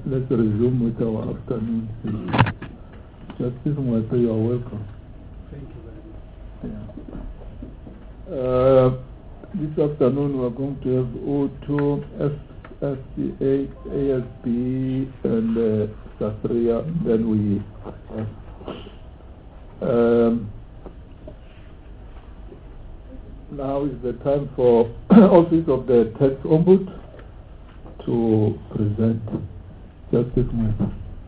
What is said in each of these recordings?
let's resume with our afternoon session. Justice Mwata, you are welcome. Thank you very much. This afternoon we are going to have O2, SCA, ASB, and Safria. Then we now is the time for Office of the Tax Ombud to present. Justice Mwata.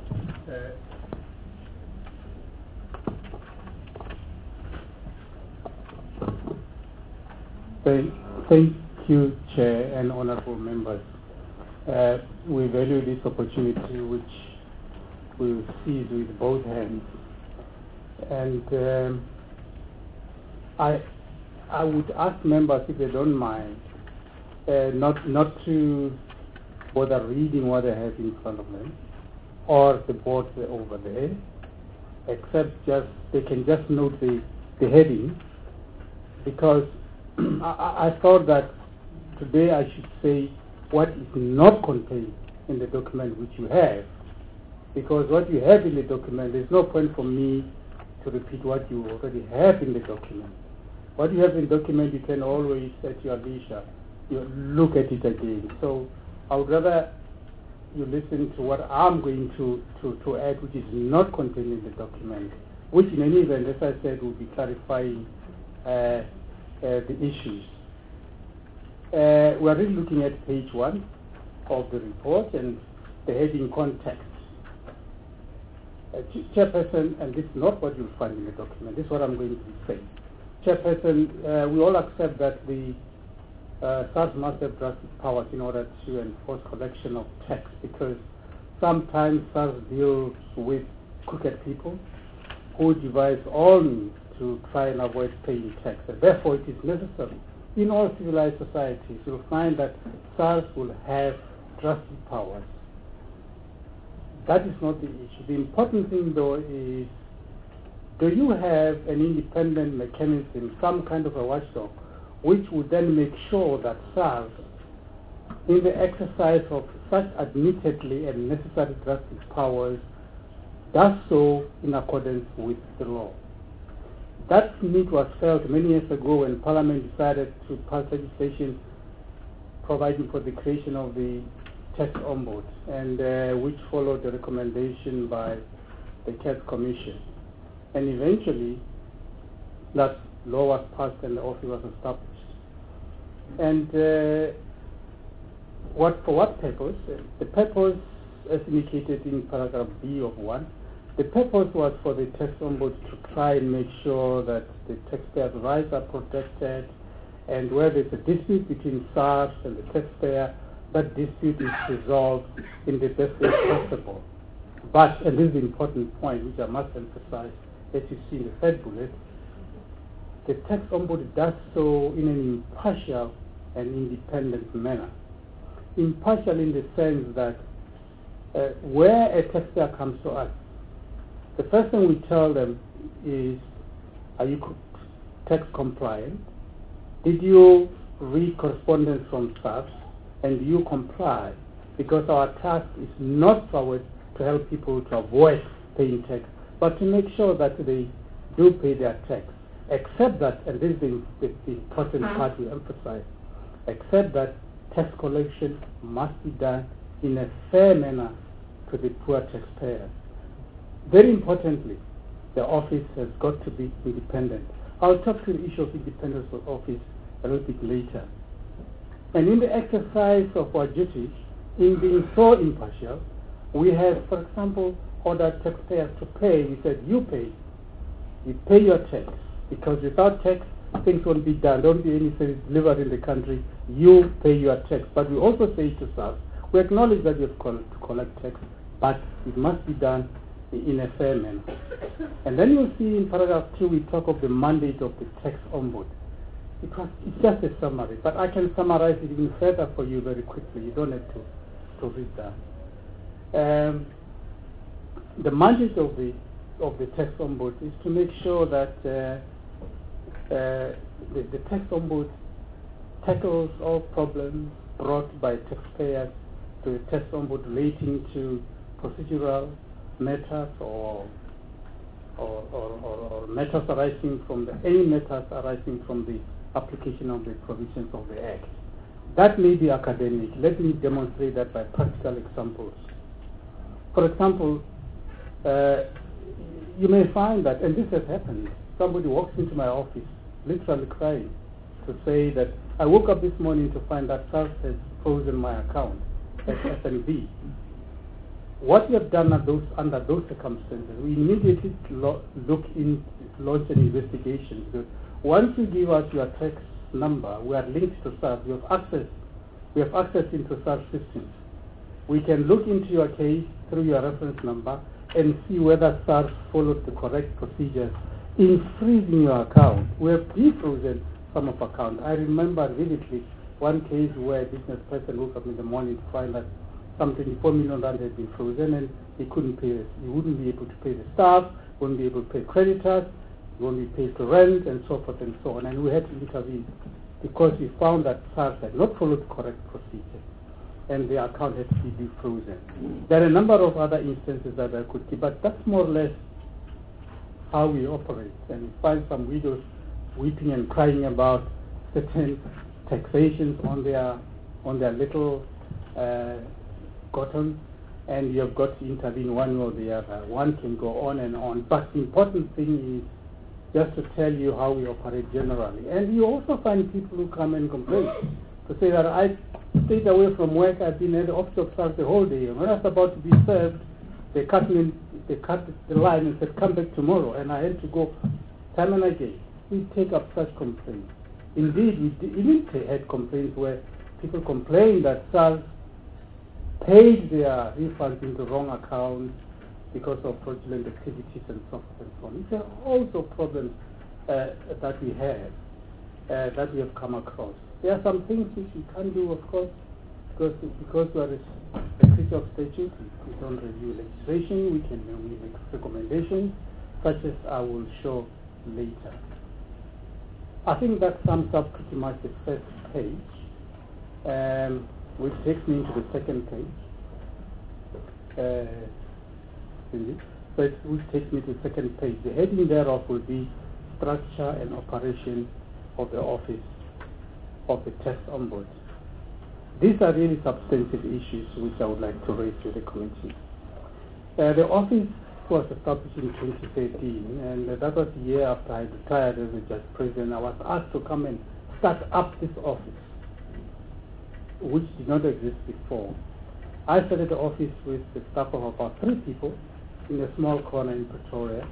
Thank you, Chair and honorable members. We value this opportunity which we will seize with both hands. And I would ask members, if they don't mind, not to bother reading what I have in front of them or the boards over there, except they can just note the heading, because I thought that today I should say what is not contained in the document which you have, because what you have in the document, there's no point for me to repeat what you already have in the document. What you have in the document, you can always, at your leisure, you look at it again. So I would rather you listen to what I'm going to add, which is not contained in the document, which in any event, as I said, will be clarifying the issues. We are really looking at page 1 of the report and the heading context. Chairperson, and this is not what you'll find in the document, this is what I'm going to be saying. Chairperson, we all accept that the SARS must have drastic powers in order to enforce collection of tax, because sometimes SARS deals with crooked people who devise all means to try and avoid paying tax. And therefore, it is necessary. In all civilized societies, you'll find that SARS will have drastic powers. That is not the issue. The important thing, though, is do you have an independent mechanism, some kind of a watchdog, which would then make sure that SARS, in the exercise of such admittedly and necessary drastic powers, does so in accordance with the law? That need was felt many years ago when Parliament decided to pass legislation providing for the creation of the Tax Ombud, and which followed the recommendation by the Tax Commission. And eventually, that law was passed and the office was established. And for what purpose? The purpose, as indicated in paragraph B of 1, the purpose was for the Tax Ombud to try and make sure that the taxpayers' rights are protected, and where there's a dispute between SARS and the taxpayer, that dispute is resolved in the best way possible. But, and this is the important point which I must emphasize, as you see in the third bullet, the Tax Ombud does so in an impartial and independent manner. Impartial in the sense that where a taxpayer comes to us, the first thing we tell them is, are you tax compliant? Did you read correspondence from SARS? And do you comply? Because our task is not forward to help people to avoid paying tax, but to make sure that they do pay their tax. Except that, and this is the important part we emphasize, except that tax collection must be done in a fair manner to the poor taxpayers. Very importantly, the office has got to be independent. I'll talk to the issue of independence of office a little bit later. And in the exercise of our duties, in being so impartial, we have, for example, ordered taxpayers to pay. We said, you pay your tax, because without tax, things won't be done. There won't be any service delivered in the country. You pay your tax. But we also say to SARS, we acknowledge that you have to collect tax, but it must be done in a fair manner. And then you'll see in paragraph 2, we talk of the mandate of the Tax Ombud. It's just a summary, but I can summarize it even further for you very quickly. You don't have to read that. The mandate of the Tax Ombud is to make sure that the Tax Ombud tackles all problems brought by taxpayers to a tax ombud relating to procedural matters or matters arising from any matters arising from the application of the provisions of the Act. That may be academic. Let me demonstrate that by practical examples. For example, you may find that, and this has happened, somebody walks into my office literally crying to say that I woke up this morning to find that SARS has frozen my account at FNB. What we have done under those circumstances, we immediately launch an investigation. Because once you give us your tax number, we are linked to SARS. We have access into SARS systems. We can look into your case through your reference number and see whether SARS followed the correct procedures in freezing your account. We have defrozen some of account. I remember vividly one case where a business person woke up in the morning to find that some 24 million rand had been frozen and he couldn't pay it. He wouldn't be able to pay the staff, wouldn't be able to pay creditors, wouldn't be paid to rent, and so forth and so on. And we had to intervene because we found that SARS had not followed the correct procedure and the account had to be defrozen. There are a number of other instances that I could give, but that's more or less how we operate. And we find some widows weeping and crying about certain taxations on their little cotton, and you have got to intervene one way or the other. One can go on and on, but the important thing is just to tell you how we operate generally. And you also find people who come and complain to say that I stayed away from work, I've been at the office of SARS the whole day. When I was about to be served, they cut the line and said, come back tomorrow, and I had to go time and again. We take up such complaints. Indeed, we even had complaints where people complained that SARS paid their refunds into wrong accounts because of fraudulent activities and so forth and so on. These are also problems that we have, that we have come across. There are some things which we can't do, of course, because we are a creature of statute. We don't review legislation. We can only make recommendations, such as I will show later. I think that sums up pretty much the first page, which takes me into the second page. Which takes me to the second page. The heading thereof will be structure and operation of the office of the tax ombud. These are really substantive issues which I would like to raise with the committee. The office was established in 2013, and that was the year after I retired as a judge president. I was asked to come and start up this office, which did not exist before. I started the office with a staff of about 3 people in a small corner in Pretoria.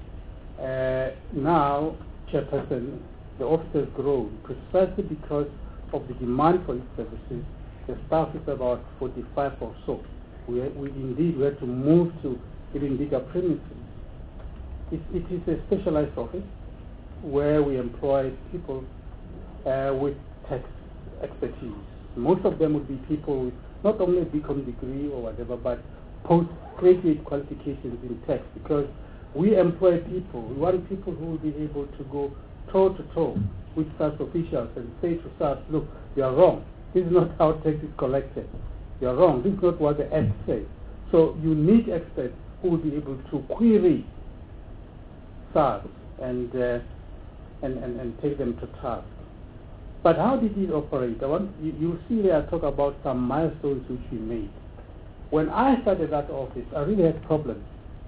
Now, chairperson, the office has grown precisely because of the demand for its services. The staff is about 45 or so. We indeed had to move to even bigger premises. It is a specialized office where we employ people with tax expertise. Most of them would be people with not only a BCom degree or whatever, but postgraduate qualifications in tax, because we employ people. We want people who will be able to go toe-to-toe with SARS officials and say to SARS, look, you are wrong. This is not how tax is collected. You are wrong. This is not what the Act says. So you need experts who will be able to query SARS and take them to task. But how did it operate? You see there I talk about some milestones which we made. When I started that office, I really had problems.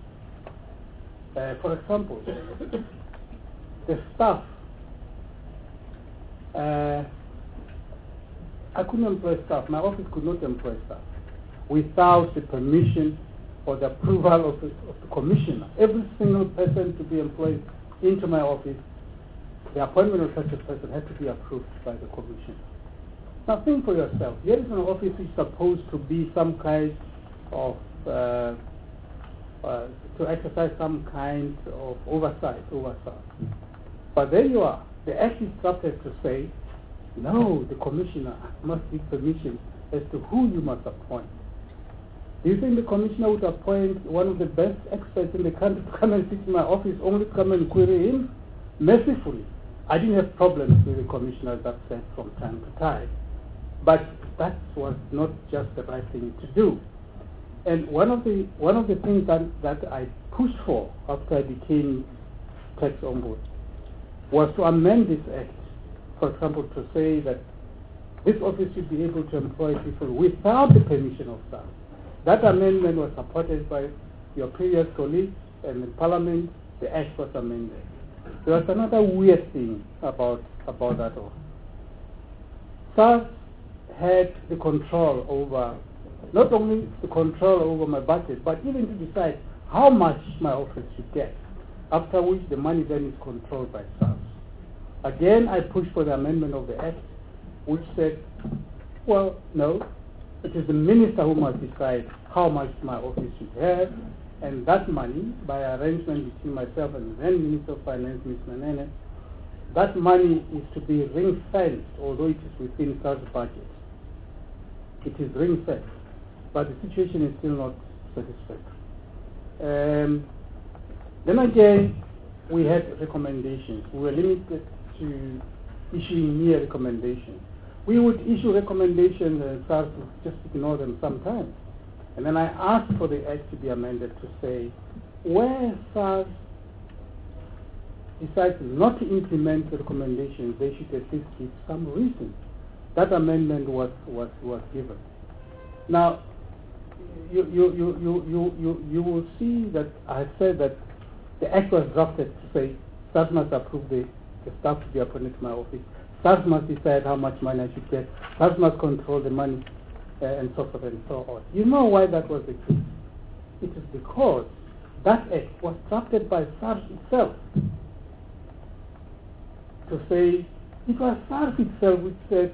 For example, the staff, I couldn't employ staff. My office could not employ staff without the permission or the approval of the commissioner. Every single person to be employed into my office, the appointment of such a person had to be approved by the commissioner. Now think for yourself. Here is an office which is supposed to be some kind of, to exercise some kind of oversight. But there you are. The Act is drafted to say, no, the commissioner must give permission as to who you must appoint. Do you think the commissioner would appoint one of the best experts in the country to come and sit in my office only to come and query him? Mercifully, I didn't have problems with the commissioner that said from time to time. But that was not just the right thing to do. And one of the things that I pushed for after I became tax ombud was to amend this act, for example, to say that this office should be able to employ people without the permission of SARS. That amendment was supported by your previous colleagues, and in Parliament, the act was amended. There was another weird thing about that office. SARS had the control over, not only the control over my budget, but even to decide how much my office should get, after which the money then is controlled by SARS. Again, I pushed for the amendment of the Act, which said, well, no, it is the minister who must decide how much my office should have, and that money, by arrangement between myself and the then Minister of Finance, Ms. Manene, that money is to be ring-fenced, although it is within SARS budget. It is ring-fenced, but the situation is still not satisfactory. Then again, we had recommendations. We were limited to issuing mere recommendations. We would issue recommendations and SARS would just ignore them sometimes. And then I asked for the Act to be amended to say, where SARS decides not to implement the recommendations, they should at least give some reason. That amendment was given. Now, you will see that I said that the Act was drafted to say SARS must approve the staff to be appointed to my office. SARS must decide how much money I should get. SARS must control the money, and so forth and so on. You know why that was the case? It is because that Act was drafted by SARS itself to say it was SARS itself which said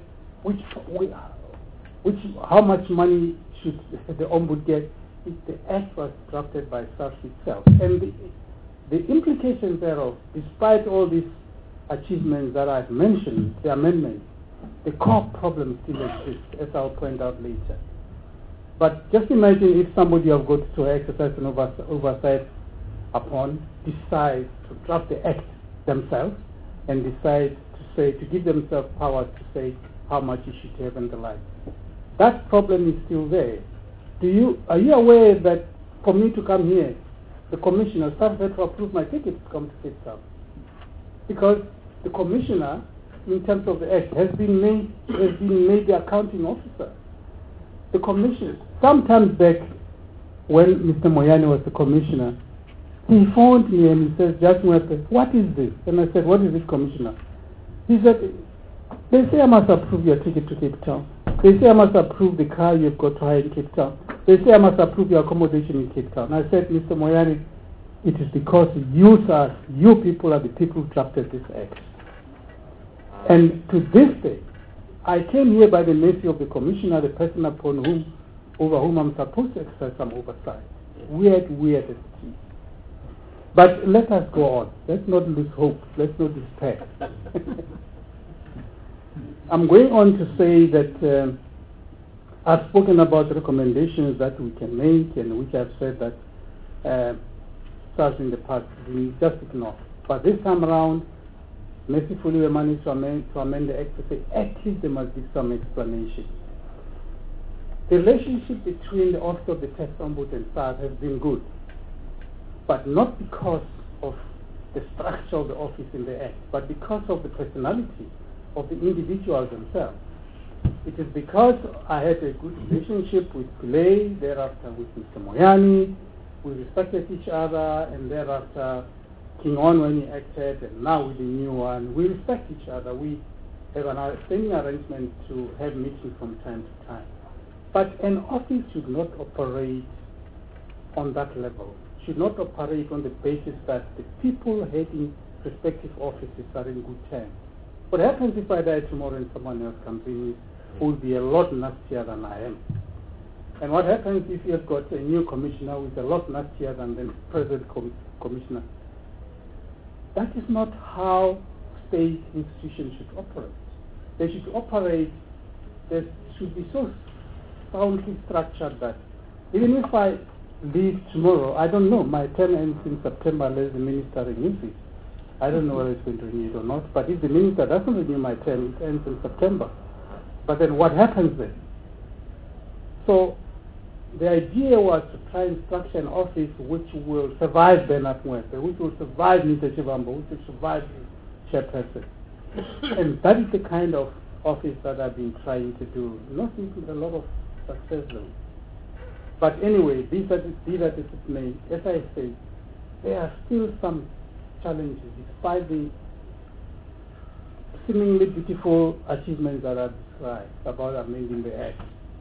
how much money should the Ombud get. The Act was drafted by SARS itself, and the implications thereof, despite all these achievements that I've mentioned, the amendment, the core problem still exists, as I'll point out later. But just imagine if somebody you've got to exercise an oversight upon decides to draft the Act themselves and decide to give themselves power to say how much you should have and the like. That problem is still there. Are you aware that for me to come here, the commissioner started to approve my ticket to come to Cape Town? Because the commissioner, in terms of the Act, has been made the accounting officer. The commissioner, sometime back when Mr. Moyane was the commissioner, he phoned me and he says, Judge Mwepe, what is this? And I said, what is it, Commissioner? He said, they say I must approve your ticket to Cape Town. They say I must approve the car you've got to hire in Cape Town. They say I must approve your accommodation in Cape Town. I said, Mr. Moyane, it is because you people are the people who drafted this Act. And to this day, I came here by the mercy of the Commissioner, the person over whom I'm supposed to exercise some oversight. Weird as it is. But let us go on. Let's not lose hope. Let's not despair. I'm going on to say that I've spoken about recommendations that we can make, and which I've said that SARS in the past we just ignore. But this time around, mercifully we managed to amend the Act to say at least there must be some explanation. The relationship between the Office of the Tax Ombud and SARS has been good, but not because of the structure of the office in the Act, but because of the personality of the individuals themselves. It is because I had a good relationship with Pillay, thereafter with Mr. Moyane, we respected each other, and thereafter King On when he acted, and now with the new one, we respect each other. We have an outstanding arrangement to have meetings from time to time. But an office should not operate on that level, should not operate on the basis that the people heading respective offices are in good terms. What happens if I die tomorrow and someone else comes in who will be a lot nastier than I am? And what happens if you have got a new commissioner who is a lot nastier than the present commissioner? That is not how state institutions should operate. They should operate, they should be so soundly structured that even if I leave tomorrow, I don't know, my term ends in September unless the minister renews it. I don't know whether it's going to renew it or not, but if the minister doesn't renew my term, it ends in September. But then what happens then? So the idea was to try and structure an office which will survive Bernard Mwete, which will survive Mr. Chivambo, which will survive the chairperson. And that is the kind of office that I've been trying to do, not with a lot of success though. But anyway, be that as it may, as I say, there are still some challenges despite the seemingly beautiful achievements that I've described about amending the Act.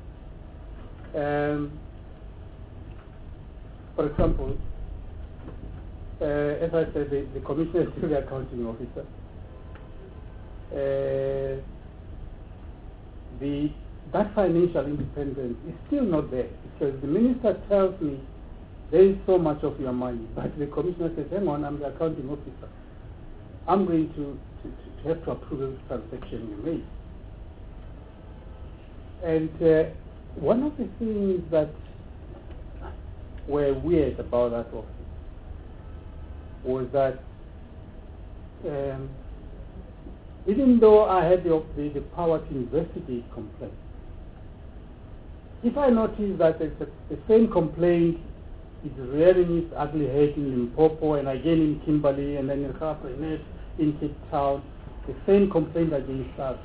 For example, as I said, the Commissioner is still the accounting officer. That financial independence is still not there because the minister tells me there is so much of your money, but the commissioner says, hang on, I'm the accounting officer. I'm going to have to approve every transaction you make. And one of the things that were weird about that office was that even though I had the power to investigate complaints, if I notice that the same complaint is rearing its ugly head in Limpopo and again in Kimberley and then in Gaborone in Cape Town, the same complaint against us,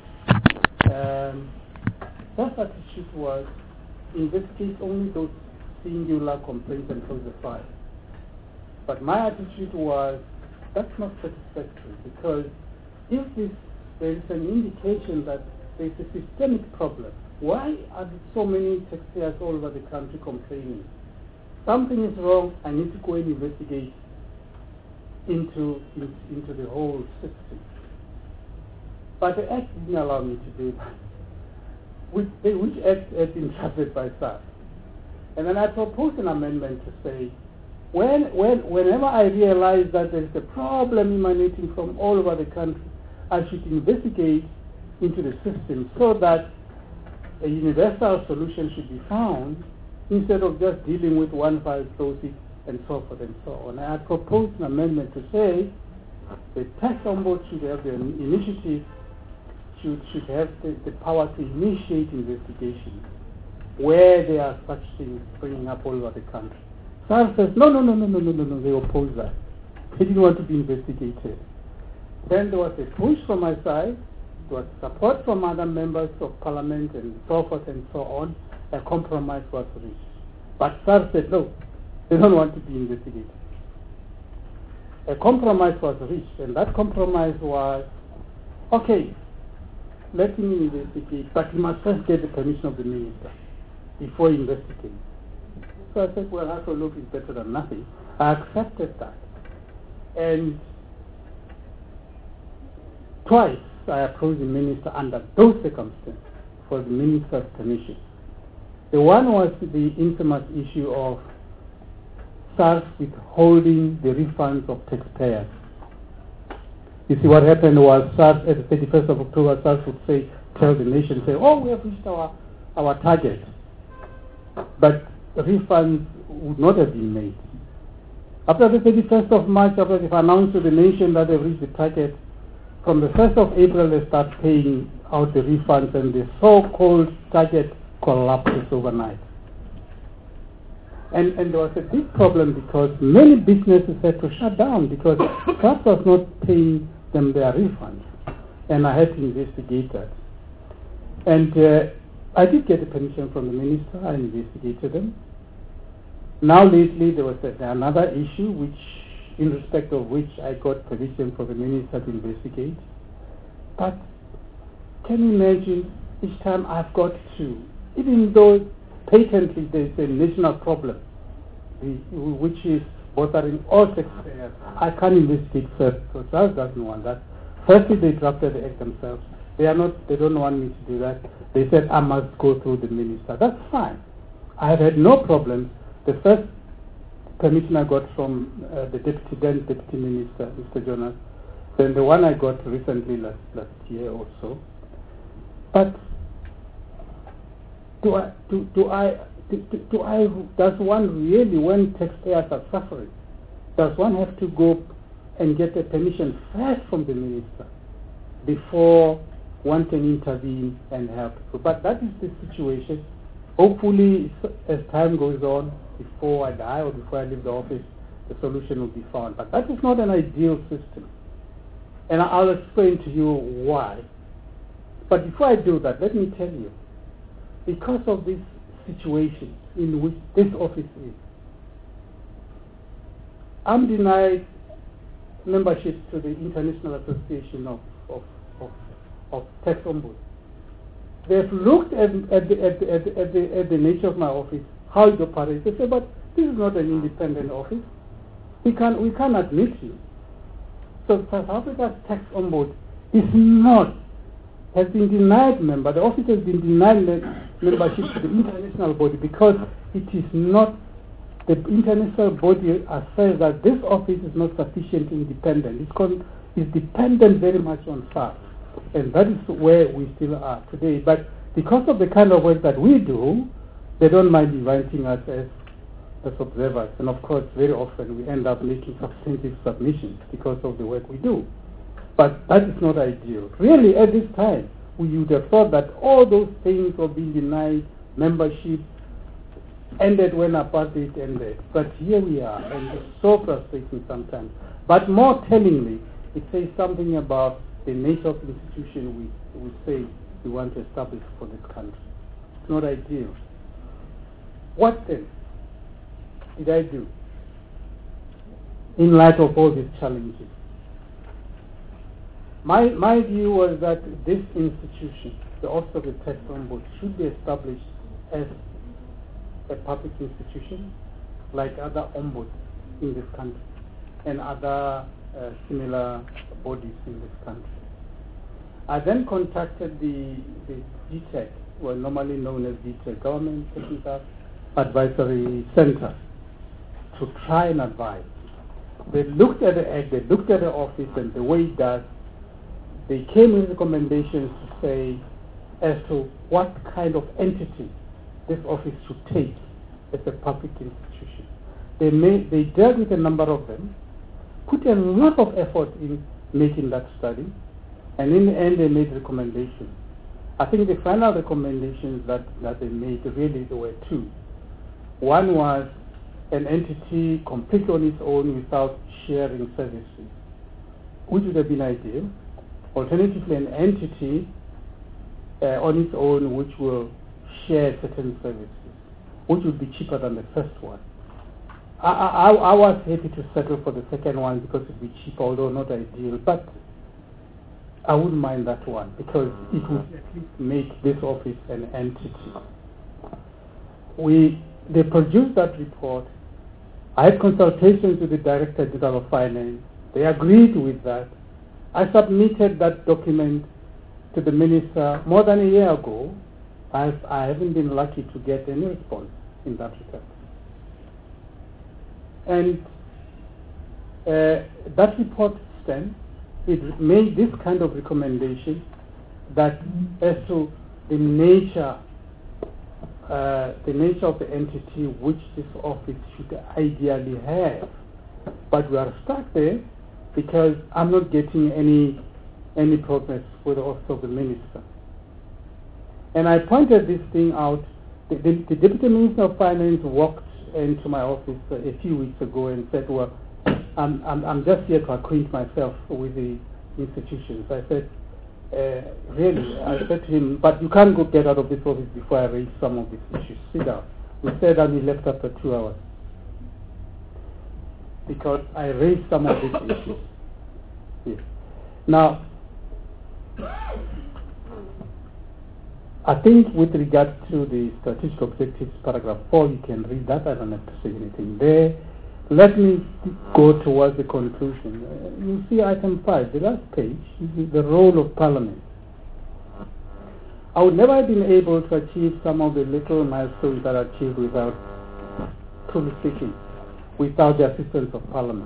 that attitude was investigate only those singular complaints and close the file. But my attitude was that's not satisfactory because if there is an indication that there is a systemic problem, why are there so many taxpayers all over the country complaining? Something is wrong, I need to go and investigate into the whole system. But the Act didn't allow me to do that, which Act had been drafted by SARS. And then I proposed an amendment to say, whenever I realize that there is a problem emanating from all over the country, I should investigate into the system so that a universal solution should be found instead of just dealing with one file, close it, and so forth and so on. I proposed an amendment to say the tax ombudsman should have the initiative, should have the power to initiate investigations where there are such things springing up all over the country. SARS says, no, they oppose that. They didn't want to be investigated. Then there was a push from my side, there was support from other members of parliament and so forth and so on. A compromise was reached. But SARS said, no, they don't want to be investigated. A compromise was reached, and that compromise was, okay, let me investigate, but you must first get the permission of the minister before investigating. So I said, well, half a look is better than nothing. I accepted that. And twice I approached the minister under those circumstances for the minister's permission. The one was the infamous issue of SARS withholding the refunds of taxpayers. You see, what happened was SARS at the 31st of October, SARS would tell the nation, oh, we have reached our target. But refunds would not have been made. After the 31st of March, after they've announced to the nation that they've reached the target, from the 1st of April they start paying out the refunds, and the so-called target collapses overnight. And there was a big problem because many businesses had to shut down because SARS was not paying them their refunds. And I had to investigate that. And I did get the permission from the minister. I investigated them. Now lately there was another issue in respect of which I got permission from the minister to investigate. But can you imagine each time I've got to, even though patently there's a national problem which is bothering all taxpayers, I can't investigate first. So SARS doesn't want that. Firstly, they drafted the act themselves. They don't want me to do that. They said I must go through the minister. That's fine. I have had no problems. The first permission I got from the then deputy minister, Mr. Jonas, then the one I got recently last year or so. But does one really, when taxpayers are suffering, does one have to go and get a permission first from the minister before one can intervene and help people. But that is the situation. Hopefully, as time goes on, before I die or before I leave the office, the solution will be found. But that is not an ideal system. And I'll explain to you why. But before I do that, let me tell you, because of this situation in which this office is, I'm denied membership to the International Association of Tax Ombuds. They've looked at the nature of my office, how it operates. They say, but this is not an independent office. We can't admit you. So South Africa's Tax Ombuds has been denied member. The office has been denied membership to the international body because it is not. The international body says that this office is not sufficiently independent. It's dependent very much on SARS. And that is where we still are today. But because of the kind of work that we do, they don't mind inviting us as observers. And of course, very often we end up making substantive submissions because of the work we do. But that is not ideal. Really, at this time, we would have thought that all those things of being denied membership ended when apartheid ended. But here we are, and it's so frustrating sometimes. But more tellingly, it says something about the nature of the institution we say we want to establish for this country. It's not ideal. What then did I do in light of all these challenges? My view was that this institution, the Office of the Tax Ombuds, should be established as a public institution like other ombuds in this country and other similar bodies in this country. I then contacted the GTAC, well normally known as GTAC, Government Technical Advisory Center, to try and advise. They looked at the act, they looked at the office and the way it does. They came with recommendations to say as to what kind of entity this office should take as a public institution. They dealt with a number of them, put a lot of effort in making that study, and in the end they made recommendations. I think the final recommendations that they made, really there were two. One was an entity completely on its own without sharing services, which would have been ideal. Alternatively, an entity on its own which will share certain services, which would be cheaper than the first one. I was happy to settle for the second one because it would be cheaper, although not ideal, but I wouldn't mind that one because it would at least make this office an entity. They produced that report. I had consultations with the Director General of Finance. They agreed with that. I submitted that document to the Minister more than a year ago. I haven't been lucky to get any response in that regard. And that report stands. It made this kind of recommendation that as to the nature of the entity which this office should ideally have. But we are stuck there because I'm not getting any progress with the Office of the Minister. And I pointed this thing out. The Deputy Minister of Finance walked into my office a few weeks ago and said, well, I'm just here to acquaint myself with the institutions. I said, really? I said to him, but you can't go get out of this office before I raise some of these issues. Sit down. He said, and he left after 2 hours. Because I raised some of these issues. Yes. Now, I think with regard to the strategic objectives, paragraph 4, you can read that. I don't have to say anything there. Let me go towards the conclusion. You see item 5, the last page, is the role of Parliament. I would never have been able to achieve some of the little milestones that I achieved without, truly speaking, without the assistance of Parliament.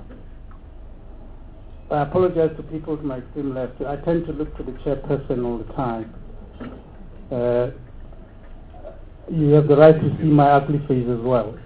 I apologize to people to my extreme left. I tend to look to the chairperson all the time. You have the right to see my ugly face as well.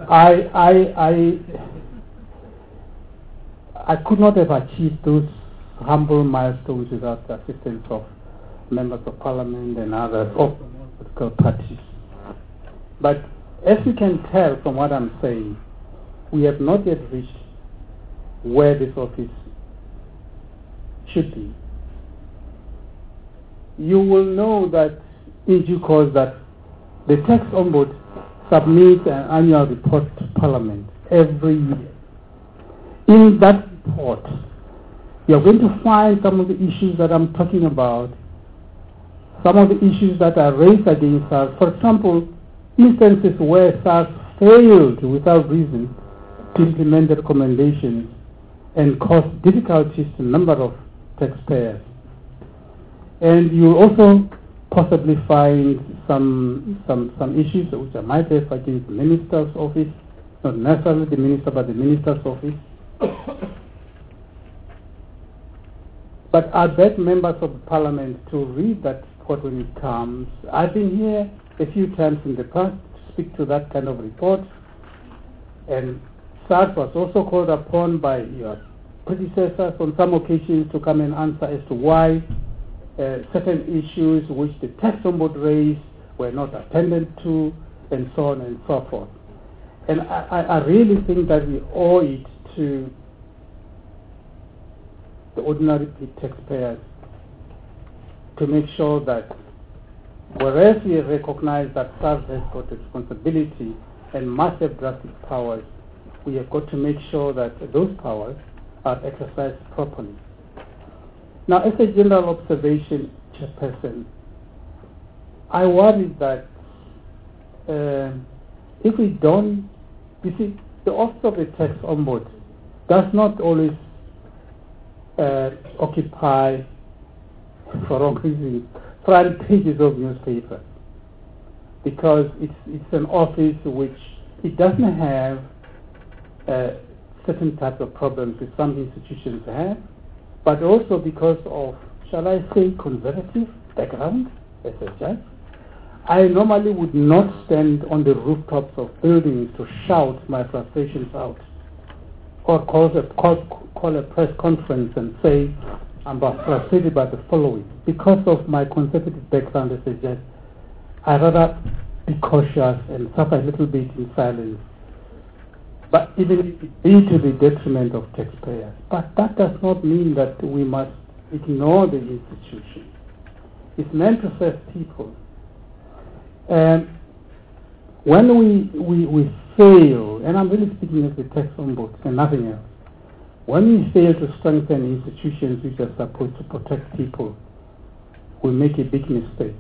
I could not have achieved those humble milestones without the assistance of members of parliament and others of political parties. But as you can tell from what I'm saying, we have not yet reached where this office should be. You will know that in due course that the tax ombudsman submits an annual report to Parliament every year. In that report, you're going to find some of the issues that I'm talking about, some of the issues that are raised against us. For example, instances where SARS failed without reason to implement the recommendations and caused difficulties to a number of taxpayers. And you also possibly find some issues which I might have against the minister's office, not necessarily the minister, but the minister's office. But I beg members of the parliament to read that report when it comes. I've been here a few times in the past to speak to that kind of report, and SARS was also called upon by your predecessors on some occasions to come and answer as to why certain issues which the tax ombudsman raised were not attended to, and so on and so forth. And I really think that we owe it to the ordinary taxpayers to make sure that whereas we recognize that SARS has got a responsibility and must have drastic powers, we have got to make sure that those powers are exercised properly. Now, as a general observation, Chairperson, I worry that if we don't, you see, the office of the tax ombudsman does not always occupy, for wrong reasons, front pages of newspapers, because it's an office which it doesn't have certain types of problems which some institutions have, but also because of, shall I say, conservative background as a judge. I normally would not stand on the rooftops of buildings to shout my frustrations out, or call a press conference and say I'm frustrated by the following. Because of my conservative background as a judge, I'd rather be cautious and suffer a little bit in silence, but even if it be to the detriment of taxpayers. But that does not mean that we must ignore the institution. It's meant to serve people. And when we fail, and I'm really speaking as the tax ombudsman and nothing else, when we fail to strengthen institutions which are supposed to protect people, we make a big mistake.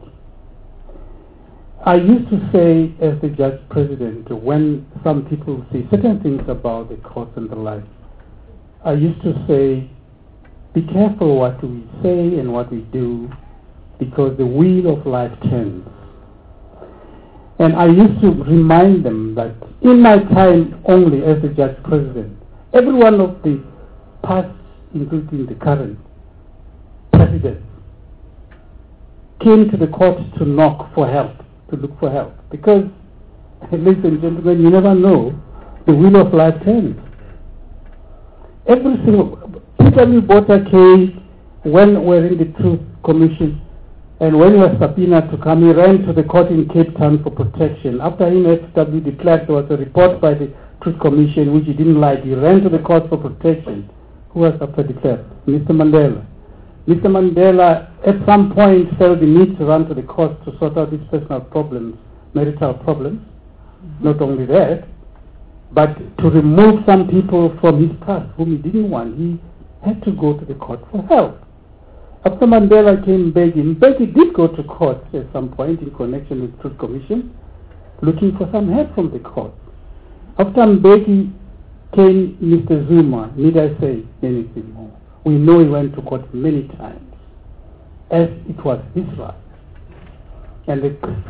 I used to say, as the judge president, when some people say certain things about the courts and the like, I used to say, be careful what we say and what we do, because the wheel of life turns. And I used to remind them that in my time only as the judge president, every one of the past, including the current presidents, came to the court to knock for help, to look for help. Because, ladies and gentlemen, you never know, the wheel of life turns. Every single, Peter W. Botha came when we were in the Truth Commission, and when he was subpoenaed to come, he ran to the court in Cape Town for protection. After him, FW declared there was a report by the Truth Commission which he didn't like. He ran to the court for protection. Who was after declared? Mr. Mandela. Mr. Mandela at some point felt the need to run to the court to sort out his personal problems, marital problems. Not only that, but to remove some people from his past whom he didn't want. He had to go to the court for help. After Mandela came begging, Mbeki did go to court at some point in connection with Truth Commission, looking for some help from the court. After Mbeki came Mr. Zuma, need I say anything more? We know he went to court many times, as it was his right. And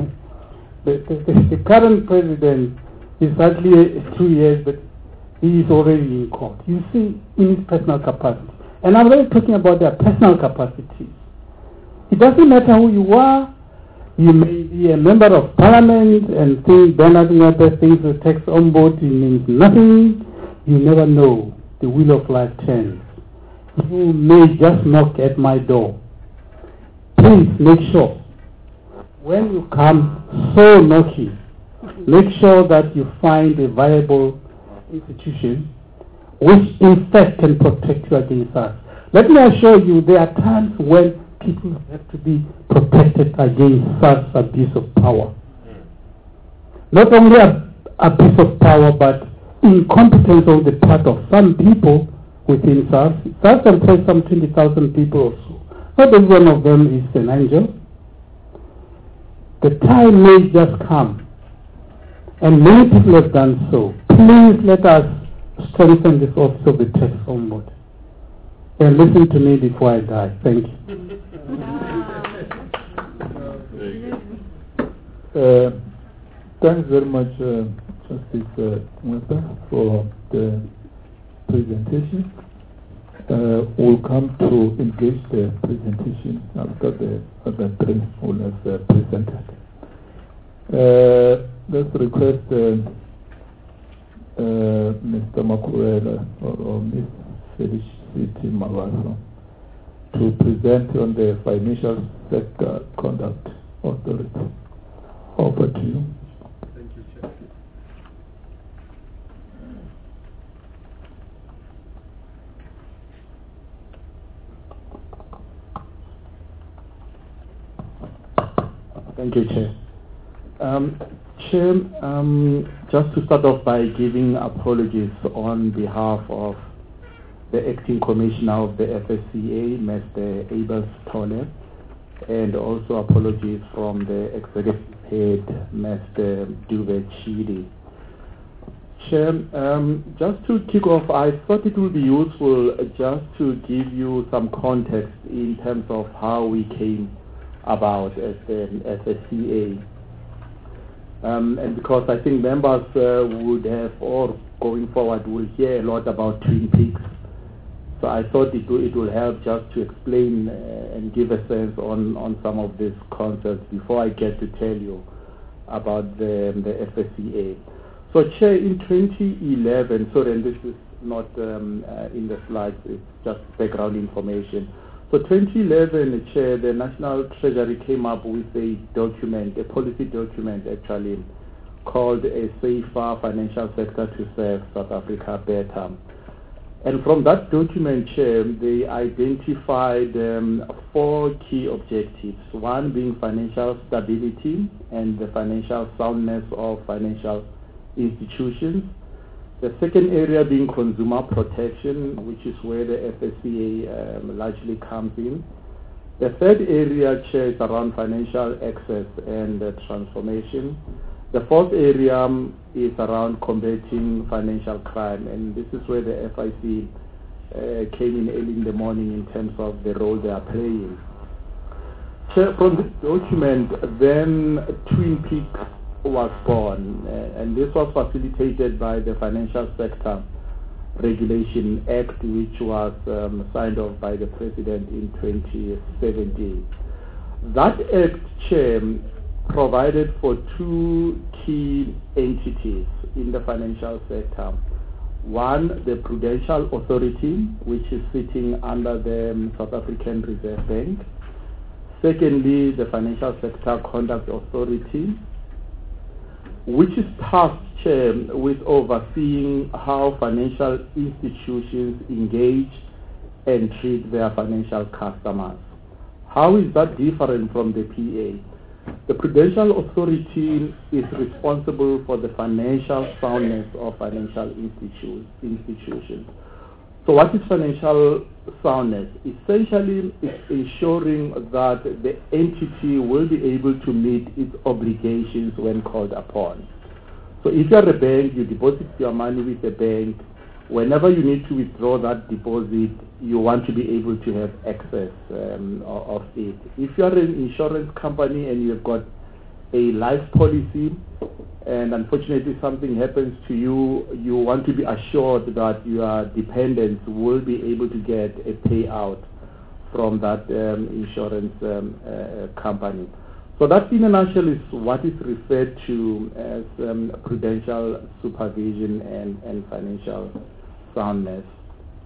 the current president is hardly 2 years, but he is already in court. You see, in his personal capacity. And I'm really talking about their personal capacities. It doesn't matter who you are. You may be a member of parliament and think Bernard Nyota thinks the tax ombudsman means nothing. You never know. The wheel of life turns. you may just knock at my door. Please make sure when you come so knocking, make sure that you find a viable institution which in fact can protect you against us. Let me assure you, there are times when people have to be protected against such abuse of power. Not only abuse of power, but incompetence on the part of some people within SARS. SARS employs some 20,000 people or so. Not every one of them is an angel. The time may just come, and many people have done so. Please let us strengthen this office of the tax ombudsman. And listen to me before I die. Thank you. Thanks very much, Justice Mweta, for the presentation. We'll come to engage the presentation after the other three will have presented. Let's request Mr. Makuela or Ms. Felicity Mavaso to present on the Financial Sector Conduct Authority. Over to you. Thank you, Chair. Thank you, Chair. Chair, just to start off by giving apologies on behalf of the Acting Commissioner of the FSCA, Mr. Abel Stone, and also apologies from the Executive Head, Mr. Duvet Chidi. Chair, just to kick off, I thought it would be useful just to give you some context in terms of how we came about as the FSCA. And because I think members would have, or going forward, will hear a lot about Twin Peaks. So I thought it will help just to explain and give a sense on some of these concepts before I get to tell you about the FSCA. So, Chair, in 2011, so then this is not in the slides, it's just background information. So 2011, Chair, the National Treasury came up with a document, a policy document actually, called a Safer Financial Sector to Serve South Africa Better. And from that document, Chair, they identified 4 key objectives. One being financial stability and the financial soundness of financial institutions. The second area being consumer protection, which is where the FSCA largely comes in. The third area, Chair, is around financial access and transformation. The fourth area is around combating financial crime, and this is where the FIC came in early in the morning in terms of the role they are playing. Chair, from this document, then Twin Peaks was born, and this was facilitated by the Financial Sector Regulation Act, which was signed off by the President in 2017. That Act, Chair, provided for 2 key entities in the financial sector. One, the Prudential Authority, which is sitting under the South African Reserve Bank. Secondly, the Financial Sector Conduct Authority, which is tasked, Chair, with overseeing how financial institutions engage and treat their financial customers. How is that different from the PA? The Prudential Authority is responsible for the financial soundness of financial institutions. So what is financial soundness? Essentially, it's ensuring that the entity will be able to meet its obligations when called upon. So if you're a bank, you deposit your money with a bank. Whenever you need to withdraw that deposit, you want to be able to have access of it. If you're an insurance company and you've got a life policy, and unfortunately something happens to you, you want to be assured that your dependents will be able to get a payout from that insurance company. So that in a nutshell is what is referred to as prudential supervision and financial soundness.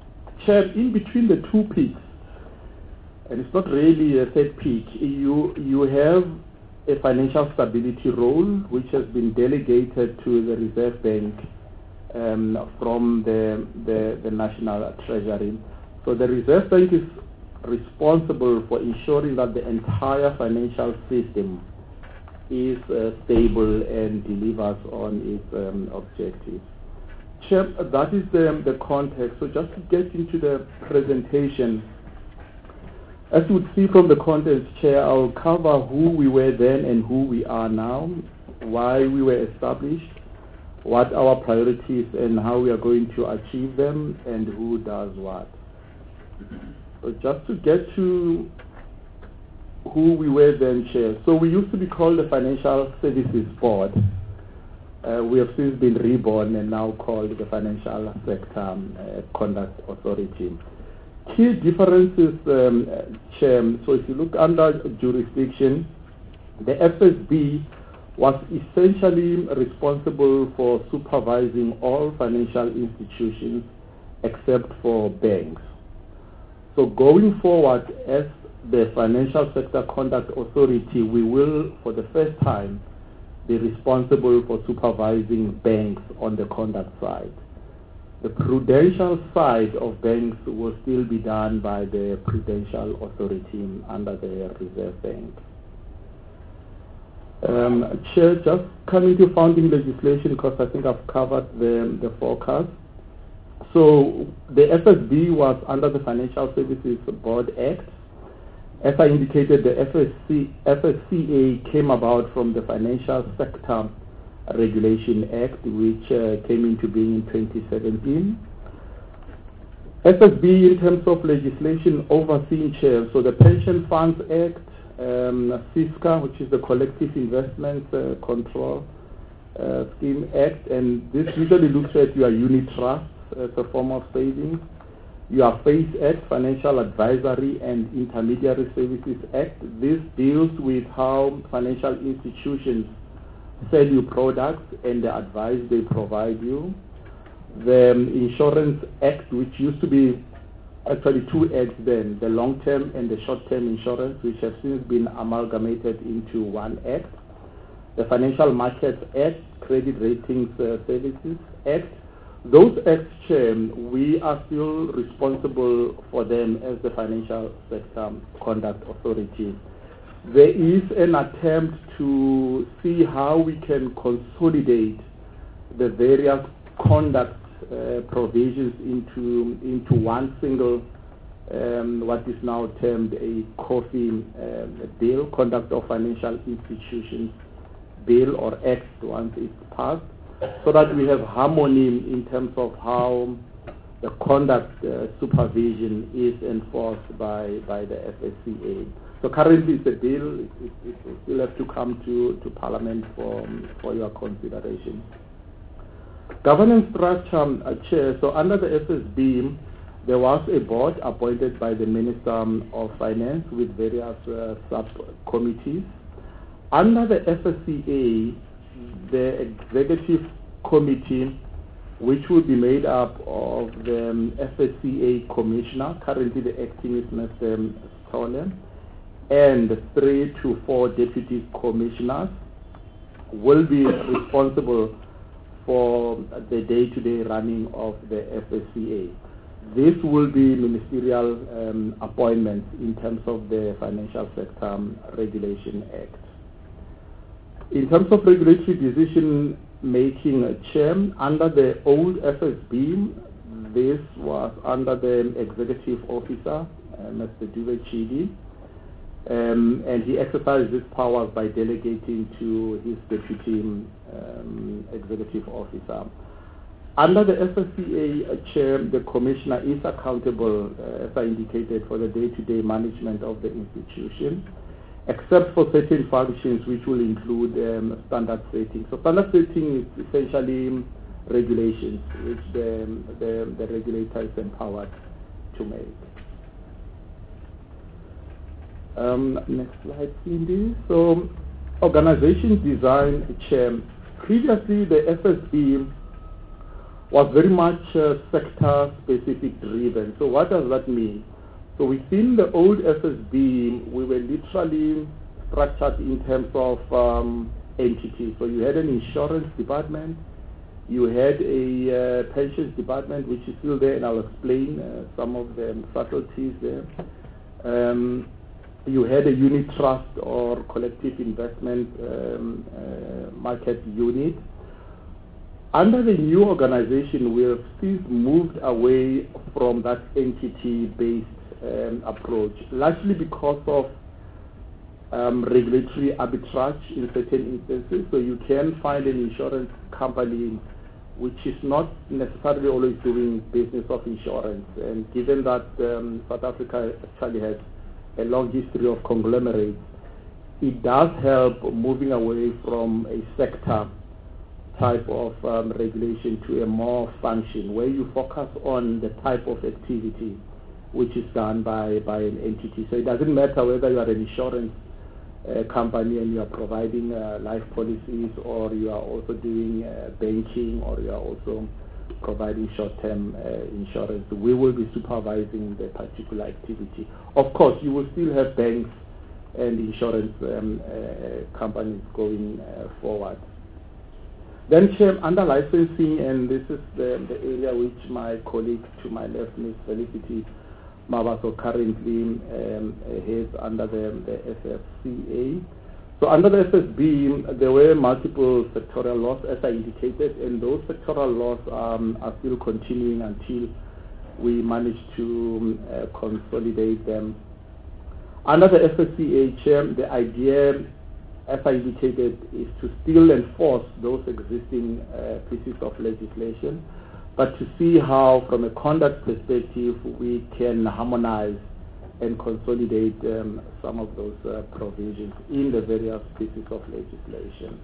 Chair, in between the two peaks, and it's not really a third peak, you have a financial stability role which has been delegated to the Reserve Bank from the National Treasury. So the Reserve Bank is responsible for ensuring that the entire financial system is stable and delivers on its objectives. Chair, that is the context. So just to get into the presentation, as you would see from the contents, Chair, I'll cover who we were then and who we are now, why we were established, what our priorities and how we are going to achieve them, and who does what. So just to get to who we were then, Chair. So we used to be called the Financial Services Board. We have since been reborn and now called the Financial Sector Conduct Authority. Key differences, Chair. So if you look under jurisdiction, the FSB was essentially responsible for supervising all financial institutions except for banks. So going forward, as the Financial Sector Conduct Authority, we will, for the first time, be responsible for supervising banks on the conduct side. The prudential side of banks will still be done by the Prudential Authority under the Reserve Bank. Chair, just coming to founding legislation, because I think I've covered the forecast. So the FSB was under the Financial Services Board Act. As I indicated, the FSCA came about from the Financial Sector Regulation Act, which came into being in 2017. FSB, in terms of legislation, overseeing, Chair, so the Pension Funds Act, CISCA, which is the Collective Investment Control Scheme Act, and this usually looks at your unit trusts as a form of savings. Your FACE Act, Financial Advisory and Intermediary Services Act. This deals with how financial institutions sell you products and the advice they provide you. The Insurance Act, which used to be actually two acts then, the long-term and the short-term insurance, which have since been amalgamated into one act. The Financial Markets Act, Credit Ratings Services Act. Those acts, Chair, we are still responsible for them as the Financial Sector Conduct Authority. There is an attempt to see how we can consolidate the various conduct provisions into one single, what is now termed a COFI bill, Conduct of Financial Institutions Bill or Act once it's passed, so that we have harmony in terms of how the conduct supervision is enforced by the FSCA. So currently it's a bill, it still has to come to Parliament for your consideration. Governance structure, Chair, so under the FSB, there was a board appointed by the Minister of Finance with various subcommittees. Under the FSCA, the executive committee, which will be made up of the FSCA commissioner, currently the acting is Mr. Stoller, and 3 to 4 deputy commissioners, will be responsible for the day-to-day running of the FSCA. This will be ministerial appointments in terms of the Financial Sector Regulation Act. In terms of regulatory decision making, Chair, under the old FSB, this was under the executive officer, Mr. Dube Chidi, and he exercised his powers by delegating to his deputy executive officer. Under the FSCA, Chair, the commissioner is accountable, as I indicated, for the day-to-day management of the institution, except for certain functions which will include standard setting. So standard setting is essentially regulations, which the regulator is empowered to make. Next slide, please. So organization design, Chair. Previously, the FSB was very much sector-specific driven. So what does that mean? So within the old FSB, we were literally structured in terms of entities. So you had an insurance department, you had a pensions department, which is still there, and I'll explain some of the subtleties there. You had a unit trust or collective investment market unit. Under the new organization, we have since moved away from that entity-based approach, largely because of regulatory arbitrage in certain instances. So you can find an insurance company which is not necessarily always doing business of insurance. And given that South Africa actually has a long history of conglomerates, it does help moving away from a sector type of regulation to a more function where you focus on the type of activity which is done by an entity. So it doesn't matter whether you are an insurance company and you are providing life policies, or you are also doing banking, or you are also providing short-term insurance. We will be supervising the particular activity. Of course, you will still have banks and insurance companies going forward. Then, Chair, under licensing, and this is the area which my colleague to my left, Ms. Felicity Mabaso, currently heads under the FFCA. So under the FSB, there were multiple sectoral laws, as I indicated, and those sectoral laws are still continuing until we manage to consolidate them. Under the FSCA, Chair, the idea, as I indicated, is to still enforce those existing pieces of legislation, but to see how, from a conduct perspective, we can harmonize and consolidate some of those provisions in the various pieces of legislation.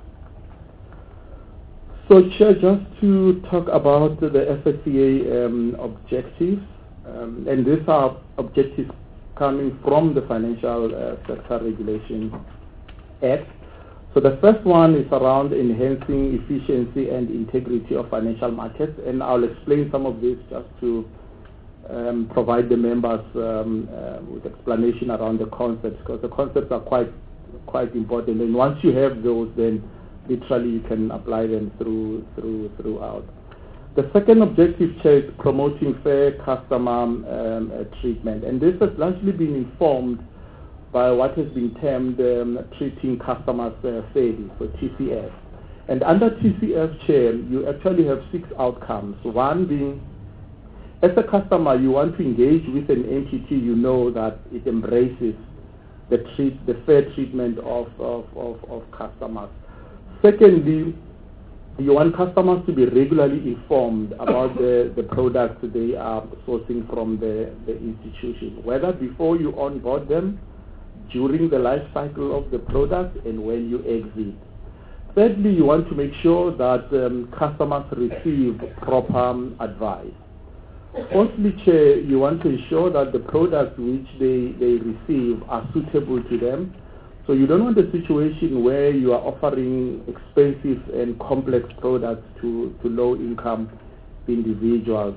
So, Chair, just to talk about the FSCA objectives, and these are objectives coming from the Financial Sector Regulation Act. So the first one is around enhancing efficiency and integrity of financial markets, and I'll explain some of this just to provide the members with explanation around the concepts, because the concepts are quite important. And once you have those, then literally you can apply them throughout. The second objective, Chair, is promoting fair customer treatment, and this has largely been informed by what has been termed treating customers fairly, so TCF. And under TCF, Chair, you actually have 6 outcomes. One being, as a customer, you want to engage with an entity you know that it embraces the fair treatment of customers. Secondly, you want customers to be regularly informed about the products they are sourcing from the institution, whether before you onboard them, during the life cycle of the product, and when you exit. Thirdly, you want to make sure that customers receive proper advice. Fourthly, Chair, you want to ensure that the products which they receive are suitable to them. So you don't want a situation where you are offering expensive and complex products to low-income individuals.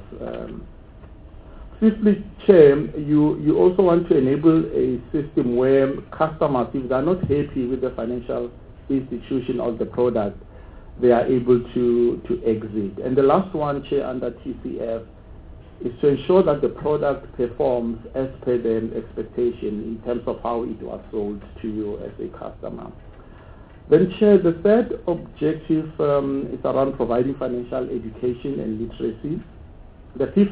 Fifthly, Chair, you also want to enable a system where customers, if they are not happy with the financial institution or the product, they are able to exit. And the last one, Chair, under TCF, is to ensure that the product performs as per the expectation in terms of how it was sold to you as a customer. Then, Chair, the third objective is around providing financial education and literacy. The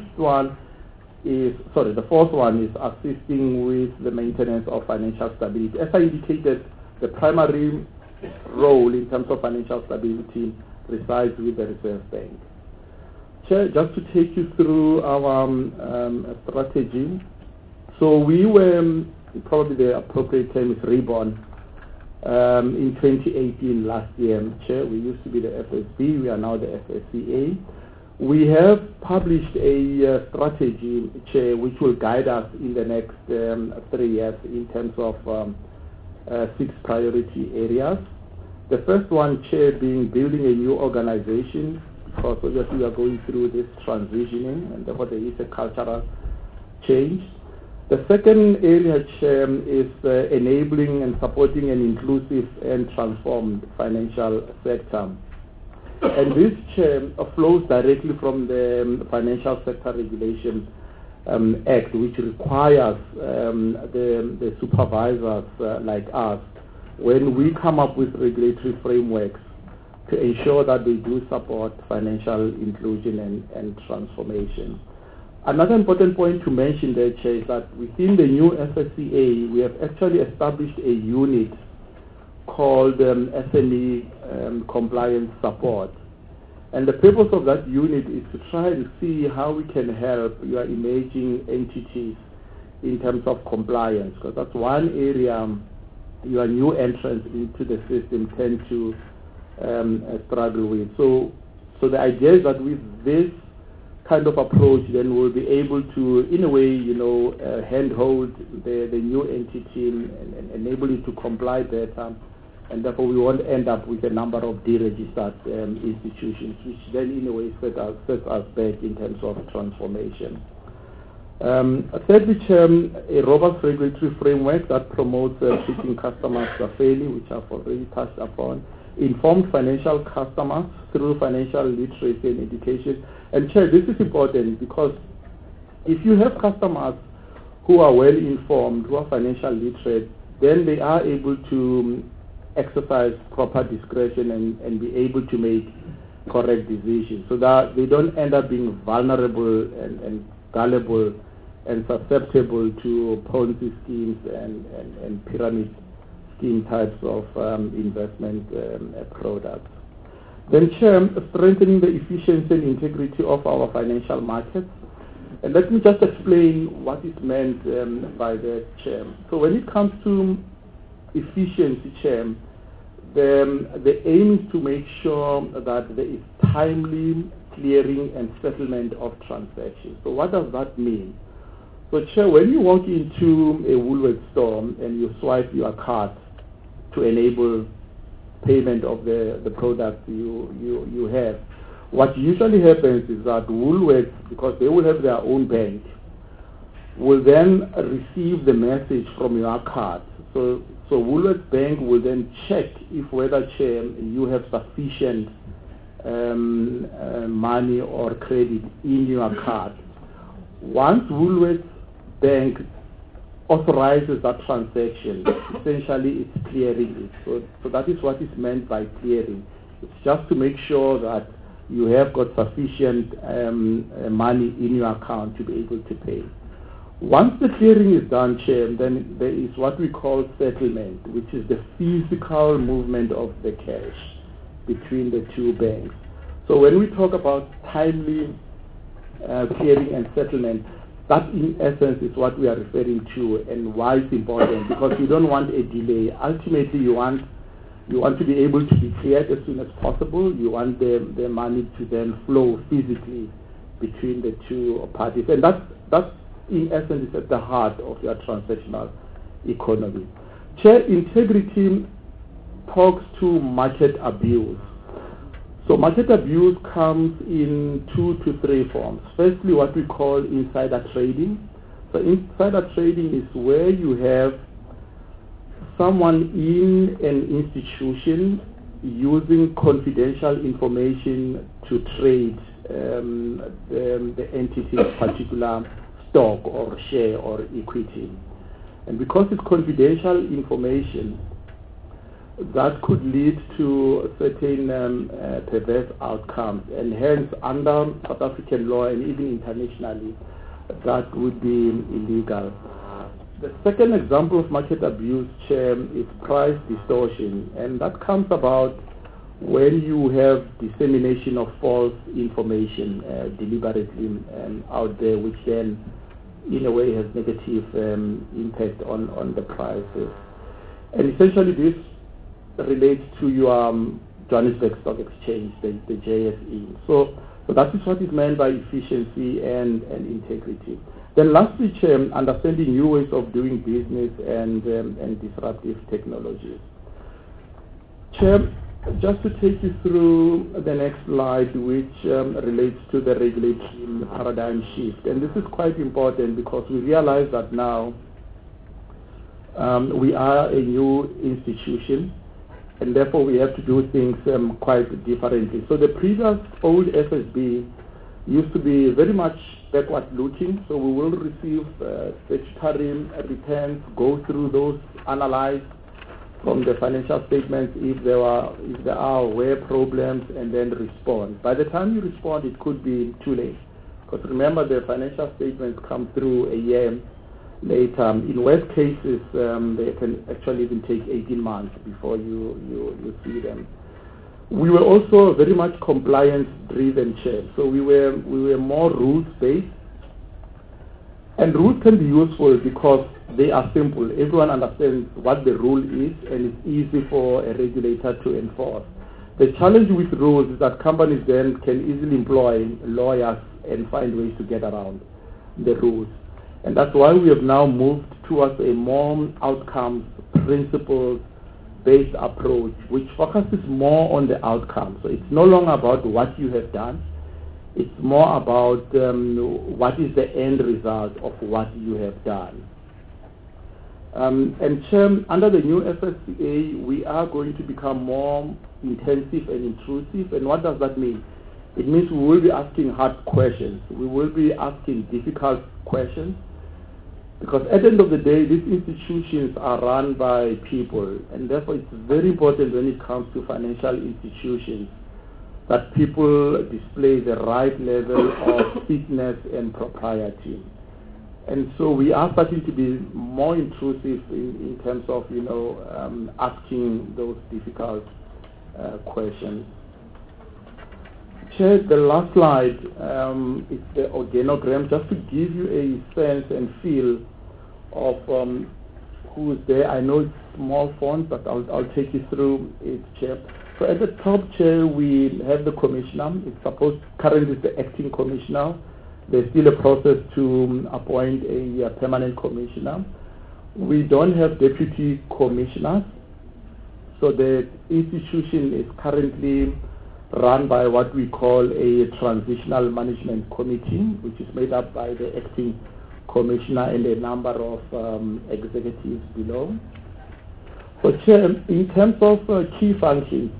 fourth one is assisting with the maintenance of financial stability. As I indicated, the primary role in terms of financial stability resides with the Reserve Bank. Chair, just to take you through our strategy. So we were, probably the appropriate term is reborn, in 2018 last year. Chair, we used to be the FSB, we are now the FSCA. We have published a strategy, Chair, which will guide us in the next 3 years in terms of 6 priority areas. The first one, Chair, being building a new organization because obviously we are going through this transitioning, and therefore there is a cultural change. The second area, Chair, is enabling and supporting an inclusive and transformed financial sector. And this, Chair, flows directly from the Financial Sector Regulation Act, which requires the supervisors like us, when we come up with regulatory frameworks, to ensure that they do support financial inclusion and transformation. Another important point to mention there, Chair, is that within the new FSCA, we have actually established a unit called SME Compliance Support. And the purpose of that unit is to try and see how we can help your emerging entities in terms of compliance, because that's one area your new entrants into the system tend to struggle with. So the idea is that with this kind of approach, then we'll be able to, in a way, handhold the new entity and enable it to comply better, and therefore we won't end up with a number of deregistered institutions, which then in a way sets us back in terms of transformation. Thirdly, Chair, a robust regulatory framework that promotes treating customers fairly, which I've already touched upon, informed financial customers through financial literacy and education. And Chair, this is important because if you have customers who are well informed, who are financial literate, then they are able to exercise proper discretion and be able to make correct decisions, so that they don't end up being vulnerable and gullible and susceptible to Ponzi schemes and pyramid scheme types of investment products. Then, Chair, strengthening the efficiency and integrity of our financial markets. And let me just explain what is meant by that, Chair. So when it comes to efficiency, Chair, the aim is to make sure that there is timely clearing and settlement of transactions. So what does that mean? So, Chair, when you walk into a Woolworths store and you swipe your card to enable payment of the product you have, what usually happens is that Woolworths, because they will have their own bank, will then receive the message from your card. So Woolworths Bank will then check if whether, Chair, you have sufficient money or credit in your card. Once Woolworths Bank authorizes that transaction, essentially it's clearing it. So that is what is meant by clearing. It's just to make sure that you have got sufficient money in your account to be able to pay. Once the clearing is done, Chair, then there is what we call settlement, which is the physical movement of the cash between the two banks. So when we talk about timely clearing and settlement, that in essence is what we are referring to and why it's important, because you don't want a delay. Ultimately, you want to be able to be cleared as soon as possible. You want the money to then flow physically between the two parties. And that's in essence is at the heart of your transactional economy. Chair, integrity talks to market abuse. So market abuse comes in 2 to 3 forms. Firstly, what we call insider trading. So insider trading is where you have someone in an institution using confidential information to trade the entity's particular stock or share or equity. And because it's confidential information, that could lead to certain perverse outcomes, and hence under South African law and even internationally, that would be illegal. The second example of market abuse, Chair, is price distortion, and that comes about when you have dissemination of false information deliberately out there, which then in a way has negative impact on the prices. And essentially this relates to your Johannesburg Stock Exchange, the JSE. So that is what is meant by efficiency and integrity. Then lastly, Chair, understanding new ways of doing business and disruptive technologies. Chair, Just to take you through the next slide, which relates to the regulatory paradigm shift. And this is quite important because we realize that now we are a new institution, and therefore we have to do things quite differently. So the previous old FSB used to be very much backward looking, so we will receive statutory returns, go through those, analyze from the financial statements if there were problems, and then respond. By the time you respond, it could be too late, because remember, the financial statements come through a year later. In worst cases, they can actually even take 18 months before you see them. We were also very much compliance-driven, Chair. So we were more rules-based. And rules can be useful because they are simple. Everyone understands what the rule is, and it's easy for a regulator to enforce. The challenge with rules is that companies then can easily employ lawyers and find ways to get around the rules. And that's why we have now moved towards a more outcomes, principles-based approach, which focuses more on the outcome. So it's no longer about what you have done. It's more about what is the end result of what you have done. And Chair, under the new FSCA, we are going to become more intensive and intrusive. And what does that mean? It means we will be asking hard questions. We will be asking difficult questions. Because at the end of the day, these institutions are run by people, and therefore it's very important when it comes to financial institutions that people display the right level of fitness and propriety. And so we are starting to be more intrusive in terms of, asking those difficult questions. Chair, the last slide is the organogram, just to give you a sense and feel of who's there. I know it's small font, but I'll take you through it, Chair. So at the top, Chair, we have the commissioner. Currently it's the acting commissioner. There's still a process to appoint a permanent commissioner. We don't have deputy commissioners. So the institution is currently run by what we call a transitional management committee, which is made up by the acting commissioner and a number of executives below. So, Chair, in terms of key functions,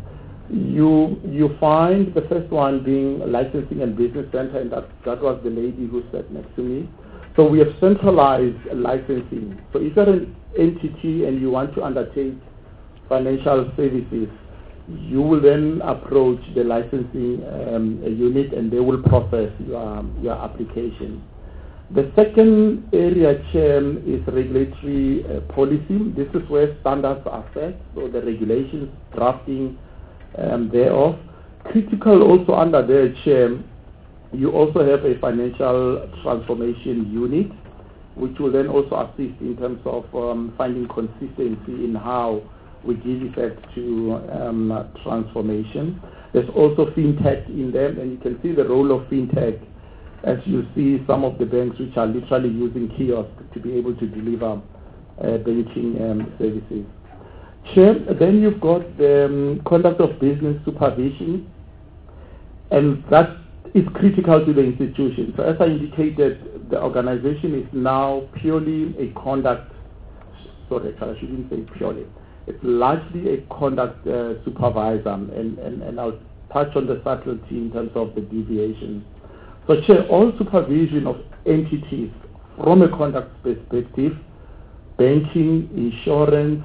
you find the first one being licensing and business center, and that was the lady who sat next to me. So we have centralized licensing. So if you're an entity and you want to undertake financial services, you will then approach the licensing unit, and they will process your application. The second area, Chair, is regulatory policy. This is where standards are set, so the regulations, drafting thereof. Critical also under there, Chair, you also have a financial transformation unit, which will then also assist in terms of finding consistency in how we give effect to transformation. There's also fintech in them, and you can see the role of fintech as you see some of the banks which are literally using kiosks to be able to deliver banking services. Chair, then you've got the conduct of business supervision, and that is critical to the institution. So as I indicated, the organization is now purely a conduct, sorry, I shouldn't say purely. It's largely a conduct supervisor, and I'll touch on the subtlety in terms of the deviation. So, Chair, all supervision of entities from a conduct perspective, banking, insurance,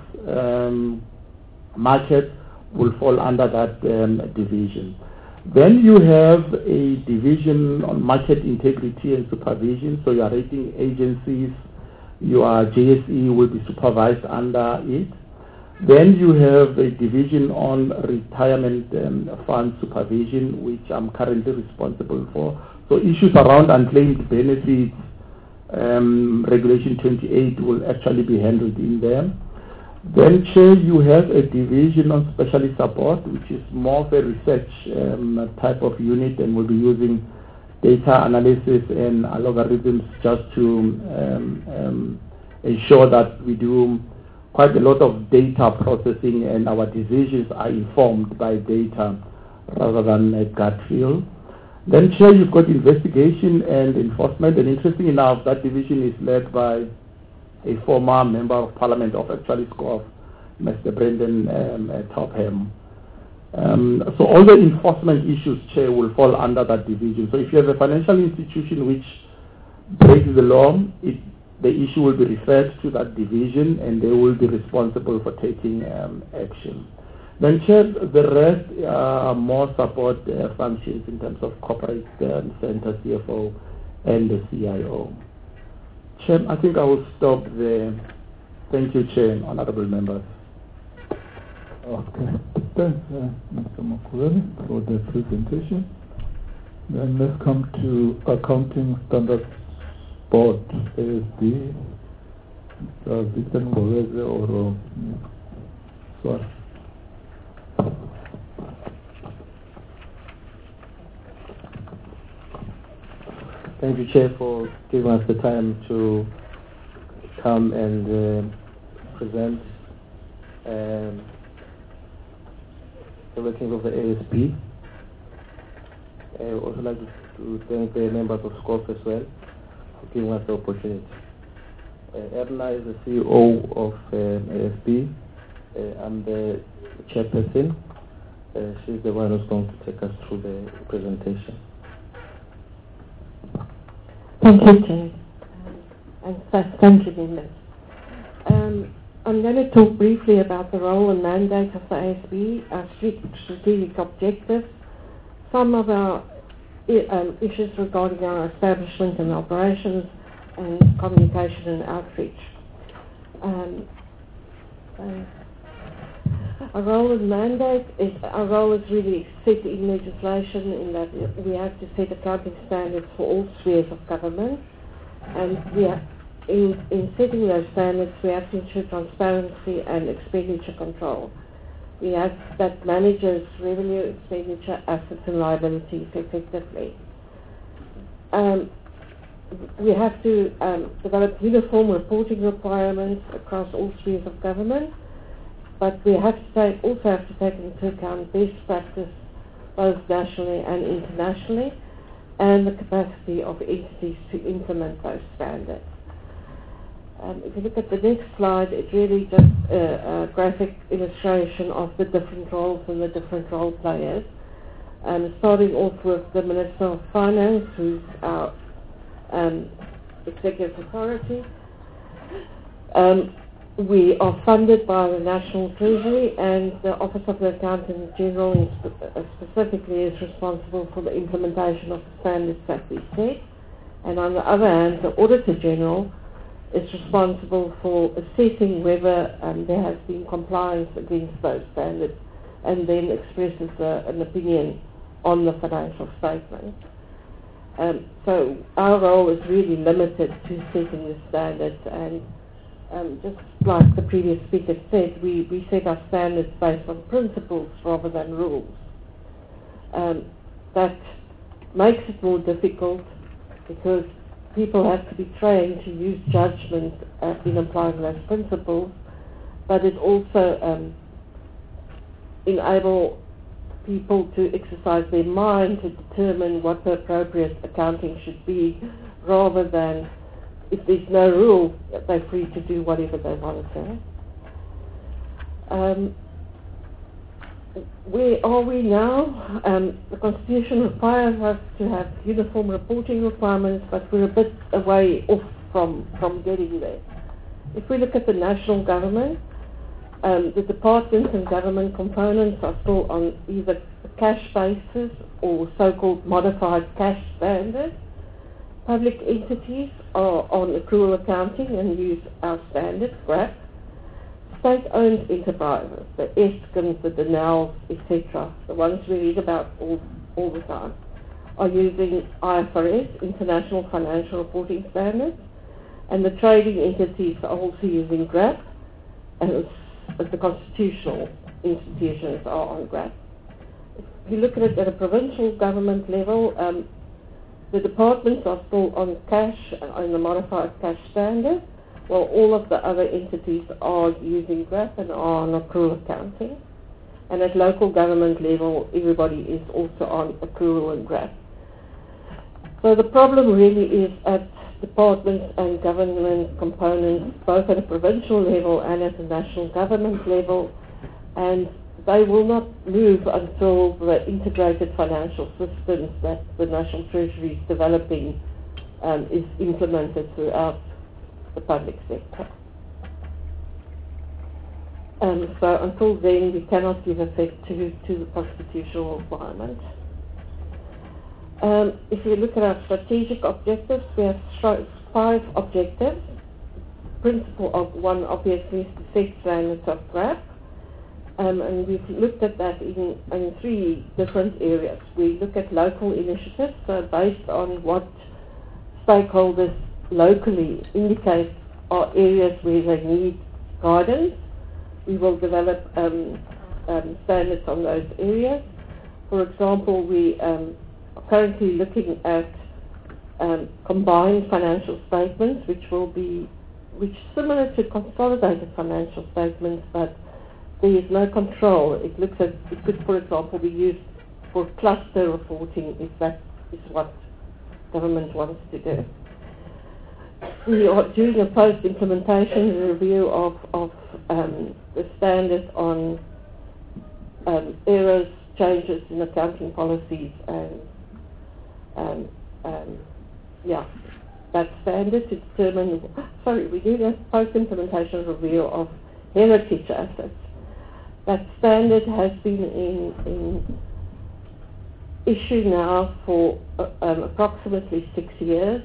market, will fall under that division. Then you have a division on market integrity and supervision, so your rating agencies, your JSE will be supervised under it. Then you have a division on retirement fund supervision, which I'm currently responsible for. So issues around unclaimed benefits, Regulation 28 will actually be handled in there. Then, Chair, you have a division on specialist support, which is more of a research type of unit, and will be using data analysis and algorithms just to ensure that we do quite a lot of data processing, and our decisions are informed by data rather than a gut feel. Then, Chair, you've got investigation and enforcement, and interesting enough, that division is led by a former member of Parliament of actually SCOF, Mr. Brendan Topham. So all the enforcement issues, Chair, will fall under that division. So if you have a financial institution which breaks the law, the issue will be referred to that division, and they will be responsible for taking action. Then, Chair, the rest are more support functions in terms of corporate center, CFO, and the CIO. Chair, I think I will stop there. Thank you, Chair, honorable members. Okay, thanks, Mr. Makureli, for the presentation. Then let's come to Accounting Standards Board, ASB, Mr. Victor Ngoweze or Swara. Thank you, Chair, for giving us the time to come and present the workings of the ASB. I would also like to thank the members of SCOF as well for giving us the opportunity. Erna is the CEO of ASB. I'm the chairperson. She's the one who's going to take us through the presentation. Thank you, Chair. And thank you, members. I'm going to talk briefly about the role and mandate of the ASB, our strategic objectives, some of our issues regarding our establishment and operations, and communication and outreach. Our role and mandate is, our role is really set in legislation in that we have to set accounting standards for all spheres of government, and we have, in setting those standards, we have to ensure transparency and expenditure control. We have that manages revenue, expenditure, assets and liabilities effectively. We have to develop uniform reporting requirements across all spheres of government, but we have to also have to take into account best practice both nationally and internationally, and the capacity of entities to implement those standards. If you look at the next slide, it's really just a graphic illustration of the different roles and the different role players. Starting off with the Minister of Finance, who's our executive authority. We are funded by the National Treasury, and the Office of the Accountant General specifically is responsible for the implementation of the standards that we set. And on the other hand, the Auditor General is responsible for assessing whether there has been compliance against those standards, and then expresses an opinion on the financial statements. So our role is really limited to setting the standards, and just like the previous speaker said, we set our standards based on principles rather than rules. That makes it more difficult because people have to be trained to use judgment in applying those principles, but it also enables people to exercise their mind to determine what the appropriate accounting should be, rather than, if there's no rule, they're free to do whatever they want to say. Where are we now? The Constitution requires us to have uniform reporting requirements, but we're a bit away off from getting there. If we look at the national government, the departments and government components are still on either a cash basis or so-called modified cash standards. Public entities are on accrual accounting and use our standard, GRAP. State-owned enterprises, the Eskom, the Denels, etc., the ones we read about all the time, are using IFRS, International Financial Reporting Standards, and the trading entities are also using GRAP, and the constitutional institutions are on GRAP. If you look at it at a provincial government level, the departments are still on cash, on the modified cash standard, while all of the other entities are using GRAP and are on accrual accounting. And at local government level, everybody is also on accrual and GRAP. So the problem really is at departments and government components, both at a provincial level and at a national government level, and they will not move until the integrated financial systems that the National Treasury is developing is implemented throughout the public sector. So until then, we cannot give effect to the constitutional requirement. If you look at our strategic objectives, we have 5 objectives. Principle of one, obviously, is to set standards of GRAP. And we've looked at that in 3 different areas. We look at local initiatives, so based on what stakeholders locally indicate are areas where they need guidance, we will develop standards on those areas. For example, we are currently looking at combined financial statements, which is similar to consolidated financial statements, but there is no control. It could, for example, be used for cluster reporting if that is what government wants to do. We are doing a post-implementation review of the standard on errors, changes in accounting policies, and that standard to determine. We're doing a post-implementation review of heritage assets. That standard has been in issue now for approximately 6 years.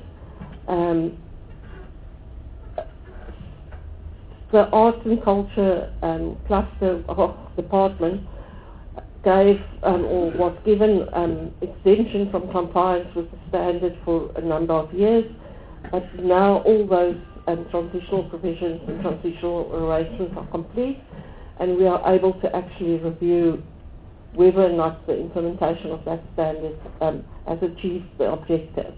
The Arts and Culture cluster department gave or was given exemption from compliance with the standard for a number of years, but now all those transitional provisions and transitional arrangements are complete, and we are able to actually review whether or not the implementation of that standard has achieved the objectives.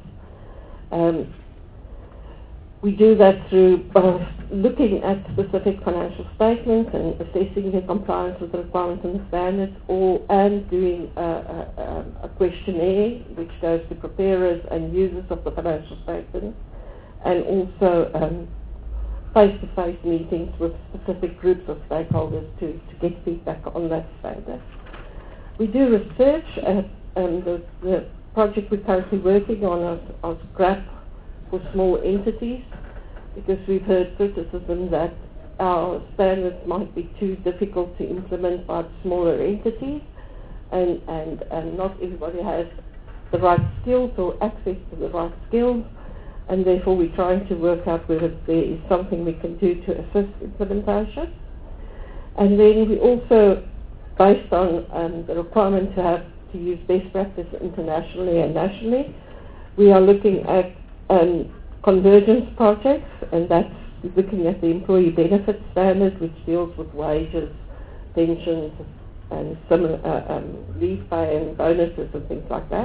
We do that through looking at specific financial statements and assessing their compliance with the requirements and the standards, and doing a questionnaire which goes to preparers and users of the financial statements, and also face-to-face meetings with specific groups of stakeholders to get feedback on that standard. We do research. The project we're currently working on is GRAP for small entities, because we've heard criticism that our standards might be too difficult to implement by smaller entities, and not everybody has the right skills or access to the right skills, and therefore we're trying to work out whether there is something we can do to assist implementation. And then we also, based on the requirement to use best practice internationally and nationally, we are looking at convergence projects, and that's looking at the employee benefit standard, which deals with wages, pensions, and similar leave pay and bonuses and things like that.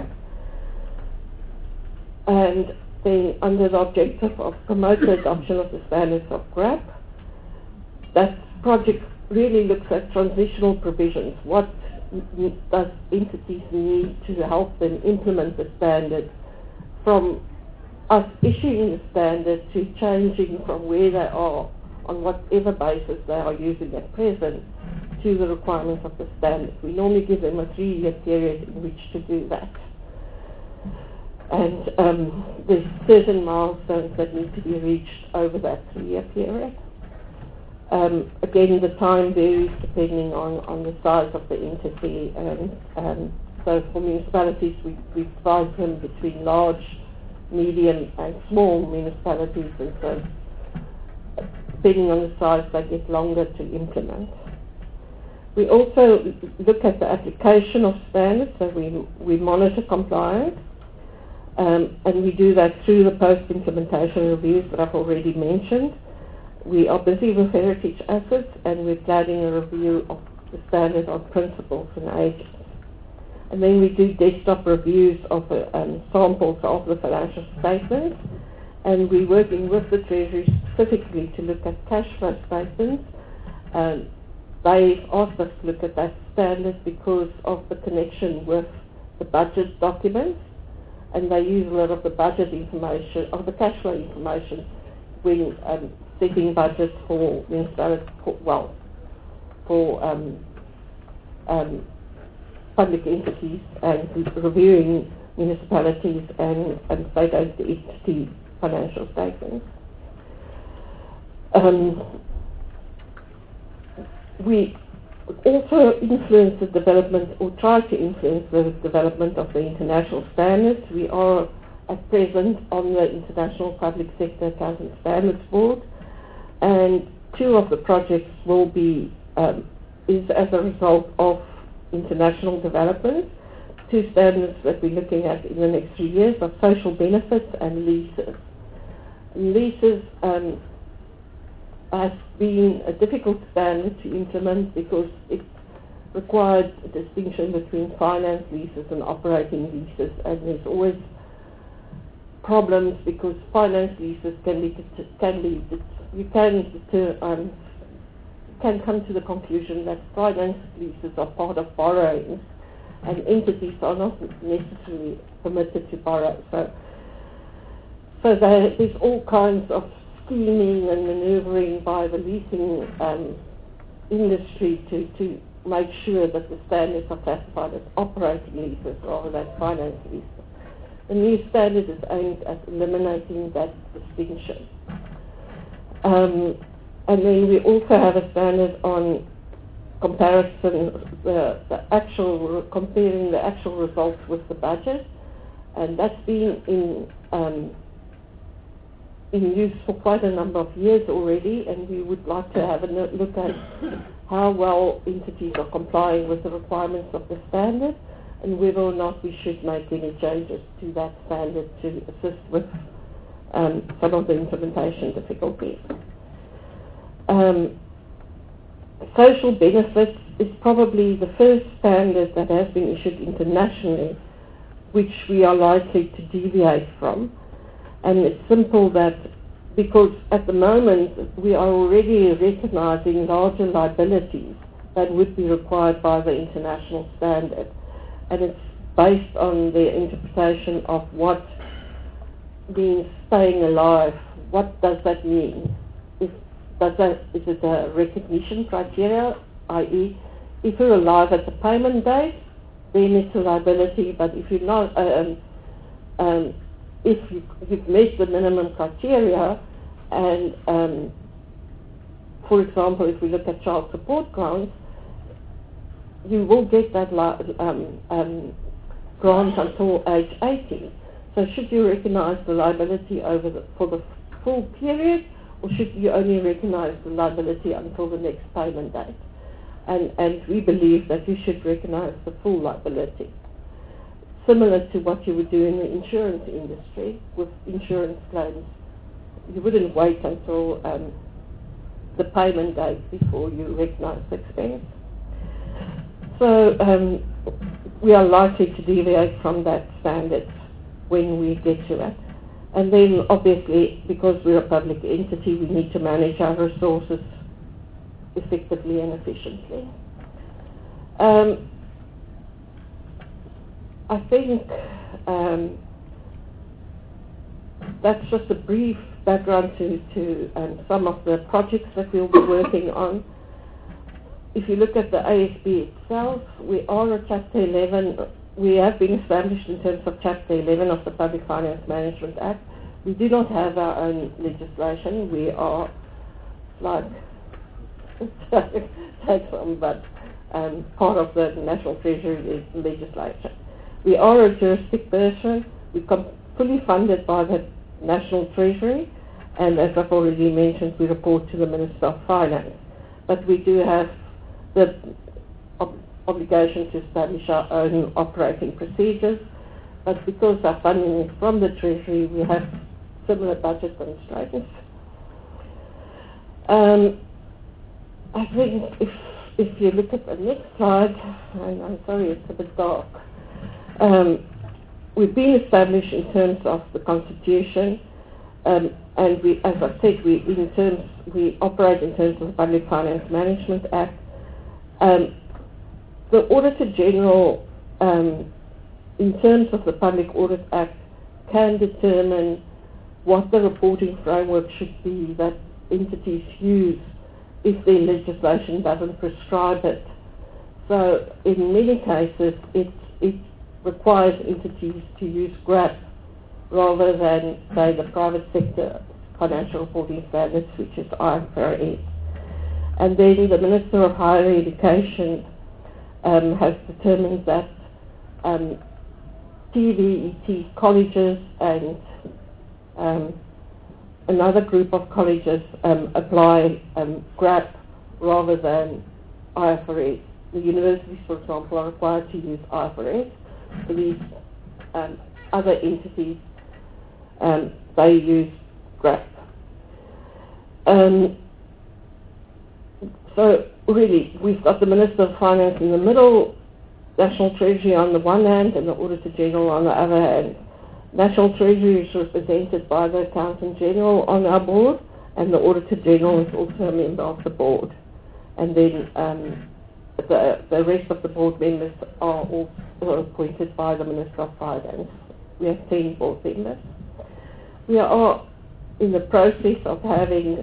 And then under the objective of promote the adoption of the standards of GRAP, that project really looks at transitional provisions. What does entities need to help them implement the standard, from us issuing the standard to changing from where they are on whatever basis they are using at present to the requirements of the standard. We normally give them a 3-year period in which to do that. And there's certain milestones that need to be reached over that 3-year period. Again, the time varies depending on the size of the entity, and so for municipalities we divide them between large, medium and small municipalities, and so depending on the size they get longer to implement. We also look at the application of standards, so we monitor compliance, and we do that through the post-implementation reviews that I've already mentioned. We are busy with heritage assets, and we're planning a review of the standard on principles and agents. And then we do desktop reviews of samples of the financial statements, And we're working with the Treasury specifically to look at cash flow statements. They asked us to look at that standard because of the connection with the budget documents, and they use a lot of the budget information, of the cash flow information, when setting budgets for municipalities, for public entities, and reviewing municipalities and state entity financial statements. We also influence the development, or try to influence the development of the international standards. We are at present on the International Public Sector Accounting Standards Board, and 2 of the projects will be is as a result of international development. 2 standards that we're looking at in the next 3 years are social benefits and leases. Leases has been a difficult standard to implement because it required a distinction between finance leases and operating leases, and there's always problems because finance leases you can come to the conclusion that finance leases are part of borrowings, and entities are not necessarily permitted to borrow. So there's all kinds of scheming and manoeuvring by the leasing industry to make sure that the standards are classified as operating leases rather than finance leases. The new standard is aimed at eliminating that distinction. And then we also have a standard on comparison, comparing the actual results with the budget, and that's been in use for quite a number of years already, and we would like to have a look at how well entities are complying with the requirements of the standard, and whether or not we should make any changes to that standard to assist with some of the implementation difficulties. Social benefits is probably the first standard that has been issued internationally, which we are likely to deviate from. And it's simple that because at the moment we are already recognizing larger liabilities that would be required by the international standard, and it's based on the interpretation of what means staying alive. What does that mean? Is it a recognition criteria, i.e. if you're alive at the payment date, then it's a liability, but if you're not, if you've met the minimum criteria, and for example, if we look at child support grants, you will get that grant until age 18. So should you recognize the liability for the full period, or should you only recognize the liability until the next payment date? And we believe that you should recognize the full liability, similar to what you would do in the insurance industry with insurance claims. You wouldn't wait until the payment date before you recognize the expense. So we are likely to deviate from that standard when we get to it. And then obviously, because we're a public entity, we need to manage our resources effectively and efficiently. I think that's just a brief background to some of the projects that we'll be working on. If you look at the ASB itself, we are a Chapter 11. We have been established in terms of Chapter 11 of the Public Finance Management Act. We do not have our own legislation. We are like part of the National Treasury legislation. We are a juristic person. We fully funded by the National Treasury, and as I've already mentioned, we report to the Minister of Finance. But we do have the obligation to establish our own operating procedures, but because our funding is from the Treasury, we have similar budget constraints. I think if you look at the next slide, and I'm sorry it's a bit dark, we've been established in terms of the Constitution. and we, as I said, we operate in terms of the Public Finance Management Act. The Auditor General, in terms of the Public Audit Act, can determine what the reporting framework should be that entities use if their legislation doesn't prescribe it. So in many cases, it requires entities to use GRAP rather than, say, the private sector financial reporting standards, which is IFRS. And then the Minister of Higher Education has determined that TVET colleges and another group of colleges apply GRAP rather than IFRS. The universities, for example, are required to use IFRS. For these other entities, they use GRAP. So really, we've got the Minister of Finance in the middle, National Treasury on the one hand, and the Auditor General on the other hand. National Treasury is represented by the Accountant General on our board, and the Auditor General is also a member of the board. And then the rest of the board members are also appointed by the Minister of Finance. We have 10 board members. We are in the process of having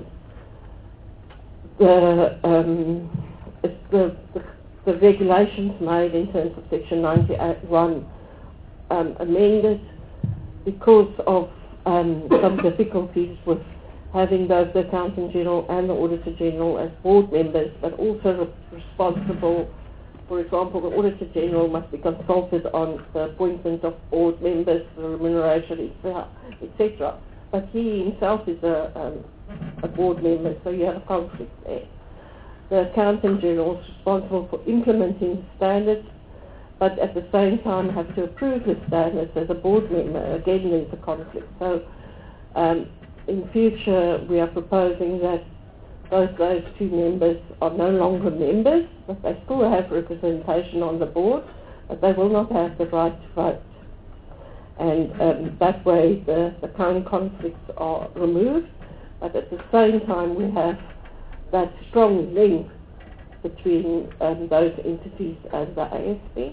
the regulations made in terms of Section 91 amended because of some difficulties with having both the Accountant General and the Auditor General as board members, but also responsible. For example, the Auditor General must be consulted on the appointment of board members, the remuneration, etc. But he himself is a board member, so you have a conflict there. The Accountant General is responsible for implementing standards, but at the same time have to approve the standards as a board member. Again, there's a conflict. So in future, we are proposing that both those two members are no longer members, but they still have representation on the board, but they will not have the right to vote. And that way the current conflicts are removed, but at the same time we have that strong link between those entities and the ASB.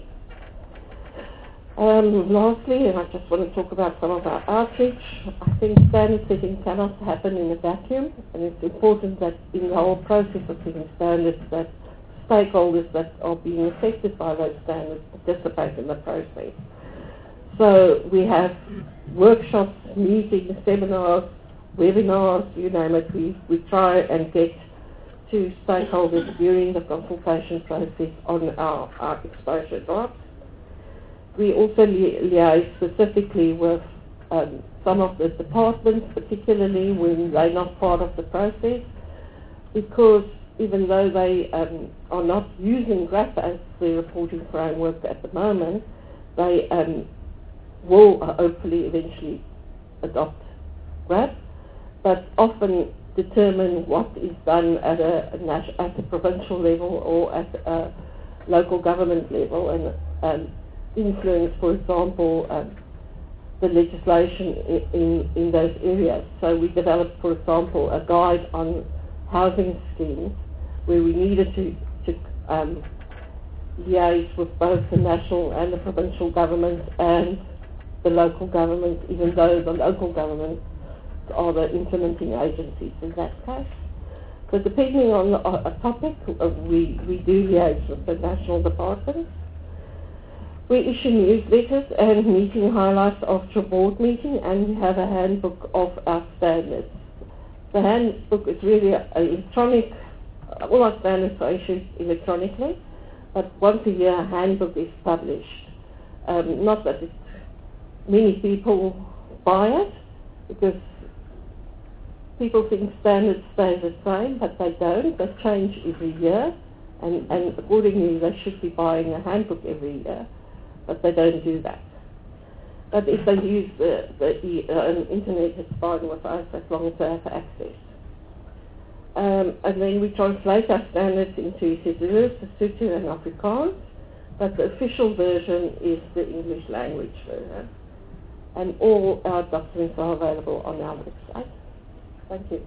Lastly, and I just want to talk about some of our outreach, I think standard setting cannot happen in a vacuum, and it's important that in the whole process of setting standards that stakeholders that are being affected by those standards participate in the process. So we have workshops, meetings, seminars, webinars, you name it. We try and get to stakeholders during the consultation process on our exposure drafts. We also liaise specifically with some of the departments, particularly when they're not part of the process, because even though they are not using GRAP as the reporting framework at the moment, they will hopefully eventually adopt GRAP, but often determine what is done at a provincial level or at a local government level and influence, for example, the legislation in those areas. So we developed, for example, a guide on housing schemes where we needed to liaise with both the national and the provincial government and the local government, even though the local government are the implementing agencies in that case. So depending on a topic, we do liaise with the national departments. We issue newsletters and meeting highlights after a board meeting, and we have a handbook of our standards. The handbook is really electronic. All our standards are issued electronically, but once a year a handbook is published. Not that many people buy it, because people think standards stay the same, but they don't. They change every year, and accordingly they should be buying a handbook every year, but they don't do that. But if they use the internet, it's fine with us as long as they have access. And then we translate our standards into Isizulo, Sesotho and Afrikaans, but the official version is the English language version. and all our documents are available on our website. Thank you.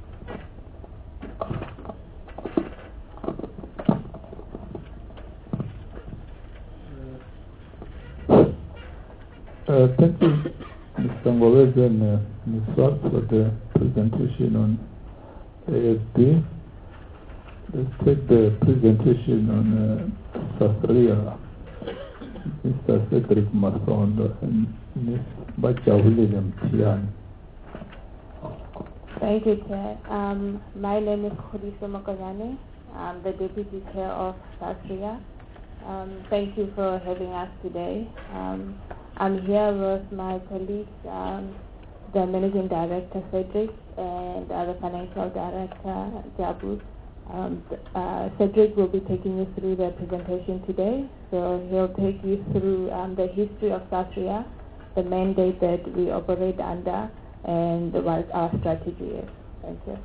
Thank you, Mr. Ngowezi and Ms. Swart, for the presentation on ASB. Let's take the presentation on SASRIA. Mr. Cedric Masondo and Ms. Bajabulile Mtiani. Thank you, Chair. My name is Khudiso Mokozane. I'm the Deputy Chair of SASRIA. Thank you for having us today. I'm here with my colleagues, the Managing Director, Cedric, and the Financial Director, Jabu. Cedric will be taking you through the presentation today. So he'll take you through the history of SASRIA, the mandate that we operate under, and what our strategy is. Thank you.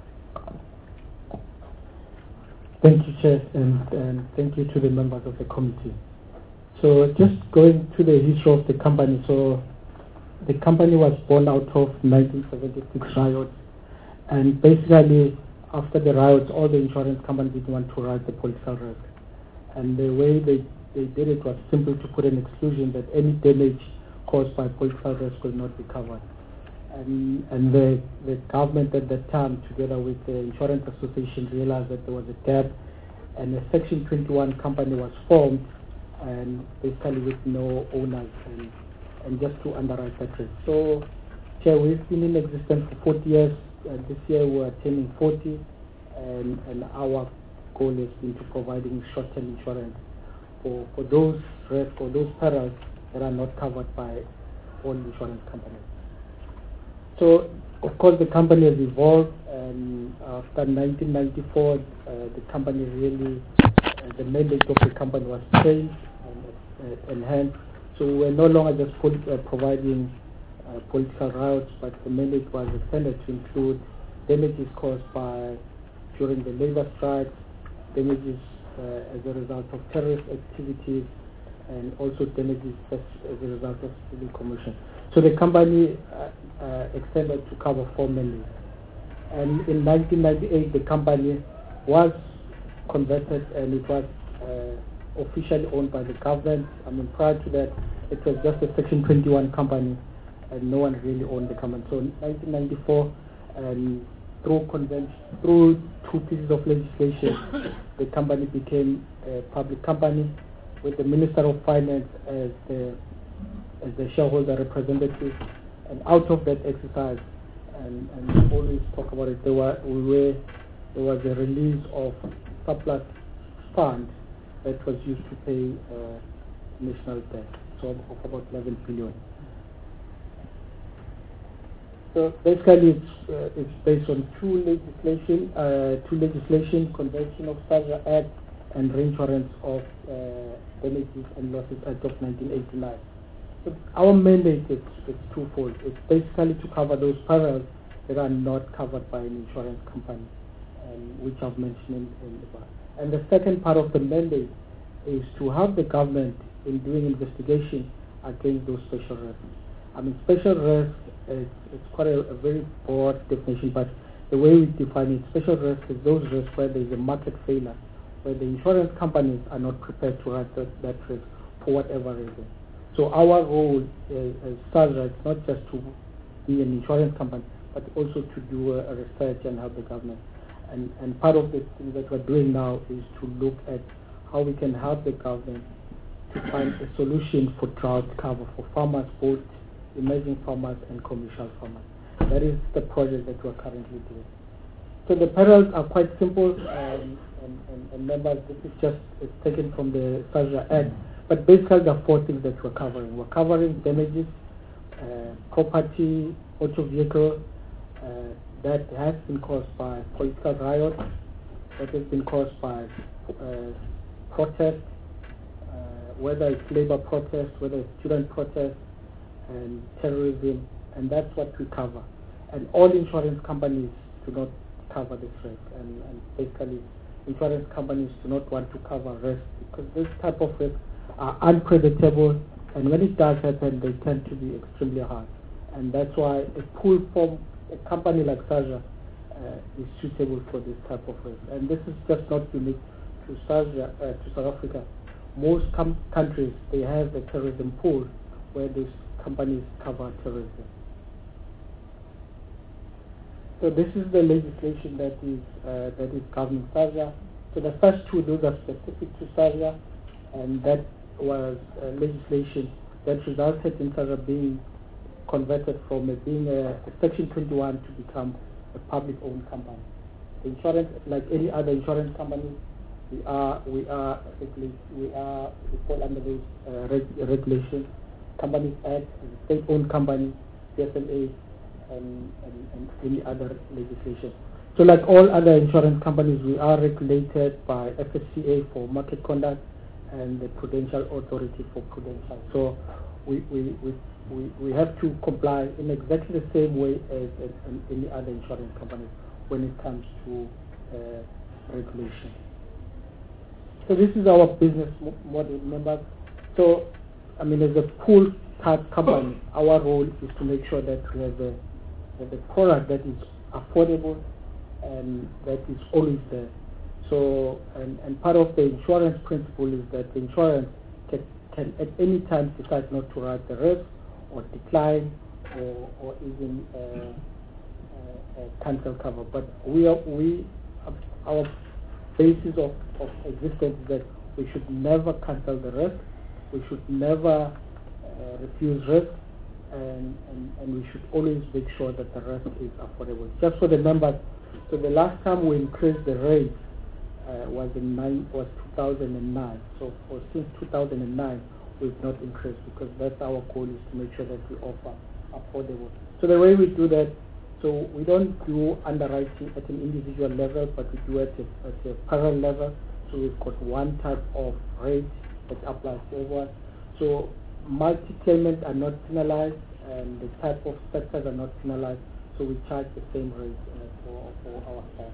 Thank you, Chair, and thank you to the members of the committee. So just going to the history of the company. So the company was born out of 1976 riots, and basically after the riots, all the insurance companies didn't want to write the political risk. And the way they did it was simply to put an exclusion that any damage caused by political risk will not be covered. And the government at that time, together with the Insurance Association, realized that there was a gap, and a Section 21 company was formed, and basically with no owners, and just to underwrite that risk. So, Chair, we've been in existence for 40 years. This year we are turning 40, and our goal has been to providing short-term insurance for those risks or those perils that are not covered by all insurance companies. So, of course, the company has evolved, and after 1994, the company really, the mandate of the company was changed and enhanced. So we're no longer just providing political riots, but the mandate was extended to include damages caused by during the labor strikes, damages as a result of terrorist activities, and also damages as a result of civil commotion. So the company extended to cover 4 mandates. And in 1998, the company was converted, and it was officially owned by the government. I mean, prior to that, it was just a Section 21 company, and no one really owned the company. So in 1994, through 2 pieces of legislation, the company became a public company with the Minister of Finance as the shareholder representative. And out of that exercise, and we always talk about it, there was a release of surplus funds that was used to pay national debt, so of about 11 billion. So basically, it's based on two legislation: Convention of SASRIA Act and Reinsurance of Damages and Losses Act of 1989. So our mandate is twofold. It's basically to cover those perils that are not covered by an insurance company, which I've mentioned in the past. And the second part of the mandate is to help the government in doing investigation against those special risks. I mean, special risk, it's quite a very broad definition, but the way we define it, special risk is those risks where there is a market failure, where the insurance companies are not prepared to write that risk for whatever reason. So our role as SASRIA is not just to be an insurance company, but also to do a research and help the government. And part of the thing that we're doing now is to look at how we can help the government to find a solution for drought cover for farmers, both emerging farmers and commercial farmers. That is the project that we're currently doing. So the perils are quite simple, and members, this is just taken from the SASRIA Act. But basically, there are 4 things that we're covering. We're covering damages, property, auto vehicle, that has been caused by political riots, that has been caused by protest, whether it's labor protest, whether it's student protest, and terrorism, and that's what we cover. And all insurance companies do not cover this risk, and basically insurance companies do not want to cover risk because this type of risk are unpredictable, And when it does happen, they tend to be extremely high. And that's why a pool from a company like SASRA is suitable for this type of risk. And this is just not unique to SASRA, to South Africa. Most countries, they have a terrorism pool where these companies cover terrorism. So this is the legislation that is governing SASRA. So the first two, those are specific to SASRA, and that was legislation that resulted in SASRA being converted from being a Section 21 to become a public-owned company. The insurance, like any other insurance company, we fall under those regulations. Companies Act, state-owned company, CSMA, and any other legislation. So like all other insurance companies, we are regulated by FSCA for market conduct and the Prudential Authority for Prudential. So we have to comply in exactly the same way as any other insurance company when it comes to regulation. So this is our business model, members. So, I mean, as a pool type company, our role is to make sure that we have a product that is affordable and that is always there. So, and part of the insurance principle is that the insurance can at any time decide not to write the risk or decline or even cancel cover. But our basis of existence is that we should never cancel the risk, we should never refuse risk, and we should always make sure that the risk is affordable. Just for the members, so the last time we increased the rate was 2009. So since 2009, we've not increased because that's our goal, is to make sure that we offer affordable. So the way we do that, so we don't do underwriting at an individual level, but we do it at a parallel level. So we've got one type of rate that applies to everyone. So multi-claimants are not penalized, and the type of sectors are not penalized. So we charge the same rate for our staff.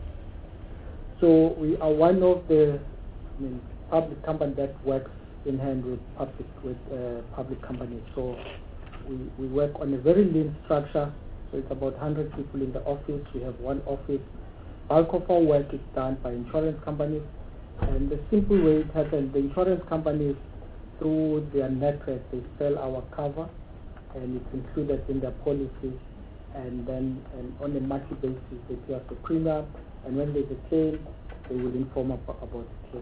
So we are one of the public companies that works in hand with public companies. So we work on a very lean structure. So it's about 100 people in the office. We have one office. Bulk of our work is done by insurance companies. And the simple way it happens, the insurance companies, through their network, they sell our cover, and it's included in their policy. And then on a monthly basis, they pay us the premium. And when there's a claim, they will inform about the claim.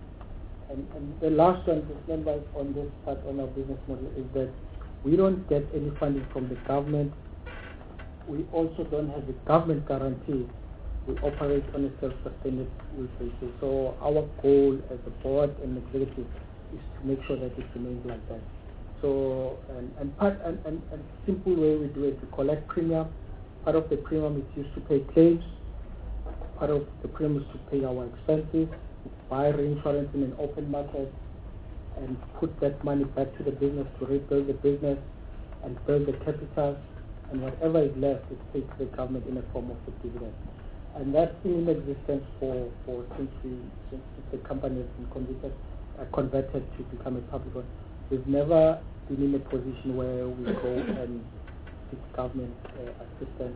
And the last one, just remember on this part on our business model, is that we don't get any funding from the government. We also don't have a government guarantee. We operate on a self-sustainable basis. So our goal as a board and executive is to make sure that it remains like that. So and simple way we do it, we collect premium. Part of the premium is used to pay claims. Part of the premium is to pay our expenses, buy reinsurance in an open market, and put that money back to the business to rebuild the business and build the capital. And whatever is left is paid to the government in the form of the dividend. And that's been in existence since the company has been converted to become a public one. We've never been in a position where we go and seek government assistance,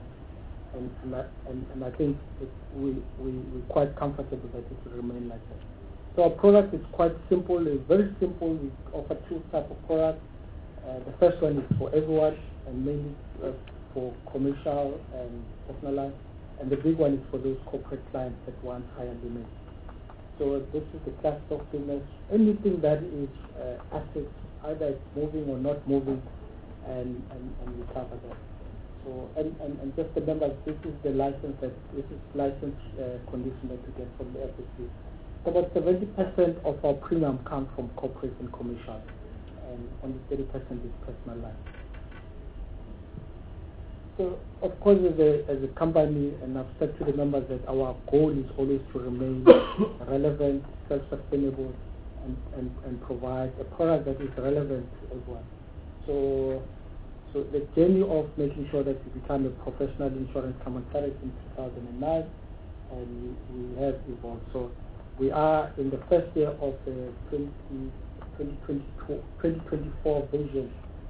and I think we're quite comfortable that it will remain like that. So our product is quite simple. It's very simple. We offer two types of products. The first one is for everyone, and mainly for commercial and personal life. And the big one is for those corporate clients that want higher limits. So this is the class of business. Anything that is assets, either it's moving or not moving, and we cover that. So and just remember, this is license condition that we get from the FSC. So about 70% of our premium comes from corporate and commercial, and only 30% is personal life. So, of course, as a company, and I've said to the members that our goal is always to remain relevant, self-sustainable, and provide a product that is relevant to everyone. So the journey of making sure that we become a professional insurance company started in 2009, and we have evolved. So we are in the first year of the 2024 vision,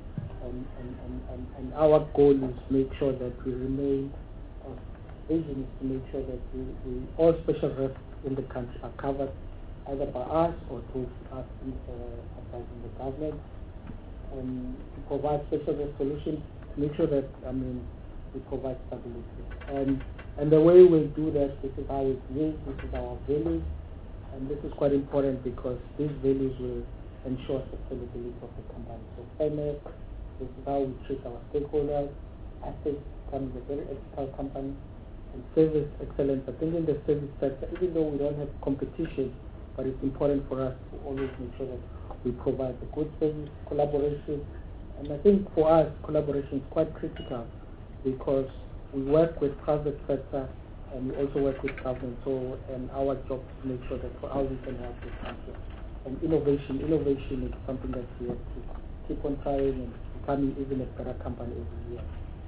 and our goal is to make sure that we remain. Our vision is to make sure that all special risks in the country are covered either by us or through us advising the government, and to provide special risk solutions to make sure that we provide stability. And the way we do that, this is how we live, this is our values, and this is quite important because these values will ensure sustainability of the company. So fairness, this is how we treat our stakeholders, ethics, becomes a very ethical company, and service excellence. I think in the service sector, even though we don't have competition, but it's important for us to always make sure that we provide the good service, collaboration, and I think for us, collaboration is quite critical because we work with private sector and we also work with government. So, and our job is to make sure that for how we can help this country. And innovation is something that we have to keep on trying and becoming even a better company every year.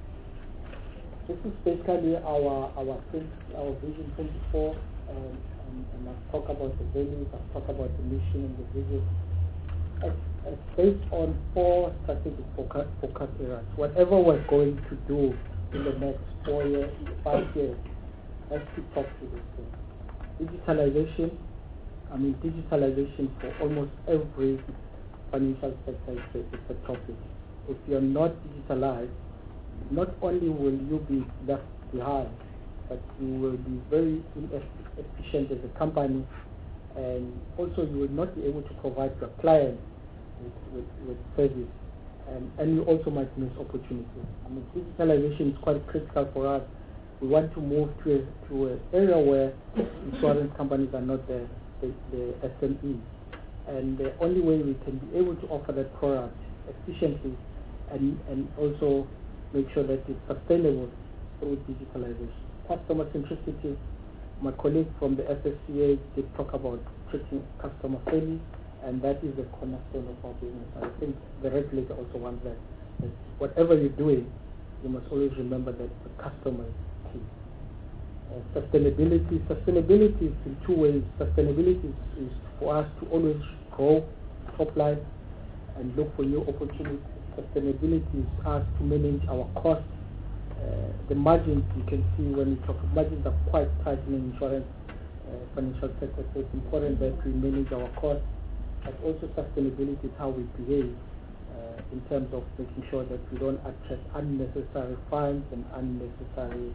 This is basically our vision 24, and I've talked about the values, I've talked about the mission and the vision. It's based on 4 strategic focus areas. Whatever we're going to do in the next 4 years, 5 years, let's keep talk to this thing. Digitalization, digitalization for almost every financial sector is a topic. If you're not digitalized, not only will you be left behind, but you will be very inefficient as a company, and also you will not be able to provide your clients with service, and you also might miss opportunities. Digitalization is quite critical for us. We want to move to an area where insurance companies are not the SMEs, and the only way we can be able to offer that product efficiently and also make sure that it's sustainable through digitalization. Customer centricity. My colleague from the FSCA did talk about treating customer fairly, and that is the cornerstone of our business. I think the regulator also wants that whatever you're doing, you must always remember that the customer is key. Sustainability is in 2 ways. Sustainability is for us to always grow top line and look for new opportunities. Sustainability is us to manage our costs. The margins, you can see when we talk, margins are quite tight in the insurance financial sector, so it's important that we manage our costs. But also sustainability is how we behave in terms of making sure that we don't attract unnecessary fines and unnecessary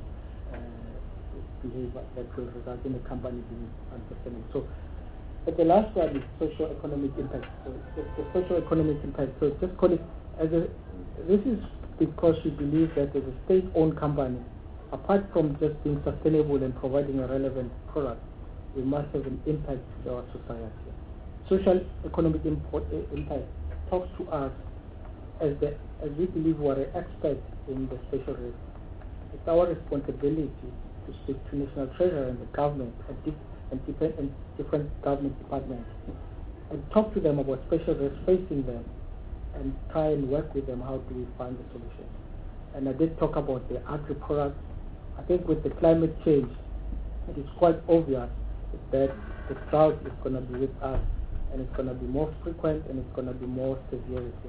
behavior that will result in the company being unsustainable. So, but the last one is socio-economic impact. So the socio-economic impact, so just call it as this is because we believe that as a state-owned company, apart from just being sustainable and providing a relevant product, we must have an impact to our society. Social economic impact talks to us as we believe we are an expert in the special risk. It's our responsibility to speak to National Treasury and the government and different government departments and talk to them about special risks facing them and try and work with them how do we find the solution. And I did talk about the agri products. I think with the climate change, it is quite obvious that the drought is going to be with us, and it's going to be more frequent and it's going to be more severity.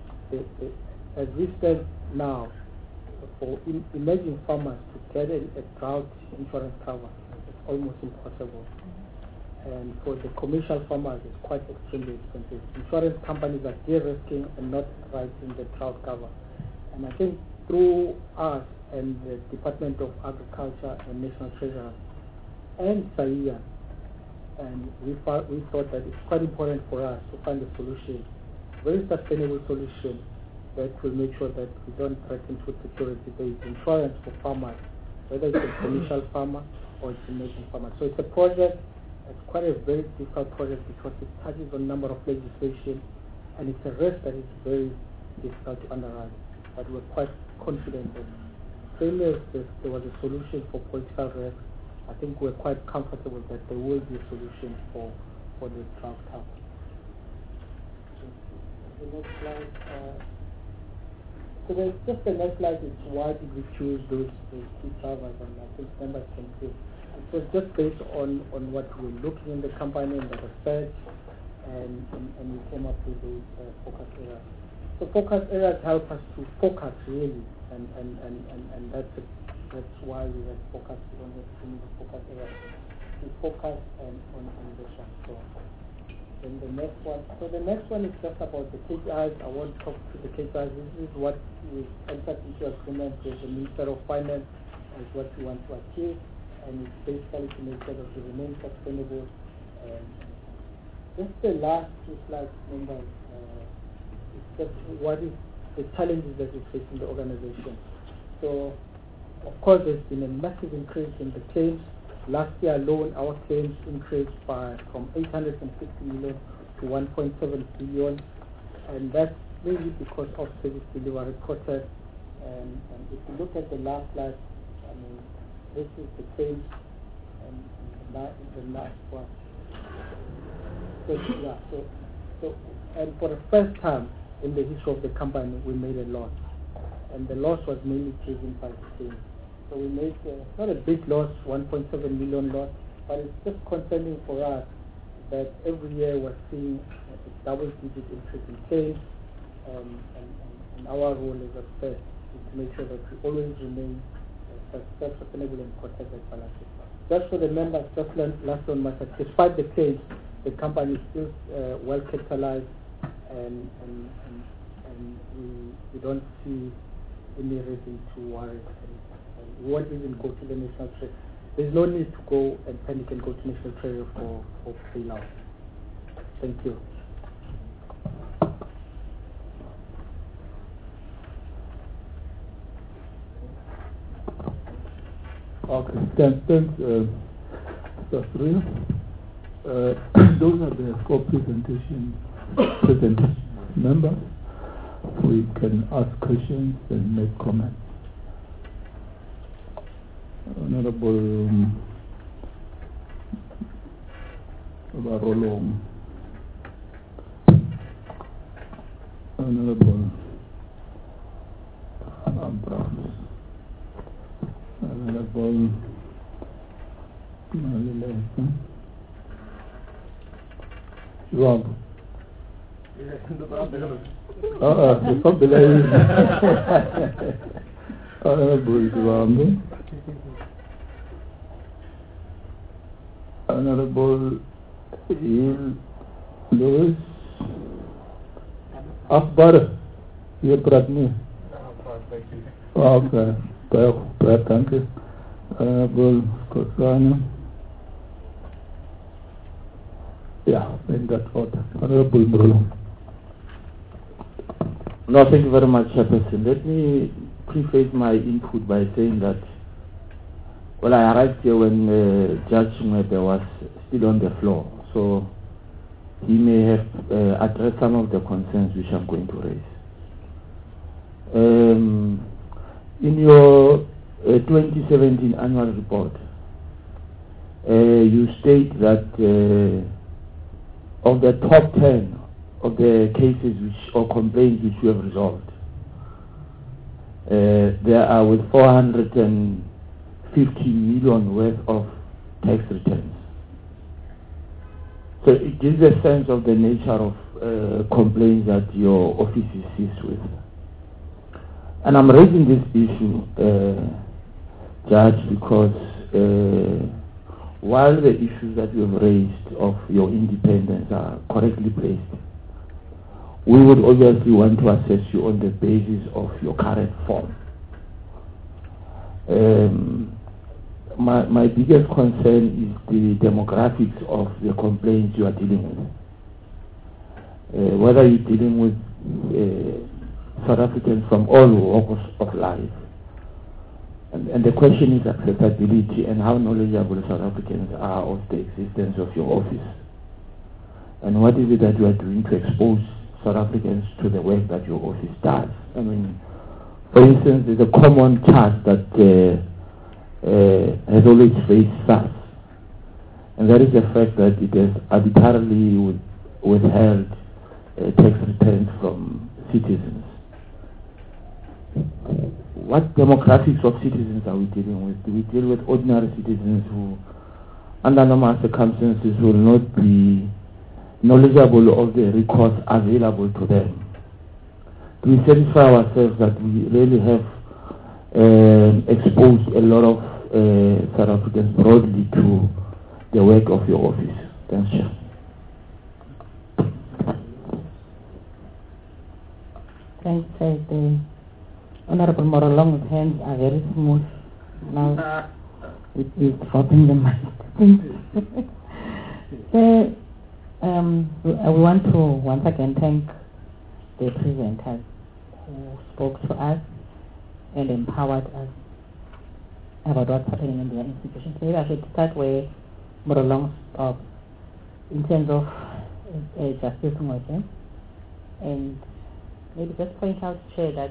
As we said now, for emerging farmers to get a drought insurance cover, it's almost impossible. And for the commercial farmers, it's quite extremely expensive. Insurance companies are de-risking and not writing the drought cover. And I think through us and the Department of Agriculture and National Treasury and SAIA, and we thought that it's quite important for us to find a solution, very sustainable solution that will make sure that we don't threaten food security. There is insurance for farmers, whether it's a commercial farmer or it's a emerging farmer. So it's a project. It's quite a very difficult project because it touches on a number of legislation, and it's a risk that is very difficult to underwrite. But we're quite confident that same as there was a solution for political risk, I think we're quite comfortable that there will be a solution for the drought cover. The next slide. So just the next slide is why did we choose those key drivers, and I think members can see. It was just based on what we're looking in the company and the research and we came up with those focus areas. So focus areas help us to focus really, and that's why we have focus. We don't have too many focus areas. We focus on this one. So then the next one. So the next one is just about the KPIs. I won't talk to the KPIs. This is what we entered into agreement with the Minister of Finance as what we want to achieve, and it's basically to make sure that we remain sustainable. Just the last two slides, members. It's just what is the challenges that we face in the organization. So, of course, there's been a massive increase in the claims. Last year alone, our claims increased from 850 million to 1.7 billion, and that's mainly because of service delivery process. And if you look at the last slide, I mean, this is the claims, and the last one. So, and for the first time in the history of the company, we made a loss, and the loss was mainly driven by the claims. So we made not a big loss, 1.7 million loss, but it's just concerning for us that every year we're seeing a double-digit increase in claims, and our role as a first is to make sure that we always remain sustainable and protect that balance sheet. Just for the members, just last on my side, despite the claims, the company is still well capitalized, and we don't see any reason to worry. We won't even go to the national trade. There's no need to go and panic and go to national trade for bailout. Thank you. Okay, thanks, Safria. Those are the four presentations. Members, we can ask questions and make comments. Honorable Barolong, Honorable Abrams, Honorable Malilesa, Rob. Honorable Joambo, Honorable Lewis, Akbar, you brought me. Okay, thank you. Honorable Kosana. Yeah, in that order. Honorable Bruno. No, thank you very much, Chairperson. Let me preface my input by saying that, well, I arrived here when Judge Mwebe was still on the floor, so he may have addressed some of the concerns which I'm going to raise. In your 2017 annual report, you state that of the top 10 of the cases or complaints which you have resolved, there are with 450 million worth of tax returns. So it gives a sense of the nature of complaints that your office is seized with. And I'm raising this issue, Judge, because while the issues that you have raised of your independence are correctly placed, we would obviously want to assess you on the basis of your current form. My biggest concern is the demographics of the complaints you are dealing with. Whether you're dealing with South Africans from all walks of life. And the question is acceptability and how knowledgeable South Africans are of the existence of your office. And what is it that you are doing to expose South Africans to the work that your office does? I mean, for instance, there's a common charge that has always faced us, and that is the fact that it has arbitrarily withheld tax returns from citizens. What demographics of citizens are we dealing with? Do we deal with ordinary citizens who, under normal circumstances, will not be knowledgeable of the recourse available to them? Do we satisfy ourselves that we really have exposed a lot of South Africans broadly to the work of your office? Thanks, Chair. Thanks, the Honorable Morolong's hands are very smooth now. It is dropping the mic. So, I want to once again thank the presenters who spoke to us and empowered us about what's happening in their institutions. Maybe I should start where Morolong stopped in terms of justice motion, and maybe just point out, Chair, that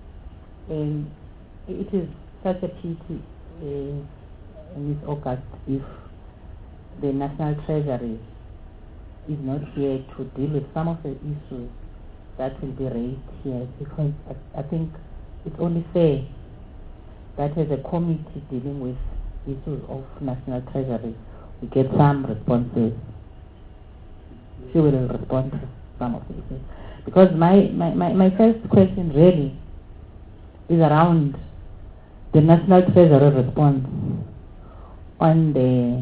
it is such a pity in this August if the National Treasury is not here to deal with some of the issues that will be raised here, because I think it's only fair that as a committee dealing with issues of National Treasury, we get some responses. She will respond to some of the issues. Because my first question really is around the National Treasury response on the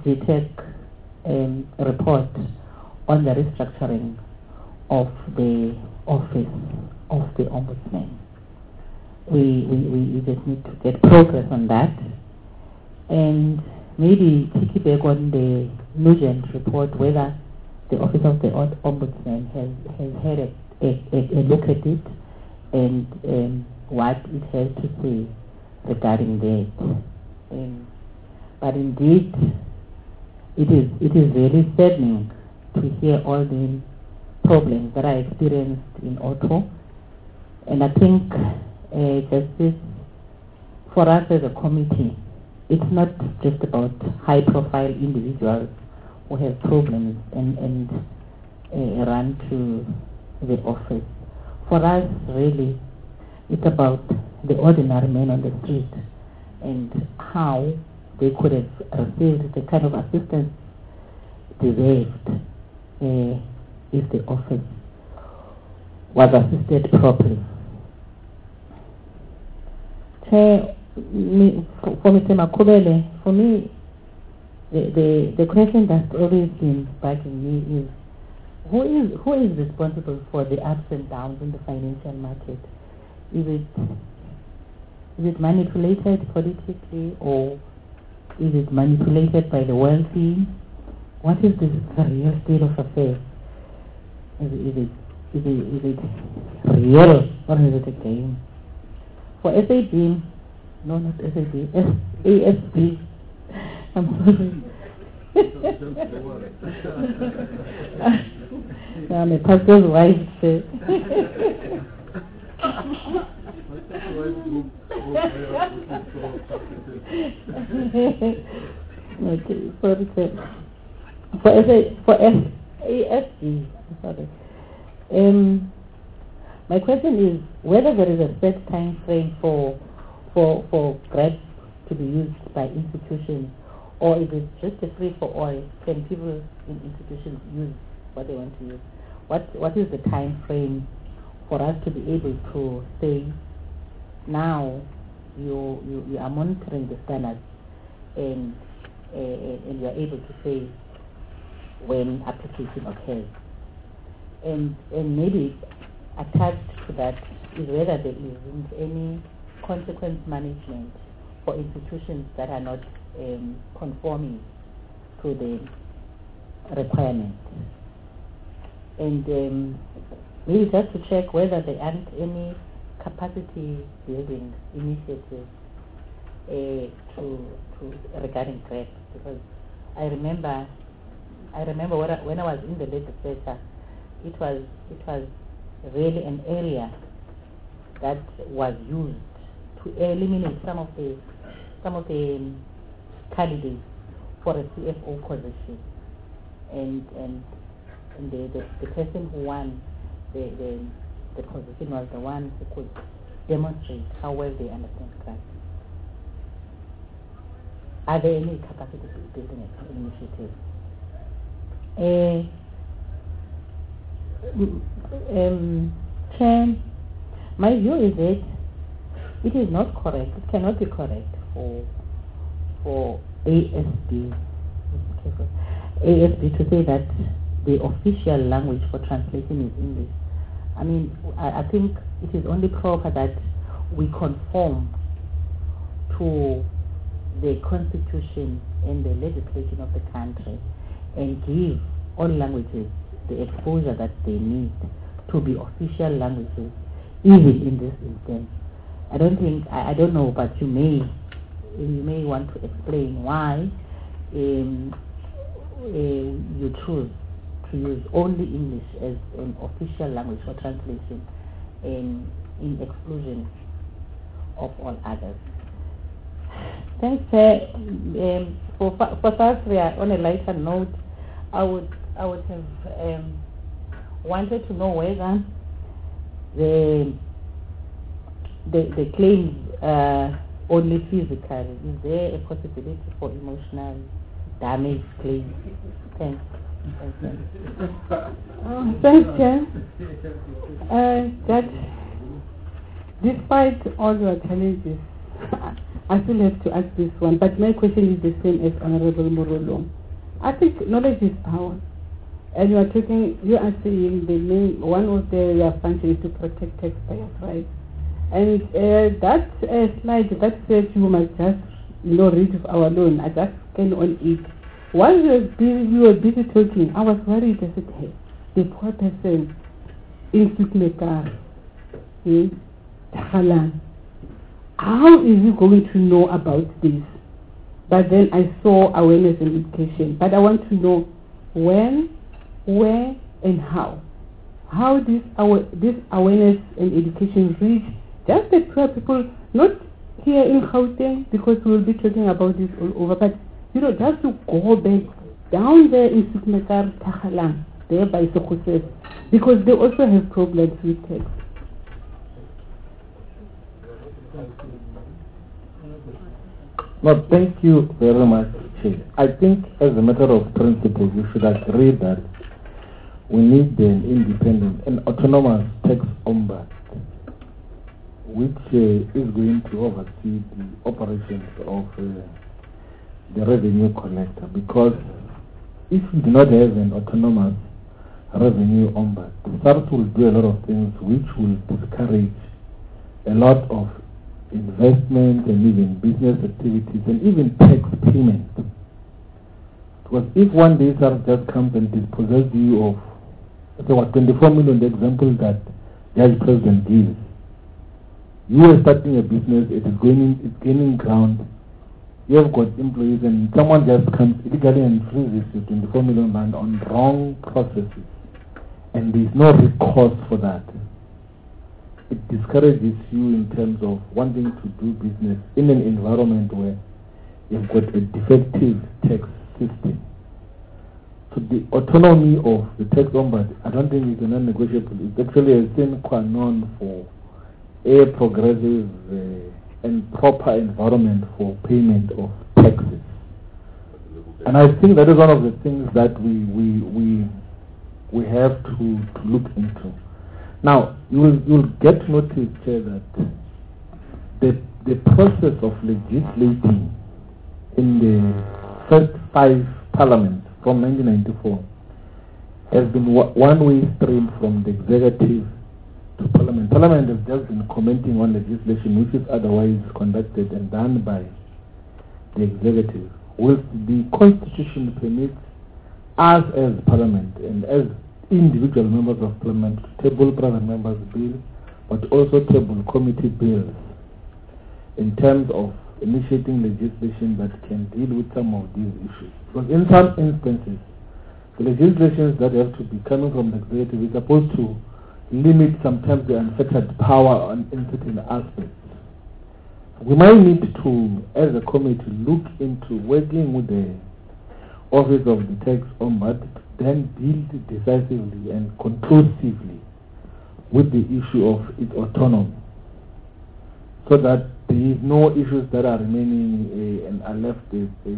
GTEC report on the restructuring of the office of the Ombudsman. We just need to get progress on that, and maybe piggyback on the Nugent report, whether the Office of the Ombudsman has had a look at it and what it has to say regarding that. But indeed, it is very saddening to hear all the problems that are experienced in Otto, and I think justice for us as a committee, it's not just about high-profile individuals who have problems and run to the office. For us, really, it's about the ordinary man on the street and how they could have received the kind of assistance deserved if the office was assisted properly. For Mr. Makubele, for me, the question that's always been bugging me is who is responsible for the ups and downs in the financial market? Is it manipulated politically, or is it manipulated by the wealthy? What is the real state of affairs? Is it real, or is it a game? For SAB, no, not SAB, ASB, I'm sorry. I'm a pastor's wife. Okay, sorry, sir. For ASB, sorry. My question is whether there is a set time frame for grants to be used by institutions, or is it just a free for all? Can people in institutions use what they want to use? What is the time frame for us to be able to say, now you are monitoring the standards and you are able to say when application occurs? And maybe attached to that is whether there isn't any consequence management for institutions that are not conforming to the requirements. And maybe just to check whether there aren't any capacity building initiatives regarding grants, because I remember when I was in the legislature, it was really an area that was used to eliminate some of the candidates for a CFO position, and the person who won the position was the one who could demonstrate how well they understand grants. Are there any capacity building initiatives? Chair, my view is that it is not correct. It cannot be correct for ASB to say that the official language for translation is English. I mean, I think it is only proper that we conform to the constitution and the legislation of the country and give all languages the exposure that they need to be official languages, even in this instance. I don't know, but you may want to explain why you choose to use only English as an official language for translation in exclusion of all others. Thanks, for Sasria, on a lighter note, I would have wanted to know whether the claims only physical. Is there a possibility for emotional damage claims? Thanks. Thanks, Chair. That despite all your challenges, I still have to ask this one, but my question is the same as Honorable Morolo. I think knowledge is power. And you are saying the main one of their functions is to protect taxpayers' rights. And that slide that says you must just read of our loan, I just scan on it. While we were busy talking, I was worried. I said, hey, the poor person in Sukmekar, how is he going to know about this? But then I saw awareness and education. But I want to know when, where, and how. How this awareness and education reach just the poor people, not here in Gauteng, because we will be talking about this all over, but just to go back down there in Sukmekar, Takhalang, there by Sokhoses, because they also have problems with tax. No, thank you very much, Chair. I think as a matter of principle, we should agree that we need an independent and autonomous tax ombudsman, which is going to oversee the operations of the revenue collector. Because if we do not have an autonomous revenue ombudsman, SARS will do a lot of things which will discourage a lot of investment and even business activities and even tax payment. Because if one day SARS just comes and dispossesses you of, let's say, 24 million, the example that Judge President gives, you are starting a business, it's gaining ground, you have got employees, and someone just comes illegally and freezes you 24 million rand on wrong processes, and there is no recourse for that. It discourages you in terms of wanting to do business in an environment where you've got a defective tax system. So the autonomy of the tax ombudsman, I don't think it's a non-negotiable. It's actually a sine qua non for a progressive and proper environment for payment of taxes. And I think that is one of the things that we have to look into. Now, you'll get to notice, Chair, that the process of legislating in the first 5 parliaments from 1994 has been one-way stream from the executive to Parliament. Parliament has just been commenting on legislation which is otherwise conducted and done by the executive, whilst the Constitution permits us as Parliament and as individual members of Parliament to table private members' bills, but also table committee bills in terms of initiating legislation that can deal with some of these issues. Because in some instances, the legislations that have to be coming from the executive is supposed to limit sometimes the unfettered power in certain aspects. We might need to, as a committee, look into working with the Office of the Tax Ombudsman, then deal decisively and conclusively with the issue of its autonomy, so that there is no issues that are remaining and are left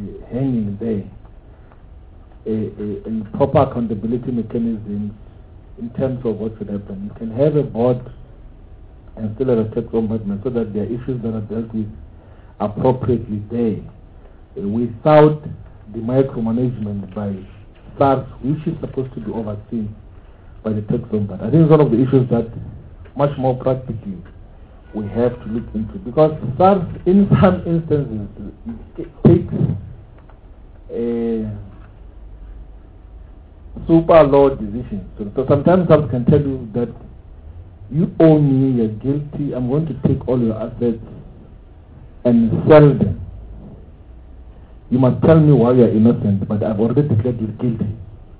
hanging there. And proper accountability mechanisms in terms of what should happen. You can have a board and still have a tax ombudsman so that there are issues that are dealt with appropriately there without the micromanagement by SARS, which is supposed to be overseen by the tax ombudsman. I think it's one of the issues that much more practically we have to look into, because SARS in some instances it takes super low decisions. So sometimes SARS can tell you that you owe me, you're guilty, I'm going to take all your assets and sell them. You must tell me why you're innocent, but I've already declared you guilty.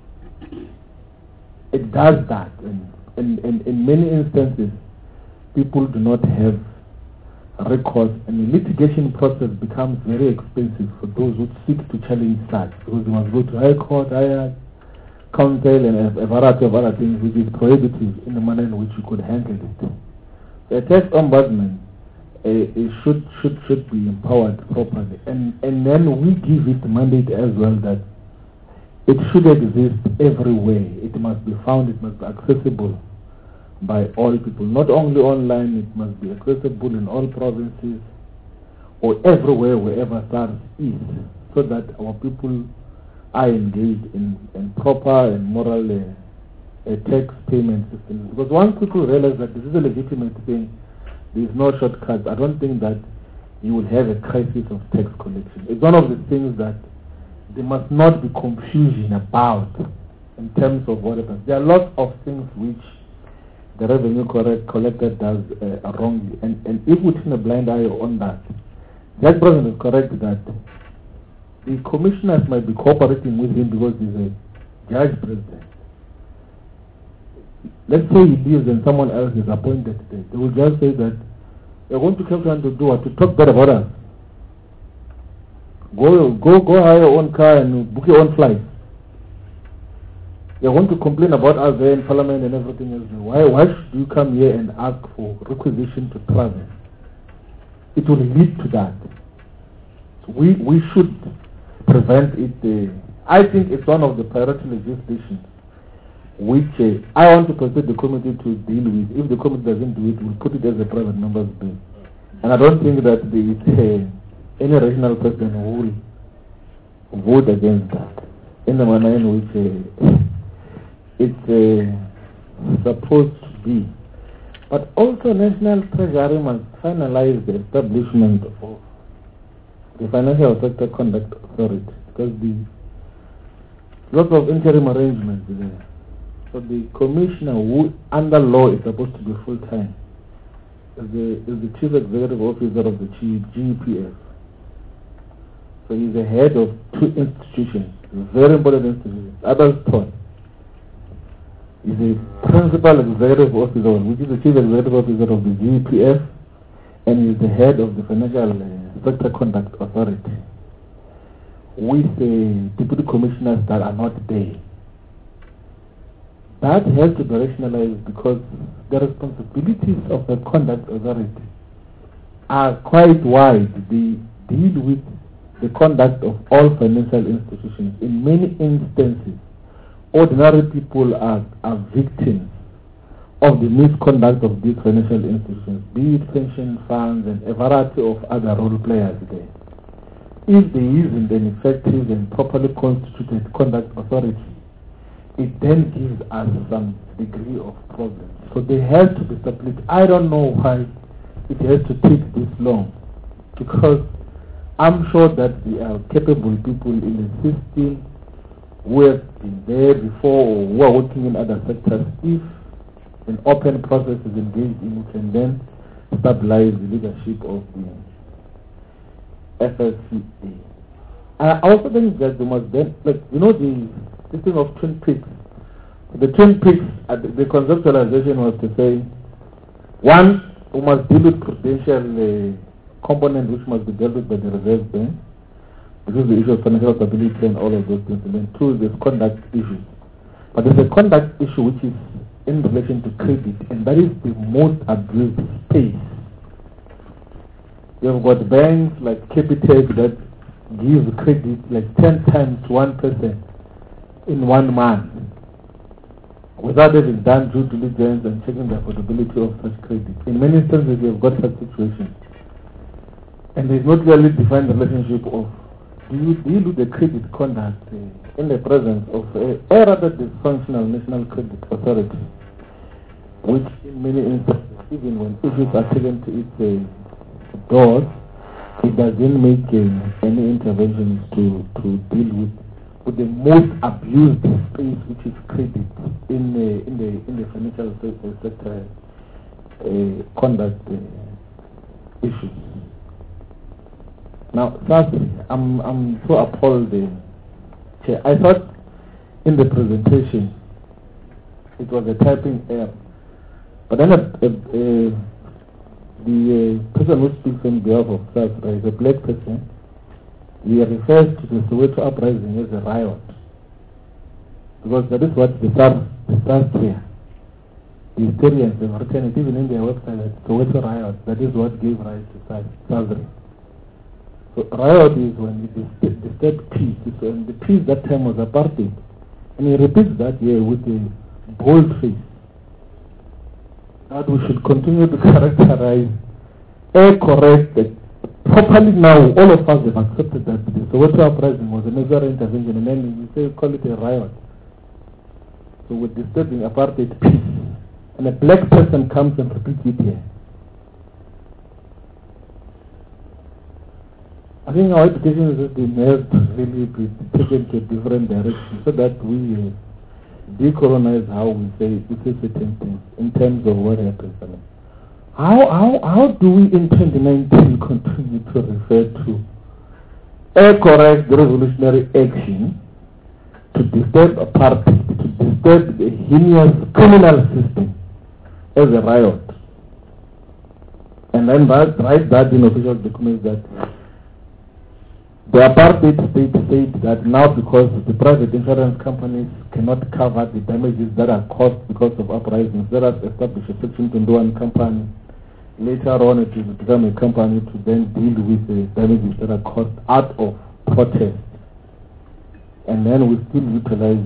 It does that, and in many instances people do not have recourse, and the litigation process becomes very expensive for those who seek to challenge that, because you must go to High Court, higher counsel, and a variety of other things which is prohibitive in the manner in which you could handle it. The tax ombudsman it should be empowered properly, and then we give it the mandate as well that it should exist everywhere. It must be found, it must be accessible by all people, not only online, it must be accessible in all provinces or everywhere wherever SARS is, so that our people are engaged in proper and moral tax payment systems. Because once people realize that this is a legitimate thing, there is no shortcut, I don't think that you will have a crisis of tax collection. It's one of the things that there must not be confusion about in terms of what happens. There are lots of things which the revenue collector does wrongly, and if we turn a blind eye on that, that person is correct that the commissioners might be cooperating with him because he's a judge president. Let's say he leaves and someone else is appointed there. They will just say that they're going to come down to do what? To talk bad about us. Go hire your own car and book your own flight. You're going to complain about us there in Parliament and everything else. Why should you come here and ask for requisition to travel? It will lead to that. So we should prevent it. I think it's one of the priority legislations which I want to persuade the committee to deal with. If the committee doesn't do it, we'll put it as a private members bill. And I don't think that any rational person will vote against that in the manner in which it's supposed to be. But also National Treasury must finalize the establishment of the Financial Sector Conduct Authority, because lots of interim arrangements there. So the commissioner, who under law is supposed to be full-time, is the chief executive officer of the GEPF. So he's the head of two institutions, very important institutions. Adelston is the principal executive officer, which is the chief executive officer of the GEPF, and is the head of the Financial Sector Conduct Authority, with the deputy commissioners that are not there. That has to be rationalized, because the responsibilities of the conduct authority are quite wide. They deal with the conduct of all financial institutions. In many instances, ordinary people are victims of the misconduct of these financial institutions, be it pension funds and a variety of other role players there. If there isn't an effective and properly constituted conduct authority, it then gives us some degree of problem. So they have to be split. I don't know why it has to take this long, because I'm sure that there are capable people in the system who have been there before or who are working in other sectors. If an open process is engaged in, we can then stabilize the leadership of the FSCA. I also think that they must then, the thing of Twin Peaks. The Twin Peaks, the conceptualization was to say, one, we must deal with prudential component which must be dealt with by the Reserve Bank, because the issue of financial stability and all of those things. And then two, there's conduct issues. But there's a conduct issue which is in relation to credit, and that is the most abused space. You've got banks like Capitec that give credit like 10 times to one person in 1 month. without having done due diligence and checking the affordability of such credit. In many instances, we have got such situations. And there is not clearly defined relationship of do you deal with the credit conduct in the presence of a rather dysfunctional national credit authority, which in many instances, even when issues are taken to its doors, it doesn't make any interventions to deal with the most abused space, which is credit in the financial sector conduct issues. Now, lastly, I'm so appalled. Chair, I thought in the presentation it was a typing error, but then the person who speaks on behalf of SASRA is a black person. He refers to the Soweto uprising as a riot, because that is what the SARS here. The historians have written it even in their website that Soweto riot, that is what gave rise to SASRA. So riot is when it disturbed peace. And the peace that time was apartheid. And he repeats that here with a bold face. That we should continue to characterize correct properly now. All of us have accepted that the Soweto uprising was a necessary intervention, and then we say call it a riot. So we're disturbing apartheid peace. And a black person comes and repeats it here. I think our education system has to really be taken to a different direction so that we decolonize how we say certain things in terms of what happens. How do we in 2019 continue to refer to a correct revolutionary action to disturb apartheid, to disturb the heinous criminal system as a riot? And then write that in official documents that the apartheid state said that now because the private insurance companies cannot cover the damages that are caused because of uprisings, let us establish a Section 21 company. Later on it will become a company to then deal with the damages that are caused out of protest. And then we still utilize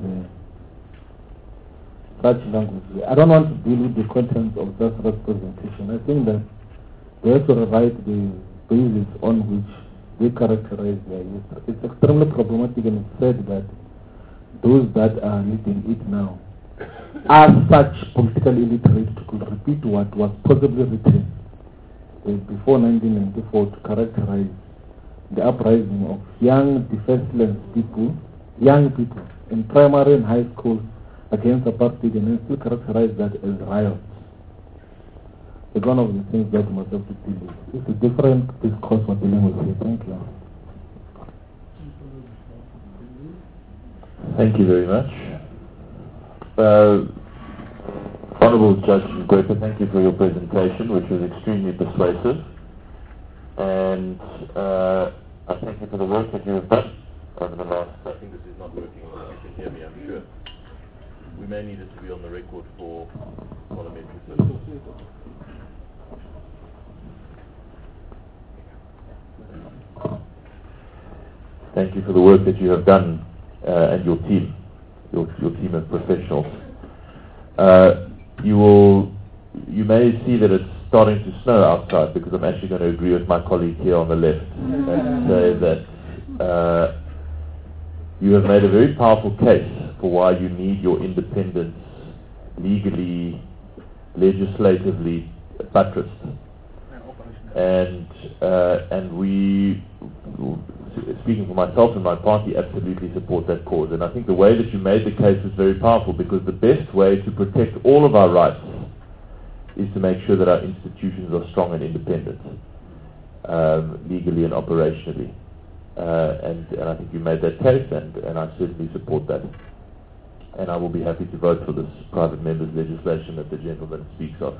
such language. I don't want to deal with the contents of that representation. I think that we have to rewrite the basis on which they characterize their use. It's extremely problematic, and it's said that those that are leading it now are such politically illiterate to could repeat what was possibly written before 1994 to characterize the uprising of young defenseless people, young people in primary and high schools against apartheid, and then still characterize that as riots. It's one of the things that we must have to deal with. It's a different discourse we're dealing with here. Thank you. Thank you very much. Honourable Judge Mgwetha, thank you for your presentation, which was extremely persuasive. And I thank you for the work that you have done over the last... I think this is not working, you can hear me, I'm sure. We may need it to be on the record for parliamentary purposes. Thank you for the work that you have done and your team of professionals. You may see that it's starting to snow outside, because I'm actually going to agree with my colleague here on the left and say that you have made a very powerful case for why you need your independence legally, legislatively buttressed. And we, speaking for myself and my party, absolutely support that cause. And I think the way that you made the case is very powerful, because the best way to protect all of our rights is to make sure that our institutions are strong and independent, legally and operationally. And I think you made that case, and I certainly support that. And I will be happy to vote for this private member's legislation that the gentleman speaks of.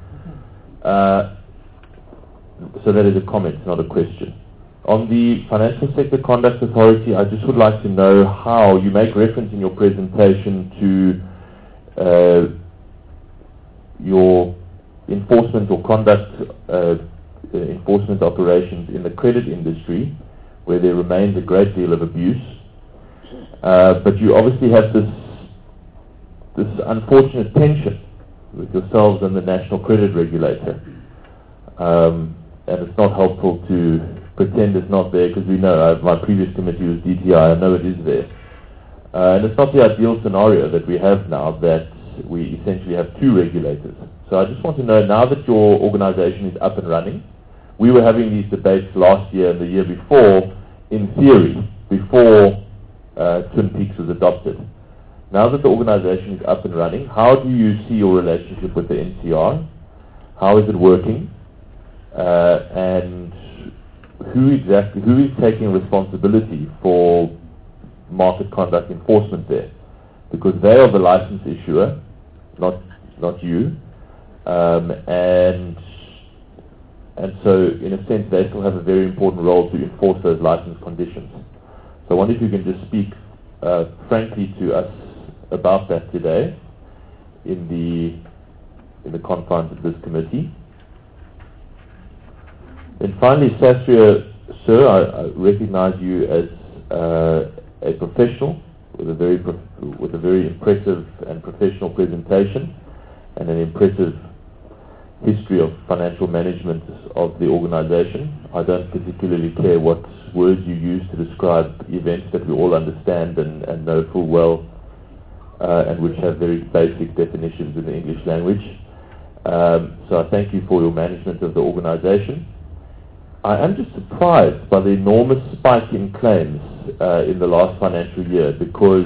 So that is a comment, not a question. On the Financial Sector Conduct Authority, I just would like to know how you make reference in your presentation to your enforcement or conduct enforcement operations in the credit industry, where there remains a great deal of abuse. But you obviously have this this unfortunate tension with yourselves and the National Credit Regulator. And it's not helpful to pretend it's not there, because we know, my previous committee was DTI, I know it is there. And it's not the ideal scenario that we have now, that we essentially have two regulators. So I just want to know, now that your organization is up and running, we were having these debates last year and the year before, in theory, before Twin Peaks was adopted. Now that the organization is up and running, how do you see your relationship with the NCR? How is it working? And who is taking responsibility for market conduct enforcement there? Because they are the license issuer, not you. And so, in a sense, they still have a very important role to enforce those license conditions. So I wonder if you can just speak frankly to us about that today in the confines of this committee. And finally, Sastria, sir, I recognize you as a professional with a very impressive and professional presentation and an impressive history of financial management of the organization. I don't particularly care what words you use to describe events that we all understand and know full well, and which have very basic definitions in the English language. So I thank you for your management of the organization. I am just surprised by the enormous spike in claims in the last financial year, because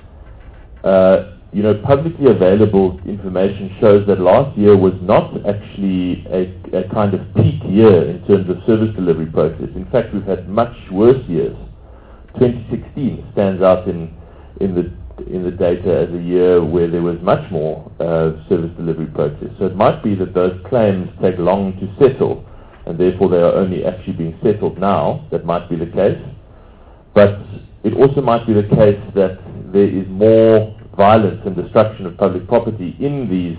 publicly available information shows that last year was not actually a kind of peak year in terms of service delivery process. In fact, we've had much worse years. 2016 stands out in the data as a year where there was much more service delivery process. So it might be that those claims take long to settle, and therefore they are only actually being settled now. That might be the case. But it also might be the case that there is more violence and destruction of public property in these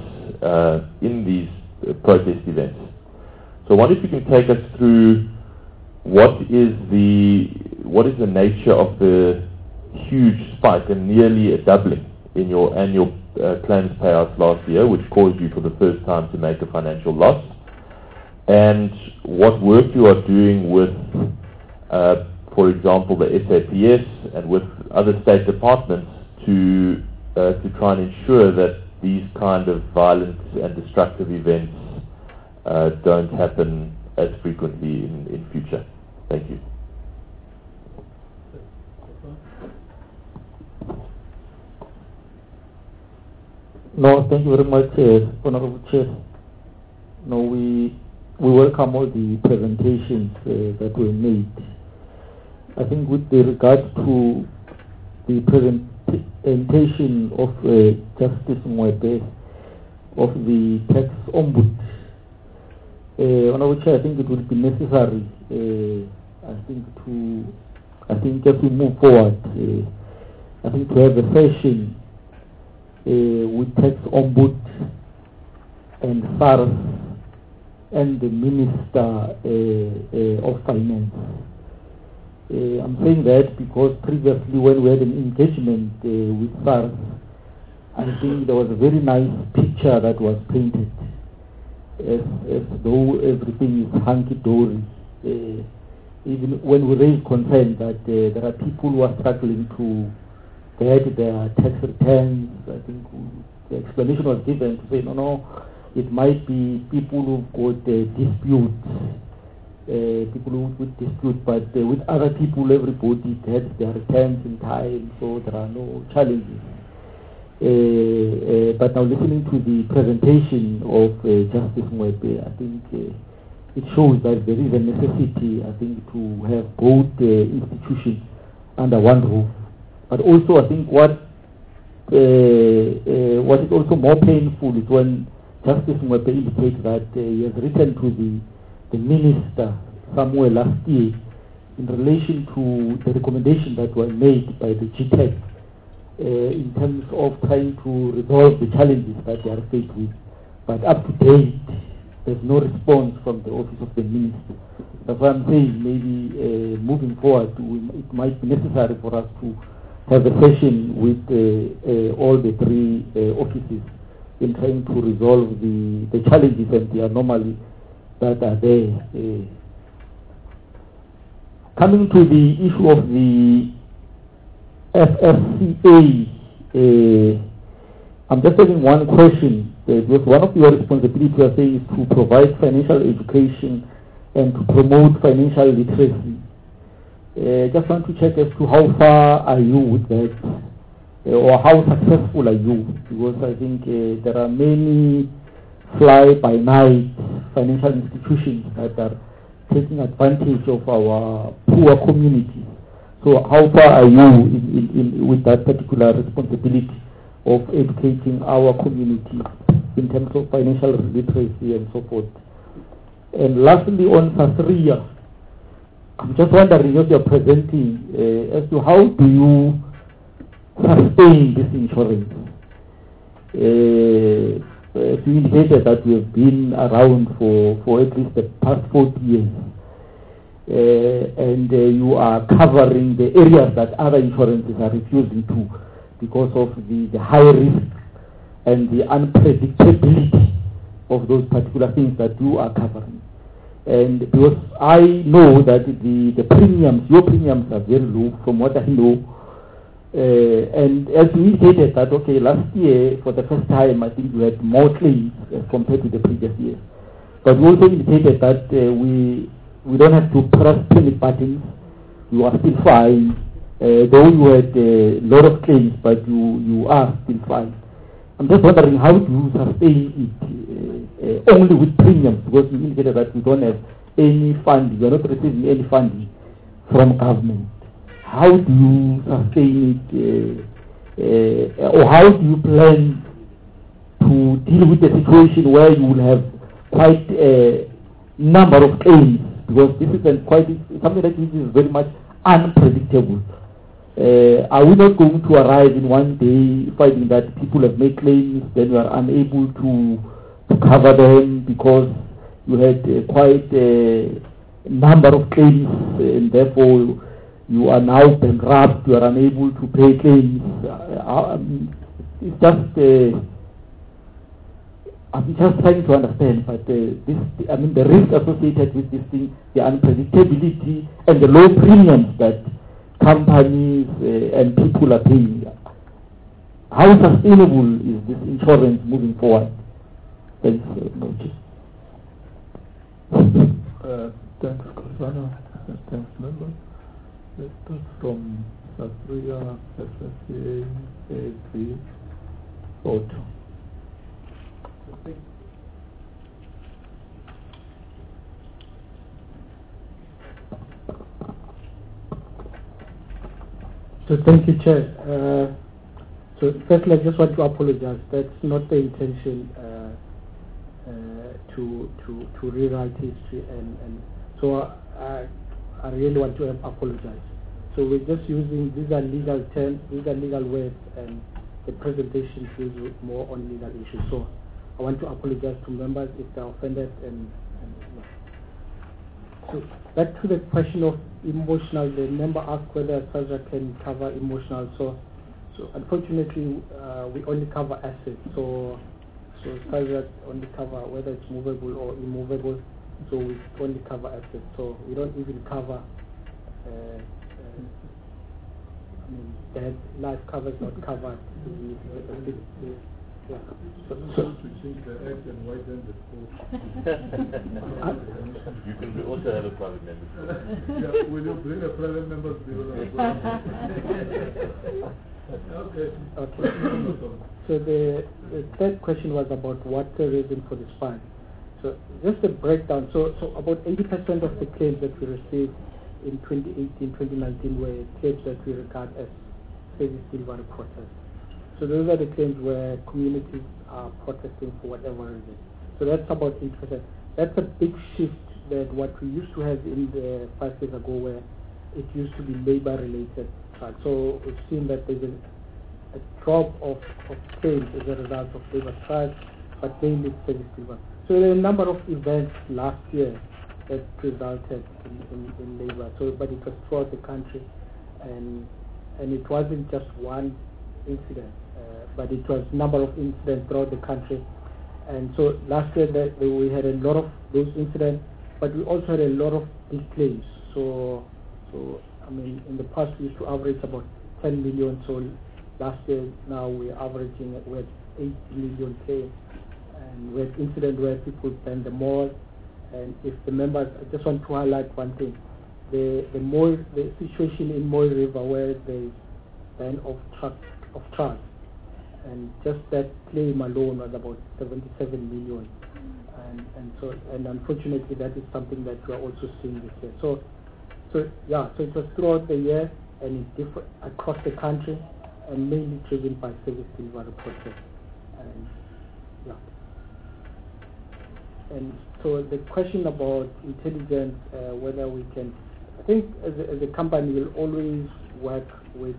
protest events. So I wonder if you can take us through what is the nature of the huge spike and nearly a doubling in your annual claims payouts last year, which caused you for the first time to make a financial loss, and what work you are doing with, for example, the SAPS and with other state departments to try and ensure that these kind of violent and destructive events don't happen as frequently in future. Thank you. No, thank you very much, Honorable Chair. No, we welcome all the presentations that were made. I think with regards to the presentation of Justice Mwebe of the tax ombud, Honorable Chair, I think it would be necessary, I think as we move forward, I think to have a session with tax ombud and SARS and the Minister of Finance. I'm saying that because previously when we had an engagement with SARS, I think there was a very nice picture that was painted as though everything is hunky-dory. Even when we raised concern that there are people who are struggling to get their tax returns, I think the explanation was given to say, no, it might be people who've got disputes, people who would dispute, but with other people, everybody gets their returns in time, so there are no challenges. But now listening to the presentation of Justice Mwebe, I think it shows that there is a necessity, I think, to have both institutions under one roof. But also, I think what is also more painful is when Justice Mwebe indicates that he has written to the minister somewhere last year in relation to the recommendations that were made by the GTEC in terms of trying to resolve the challenges that they are faced with. But up to date, there's no response from the office of the minister. That's why I'm saying maybe moving forward, it might be necessary for us to have a session with all the three offices in trying to resolve the challenges and the anomalies that are there. Coming to the issue of the FSCA, I'm just having one question. Because one of your responsibilities, you are saying, is to provide financial education and to promote financial literacy. Just want to check as to how far are you with that, or how successful are you? Because I think there are many fly-by-night financial institutions that are taking advantage of our poor communities. So how far are you with that particular responsibility of educating our community in terms of financial literacy and so forth? And lastly, on Sasria, I'm just wondering, if you're presenting, as to how do you sustain this insurance? As you indicated that we have been around for at least the past 40 years, and you are covering the areas that other insurances are refusing to because of the high risk and the unpredictability of those particular things that you are covering. And because I know that the premiums, your premiums are very low from what I know. And as you indicated that, okay, last year, for the first time, I think we had more claims as compared to the previous years. But we also indicated that we don't have to press panic buttons. You are still fine. Though you had a lot of claims, but you are still fine. I'm just wondering, how do you sustain it only with premiums? Because you indicated that you don't have any funding. You are not receiving any funding from government. How do you sustain it, or how do you plan to deal with the situation where you will have quite a number of claims? Because this is something that is very much unpredictable. Are we not going to arrive in one day finding that people have made claims, then you are unable to cover them because you had quite a number of claims, and therefore you are now bankrupt, you are unable to pay claims? It's just, I'm just trying to understand, but the risk associated with this thing, the unpredictability and the low premiums that companies and people are paying. How sustainable is this insurance moving forward? Thanks very much. Thanks, Kosana. Thanks, members. Let's start from Sasria, FSCA, ASB, Auto. So thank you, Chair. So firstly, I just want to apologize. That's not the intention to rewrite history, and so I really want to apologize. So we're just using, these are legal terms, these are legal words, and the presentation deals more on legal issues. So I want to apologize to members if they're offended. And so back to the question of emotional, the member asked whether SASRA can cover emotional. So unfortunately, we only cover assets. So SASRA only cover whether it's movable or immovable. So we only cover assets. So we don't even cover. Dead life cover is not covered. Yeah. So to change the act and widen the scope. You can also have a private member. Yeah, will you bring a private member bill? Okay. So the third question was about what's the reason for this fine. So just a breakdown. So about 80% of the claims that we received in 2018, 2019 were claims that we regard as service delivery protest. So those are the claims where communities are protesting for whatever reason. So that's about 8%. That's a big shift that what we used to have in the 5 years ago, where it used to be labor-related. So we've seen that there's a drop of claims as a result of labor strikes, but mainly service delivery. So there are a number of events last year that resulted in labor. So, but it was throughout the country, and and it wasn't just one incident, but it was a number of incidents throughout the country. And so last year we had a lot of those incidents, but we also had a lot of big claims. So I mean, in the past we used to average about 10 million. So last year now we're averaging we had 8 million claims, and we had incidents where people burned the mall. And if the members, I just want to highlight one thing: the situation in Moy River where there's ban of trucks, and just that claim alone was about 77 million. And unfortunately that is something that we are also seeing this year. So it was throughout the year and it's different across the country, and mainly driven by service delivery process. And so the question about intelligence, whether we can, I think as a company we'll always work with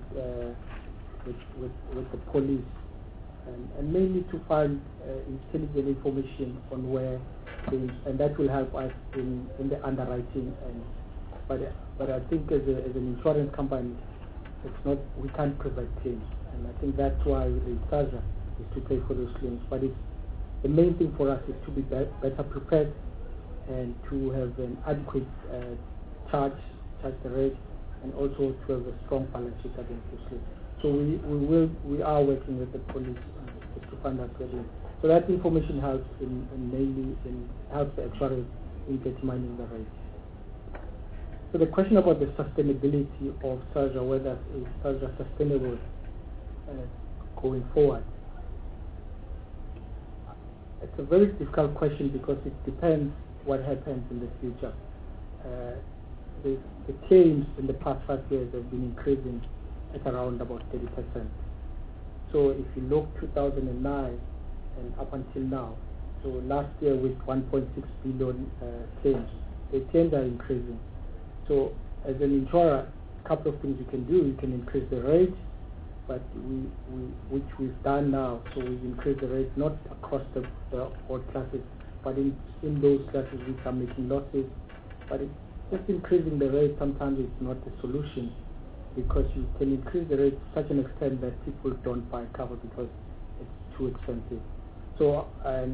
the police, and mainly to find intelligent information on where things, and that will help us in the underwriting. But I think as an insurance company, we can't prevent claims, and I think that's why the SASRA is to pay for those claims. But the main thing for us is to be better prepared and to have an adequate charge the rate, and also to have a strong balance sheet against those claims. So we are working with the police to find out where. So that information helps helps the actuaries in determining the rate. So the question about the sustainability of SASRA, whether is SASRA sustainable going forward, it's a very difficult question because it depends what happens in the future. The claims in the past 5 years have been increasing at around about 30%. So if you look 2009 and up until now, so last year with 1.6 billion claims, the claims are increasing. So as an insurer, a couple of things you can do. You can increase the rate, but which we've done now. So we've increased the rate not across the all classes, but in those classes which are making losses. But just increasing the rate sometimes is not the solution, because you can increase the rate to such an extent that people don't buy cover because it's too expensive. So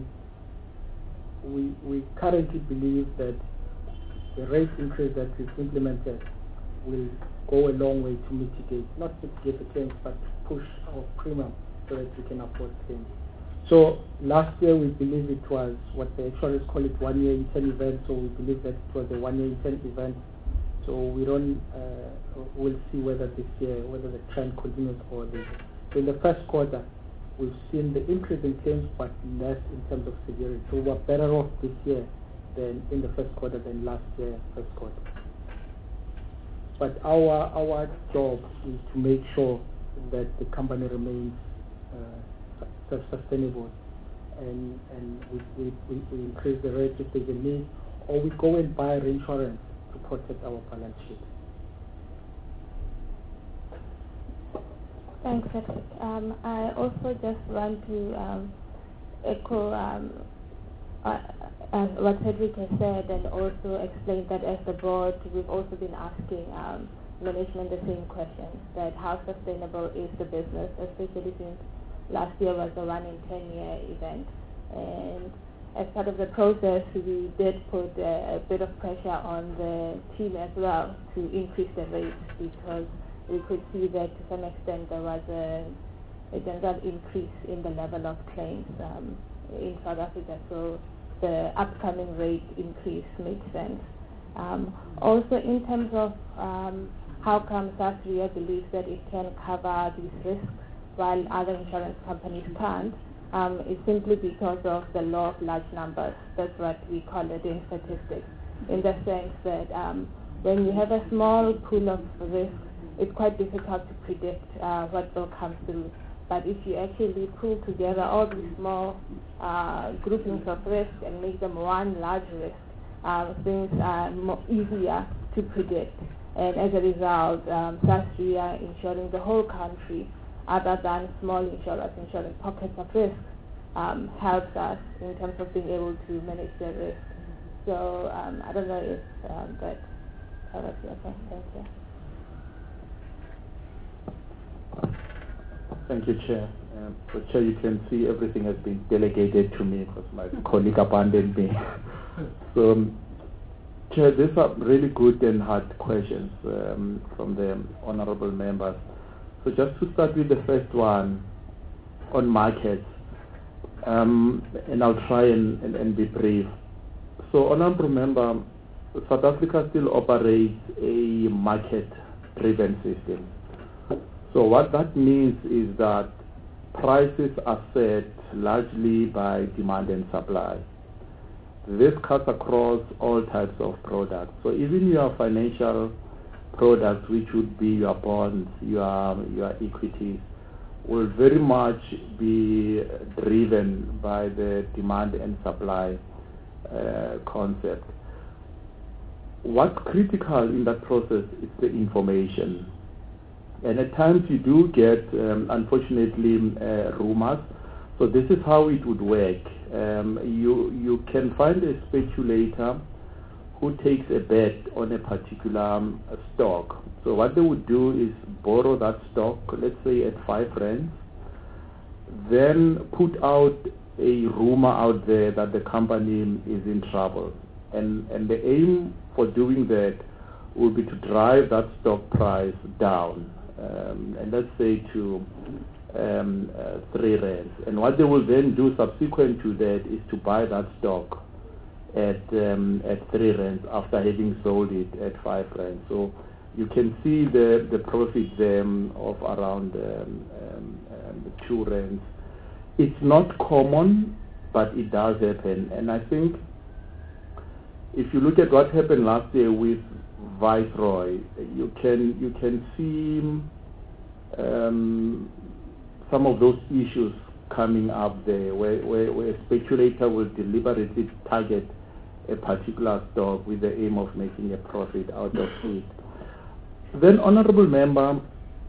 we currently believe that the rate increase that we've implemented will go a long way to mitigate, not mitigate the claims, but to push our premium so that we can afford claims. So last year we believe it was what the insurers call it 1 year in 10 event, so we believe that it was a 1 year in 10 event. So we don't, we'll see whether this year, whether the trend continues or this. So in the first quarter, we've seen the increase in claims, but less in terms of severity. So we're better off this year than in the first quarter than last year first quarter. But our job is to make sure that the company remains sustainable, and we increase the rate if there's a need, or we go and buy reinsurance to protect our balance sheet. Thanks, Patrick. I also just want to echo what Cedric has said, and also explain that as the board, we've also been asking management the same question, that how sustainable is the business, especially since last year was a 1 in 10 year event. And as part of the process, we did put a bit of pressure on the team as well to increase the rates, because we could see that to some extent there was a general increase in the level of claims in South Africa. So the upcoming rate increase makes sense. Also, in terms of how come SASRIA believes that it can cover these risks while other insurance companies can't, is simply because of the law of large numbers. That's what we call it in statistics, in the sense that when you have a small pool of risk, it's quite difficult to predict what will come through. But if you actually pull together all these small groupings of risk and make them one large risk, things are easier to predict. And as a result, SASRIA insuring the whole country, other than small insurers insuring pockets of risk, helps us in terms of being able to manage the risk. So I don't know if that covers your question. Thank you. Thank you, Chair. So, Chair, you can see everything has been delegated to me because my colleague abandoned me. So, Chair, these are really good and hard questions from the honourable members. So just to start with the first one on markets, and I'll try and be brief. So, honourable member, South Africa still operates a market-driven system. So what that means is that prices are set largely by demand and supply. This cuts across all types of products. So even your financial products, which would be your bonds, your equities, will very much be driven by the demand and supply concept. What's critical in that process is the information. And at times you do get, unfortunately, rumors. So this is how it would work. You can find a speculator who takes a bet on a particular stock. So what they would do is borrow that stock, let's say at 5 rands, then put out a rumor out there that the company is in trouble. And the aim for doing that will be to drive that stock price down, and let's say to 3 rands. And what they will then do subsequent to that is to buy that stock at 3 rands after having sold it at 5 rands. So you can see the profit there of around 2 rands. It's not common, but it does happen. And I think if you look at what happened last year with Viceroy, you can see some of those issues coming up there, where a speculator will deliberately target a particular stock with the aim of making a profit out of it. Then, honourable member,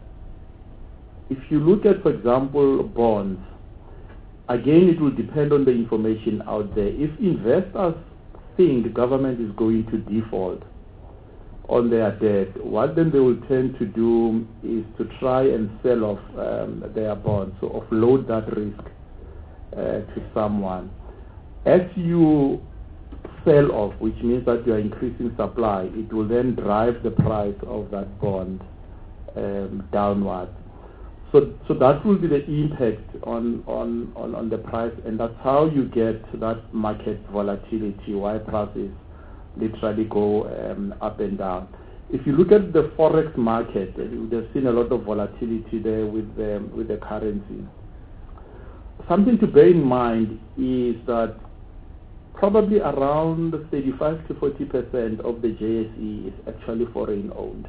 if you look at, for example, bonds, again, it will depend on the information out there. If investors think the government is going to default on their debt, what then they will tend to do is to try and sell off their bonds, so offload that risk to someone. As you sell off, which means that you are increasing supply, it will then drive the price of that bond downward. So that will be the impact on the price, and that's how you get that market volatility, why prices literally go up and down. If you look at the forex market, you would have seen a lot of volatility there with the currency. Something to bear in mind is that probably around 35 to 40% of the JSE is actually foreign owned.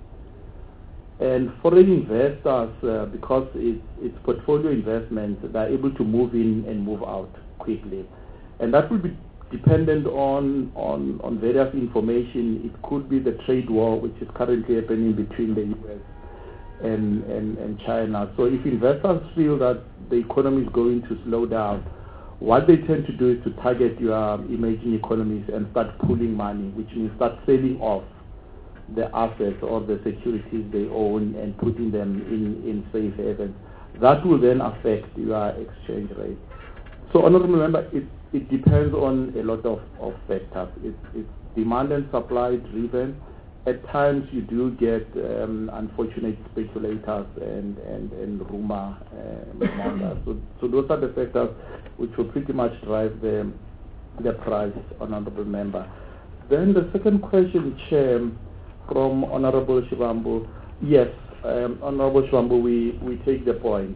And foreign investors, because it's portfolio investments, they're able to move in and move out quickly. And that will be dependent on various information. It could be the trade war, which is currently happening between the US and China. So if investors feel that the economy is going to slow down, what they tend to do is to target your emerging economies and start pulling money, which means start selling off the assets or the securities they own and putting them in safe havens. That will then affect your exchange rate. So, honourable member, it depends on a lot of factors. It's demand and supply driven. At times you do get unfortunate speculators and rumor mongers. So those are the factors which will pretty much drive the price, honourable member. Then the second question, Chair, from Honourable Shivambu. Yes, Honourable Shivambu, we take the point.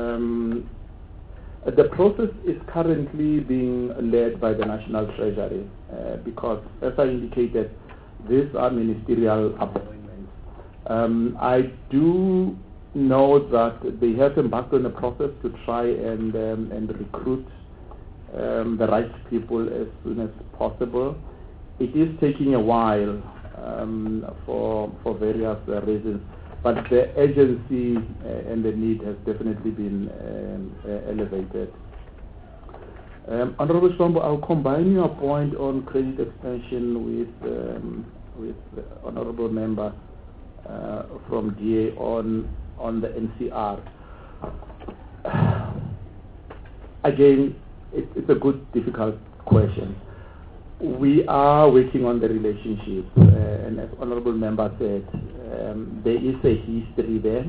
The process is currently being led by the National Treasury because, as I indicated, these are ministerial appointments. I do know that they have embarked on a process to try and recruit the right people as soon as possible. It is taking a while for various reasons, but the urgency and the need has definitely been elevated. Honourable Shivambu, I'll combine your point on credit extension with the Honourable Member from DA on the NCR. Again, it's a good, difficult question. We are working on the relationship, and as Honorable Member said, there is a history there.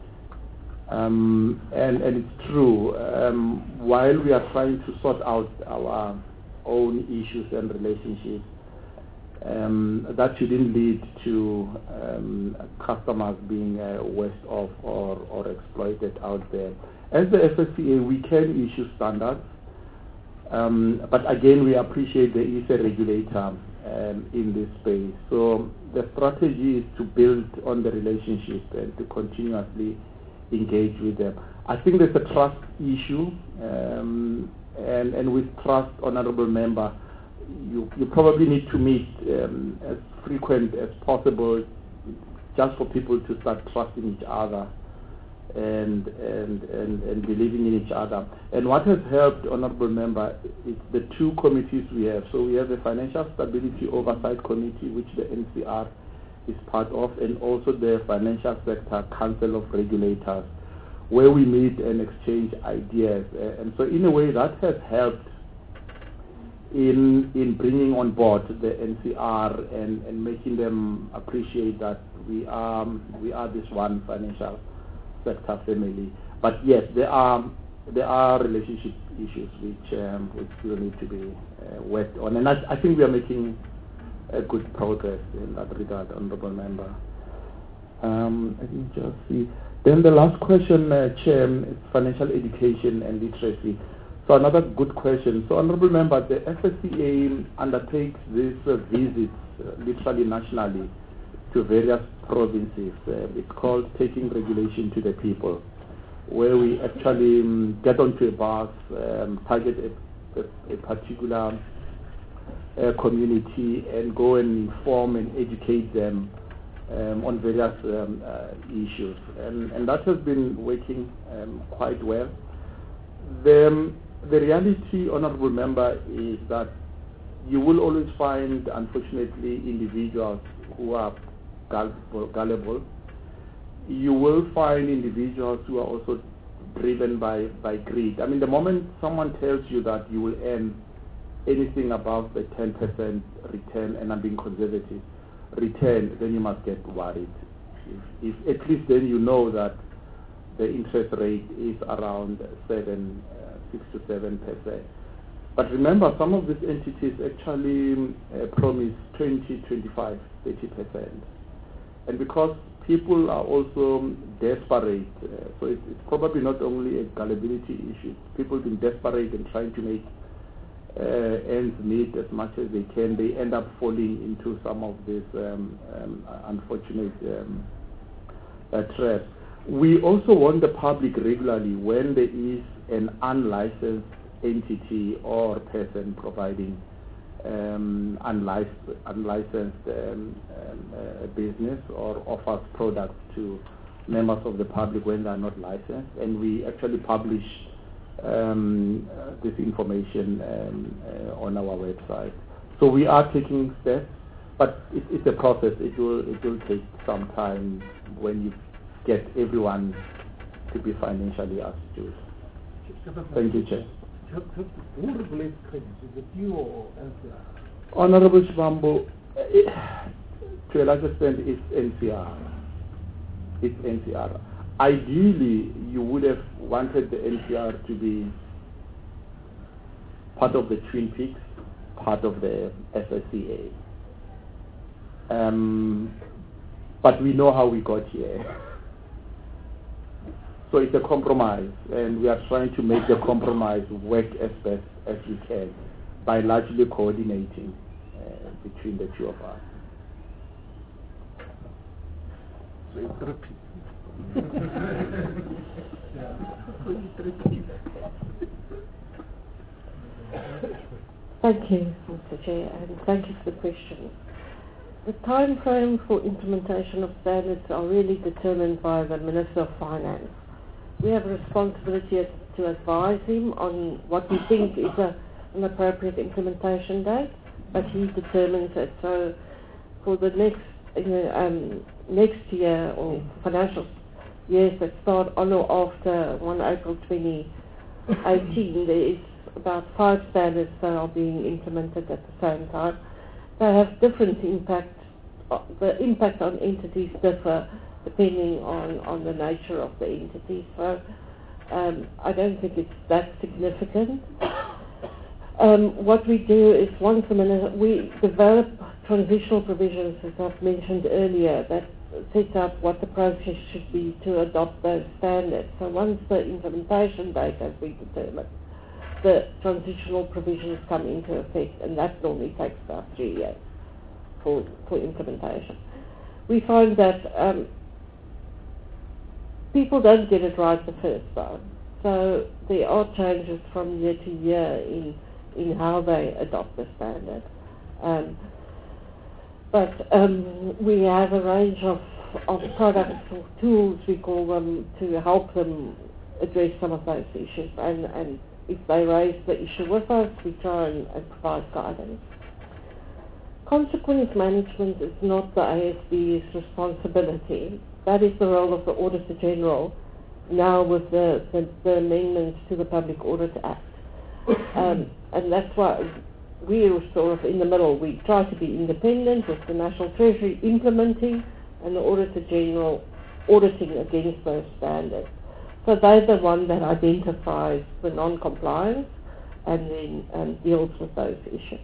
And it's true, while we are trying to sort out our own issues and relationships, that shouldn't lead to customers being worse off or exploited out there. As the FSCA, we can issue standards, but again, we appreciate there is a regulator in this space. So the strategy is to build on the relationship and to continuously engage with them. I think there's a trust issue, and with trust, Honorable Member, you probably need to meet as frequent as possible, just for people to start trusting each other and believing in each other. And what has helped, Honorable Member, is the two committees we have. So we have the Financial Stability Oversight Committee, which the NCR is part of, and also the Financial Sector Council of Regulators, where we meet and exchange ideas. And so in a way that has helped in bringing on board the NCR and making them appreciate that we are this one financial sector family. But yes, there are relationship issues which still need to be worked on, and I think we are making a good progress in that regard, Honourable Member. Let me just see. Then the last question, Chair, is financial education and literacy. So another good question. So Honourable Member, the FSCA undertakes these visits literally nationally to various provinces. It's called Taking Regulation to the People, where we actually get onto a bus, target a particular community and go and inform and educate them on various issues. And that has been working quite well. The reality, Honourable Member, is that you will always find, unfortunately, individuals who are gullible. You will find individuals who are also driven by greed. I mean, the moment someone tells you that you will earn anything above the 10% return, and I'm being conservative, return, then you must get worried. If at least then you know that the interest rate is around 6 to 7%. But remember, some of these entities actually promise 20, 25, 30%. And because people are also desperate, so it's probably not only a gullibility issue. People being desperate and trying to make ends meet as much as they can, they end up falling into some of these unfortunate traps. We also warn the public regularly when there is an unlicensed entity or person providing unlicensed business or offers products to members of the public when they are not licensed, and we actually publish this information on our website. So we are taking steps, but it's a process. It will take some time when you get everyone to be financially astute. Thank you, Chair. Who regulates credit? Is it you or NCR? Honorable Shivambu, to a large extent, it's NCR. It's NCR. Ideally, you would have wanted the NCR to be part of the Twin Peaks, part of the FSCA. But we know how we got here. So it's a compromise, and we are trying to make the compromise work as best as we can by largely coordinating between the two of us. So it's repeat. Thank you, Mr. Chair, and thank you for the question. The time frame for implementation of standards are really determined by the Minister of Finance. We have a responsibility to advise him on what we think is an appropriate implementation date, but he determines it. So for the next year or financial years that start on or after 1 April 2018, there is about 5 standards that are being implemented at the same time. They have different impact. The impact on entities differ depending on the nature of the entity. So I don't think it's that significant. What we do is once a minute we develop transitional provisions, as I've mentioned earlier, that set out what the process should be to adopt those standards. So once the implementation date has been determined, the transitional provisions come into effect, and that normally takes about 3 years for implementation. We find that people don't get it right the first time. So there are changes from year to year in how they adopt the standard. But we have a range of products or tools, we call them, to help them address some of those issues. And if they raise the issue with us, we try and provide guidance. Consequence management is not the ASB's responsibility. That is the role of the Auditor General, now with the amendments to the Public Audit Act. And that's why we're sort of in the middle. We try to be independent with the National Treasury implementing and the Auditor General auditing against those standards. So they're the one that identifies the non-compliance and then deals with those issues.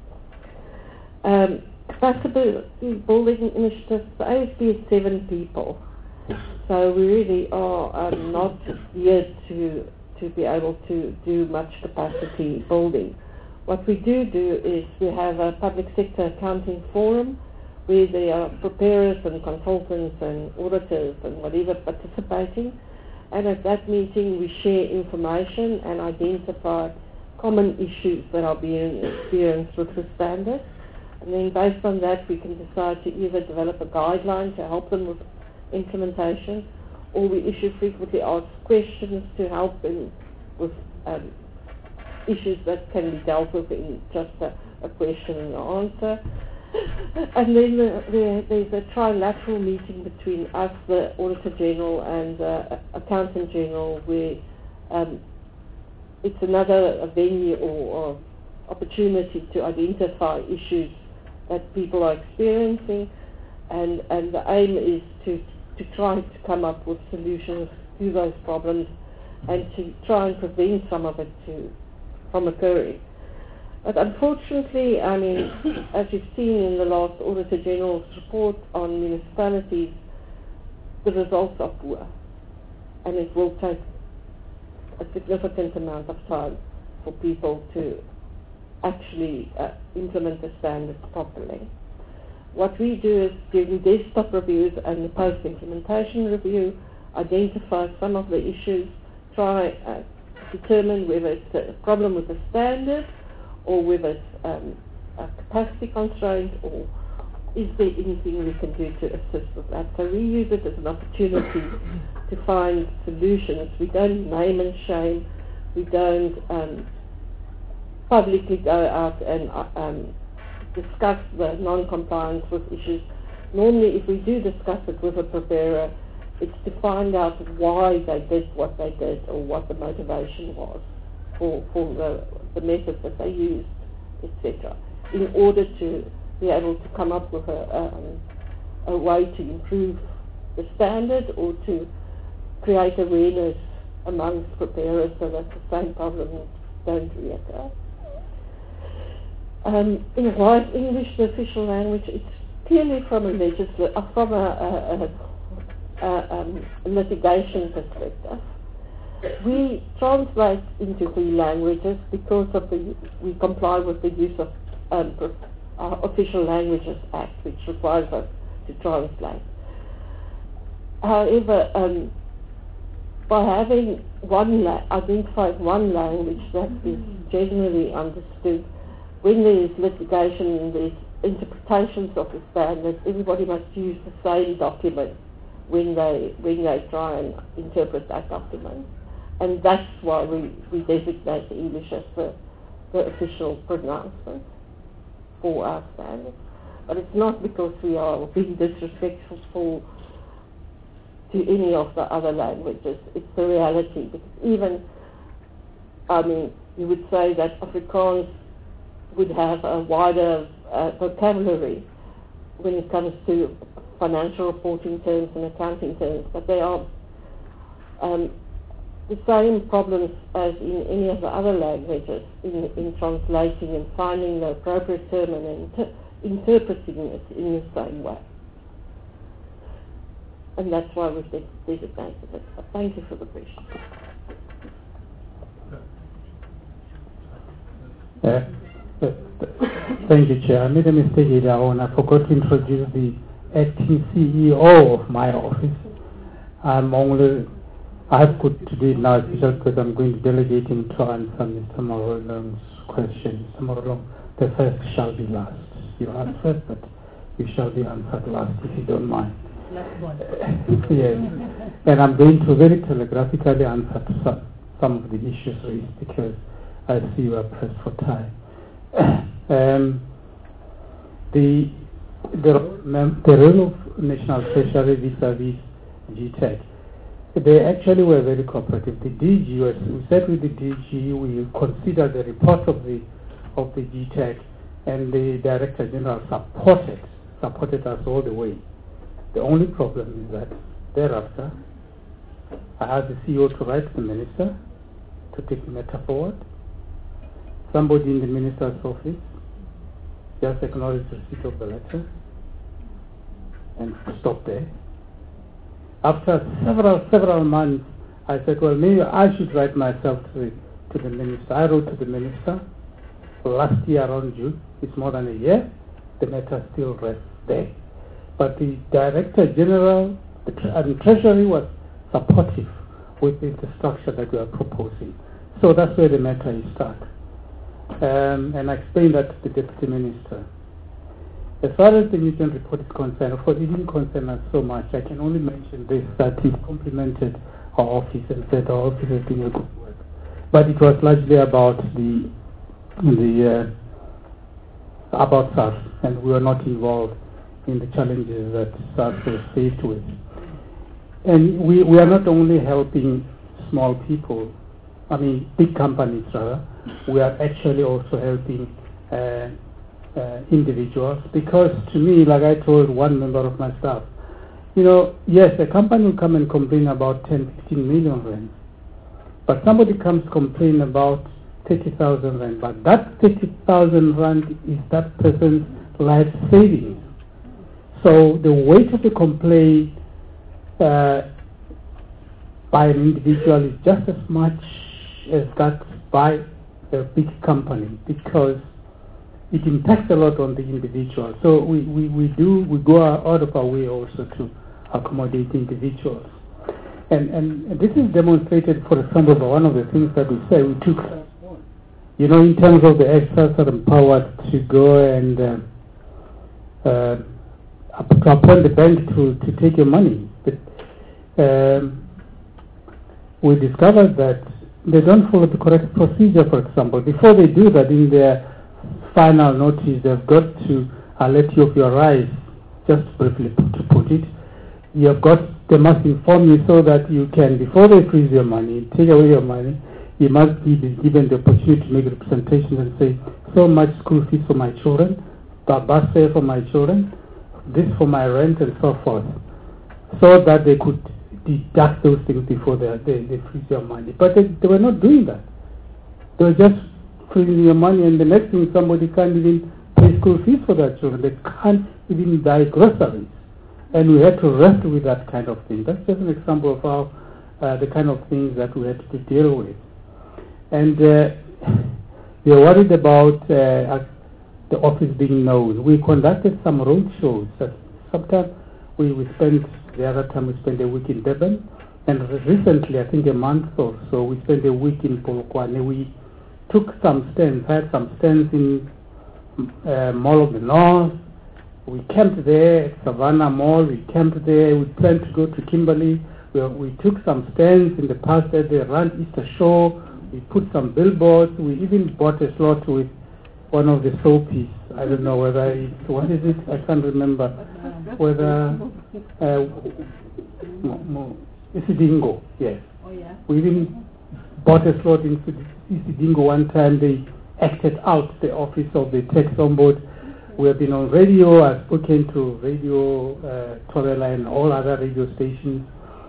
Capacity building initiatives, the ASB is 7 people. So we really are not yet to be able to do much capacity building. What we do is we have a public sector accounting forum where there are preparers and consultants and auditors and whatever participating. And at that meeting we share information and identify common issues that are being experienced with the standard. And then based on that we can decide to either develop a guideline to help them with implementation, or we issue frequently asked questions to help them with issues that can be dealt with in just a question and answer. And then there's a trilateral meeting between us, the Auditor General, and the Accountant General, where it's another venue or opportunity to identify issues that people are experiencing, and the aim is to try to come up with solutions to those problems and to try and prevent some of it from occurring. But unfortunately, I mean, as you've seen in the last Auditor General's report on municipalities, the results are poor, and it will take a significant amount of time for people to actually implement the standards properly. What we do is, during desktop reviews and the post-implementation review, identify some of the issues, try to determine whether it's a problem with the standard or whether it's a capacity constraint, or is there anything we can do to assist with that. So we use it as an opportunity to find solutions. We don't name and shame. We don't publicly go out and discuss the non-compliance with issues. Normally, if we do discuss it with a preparer, it's to find out why they did what they did or what the motivation was for the method that they used, etc., in order to be able to come up with a way to improve the standard or to create awareness amongst preparers so that the same problems don't reoccur. Why is English the official language? It's purely from a litigation perspective. We translate into 3 languages because of we comply with the use of our Official Languages Act, which requires us to translate. However, by having identified one language that is generally understood, when there is litigation and there's interpretations of the standards, everybody must use the same document when they try and interpret that document. And that's why we designate English as the official pronouncement for our standards. But it's not because we are being disrespectful to any of the other languages. It's the reality. Because even, you would say that Afrikaans would have a wider vocabulary when it comes to financial reporting terms and accounting terms, but they are the same problems as in any of the other languages in translating and finding the appropriate term and interpreting it in the same way. And that's why we've designated it. But thank you for the question. Thank you, Chair. I made a mistake earlier on. I forgot to introduce the acting CEO of my office. I have to do it now, especially because I'm going to delegate him to answer Mr. Morolong's question. Mr. Morolong, the first shall be last. You asked first, but you shall be answered last, if you don't mind. Last one. Yes. And I'm going to very telegraphically answer to some of the issues raised because I see you are pressed for time. The role of National Treasury vis-a-vis GTAC, they actually were very cooperative. The DG, we said with the DG, we consider the report of the GTAC, and the Director General supported us all the way. The only problem is that thereafter, I asked the CEO to write to the Minister to take the matter forward. Somebody in the Minister's office just acknowledged the receipt of the letter and stopped there. After several months, I said, well, maybe I should write myself to the Minister. I wrote to the Minister last year around June. It's more than a year. The matter still rests there. But the Director General and Treasury was supportive with the structure that we are proposing. So that's where the matter is stuck. And I explained that to the Deputy Minister. As far as the Nugent report is concerned, of course it didn't concern us so much. I can only mention this, that he complimented our office and said our office is doing a good work. But it was largely about about SARS, and we were not involved in the challenges that SARS was faced with. And we are not only helping small people, big companies rather, we are actually also helping individuals, because to me, like I told one member of my staff, yes, a company will come and complain about 10, 15 million rand, but somebody comes complain about 30,000 rand, but that 30,000 rand is that person's life savings. So the weight of the complaint by an individual is just as much as that by a big company, because it impacts a lot on the individual. So we go out of our way also to accommodate individuals. And this is demonstrated, for example, by one of the things that we say we took, in terms of the experts are empowered to go and to appoint the bank to take your money. But we discovered that they don't follow the correct procedure, for example. Before they do that, in their final notice, they've got to alert you of your rights, just briefly to put it. They must inform you so that you can, before they freeze your money, take away your money, you must be given the opportunity to make representations and say, so much school fees for my children, the bus fare for my children, this for my rent, and so forth, so that they could deduct those things before they freeze your money. But they were not doing that. They were just freezing your money, and the next thing, somebody can't even pay school fees for their children. They can't even buy groceries. And we had to wrestle with that kind of thing. That's just an example of how the kind of things that we had to deal with. And we are worried about the office being known. We conducted some road shows. Sometimes we spent, the other time we spent a week in Durban. And recently, I think a month or so, we spent a week in Polokwane. We took some stands, had some stands in Mall of the North. We camped there at Savannah Mall. We camped there. We planned to go to Kimberley. We took some stands in the past at the Rand Easter Show. We put some billboards. We even bought a slot with one of the soapies. I don't know whether it's, what is it? I can't remember. Whether, Isidingo, yes. Oh, yeah. We even bought a slot in Isidingo one time. They acted out the office of the tax ombudsman. We have been on radio. I've spoken to Radio Torela and all other radio stations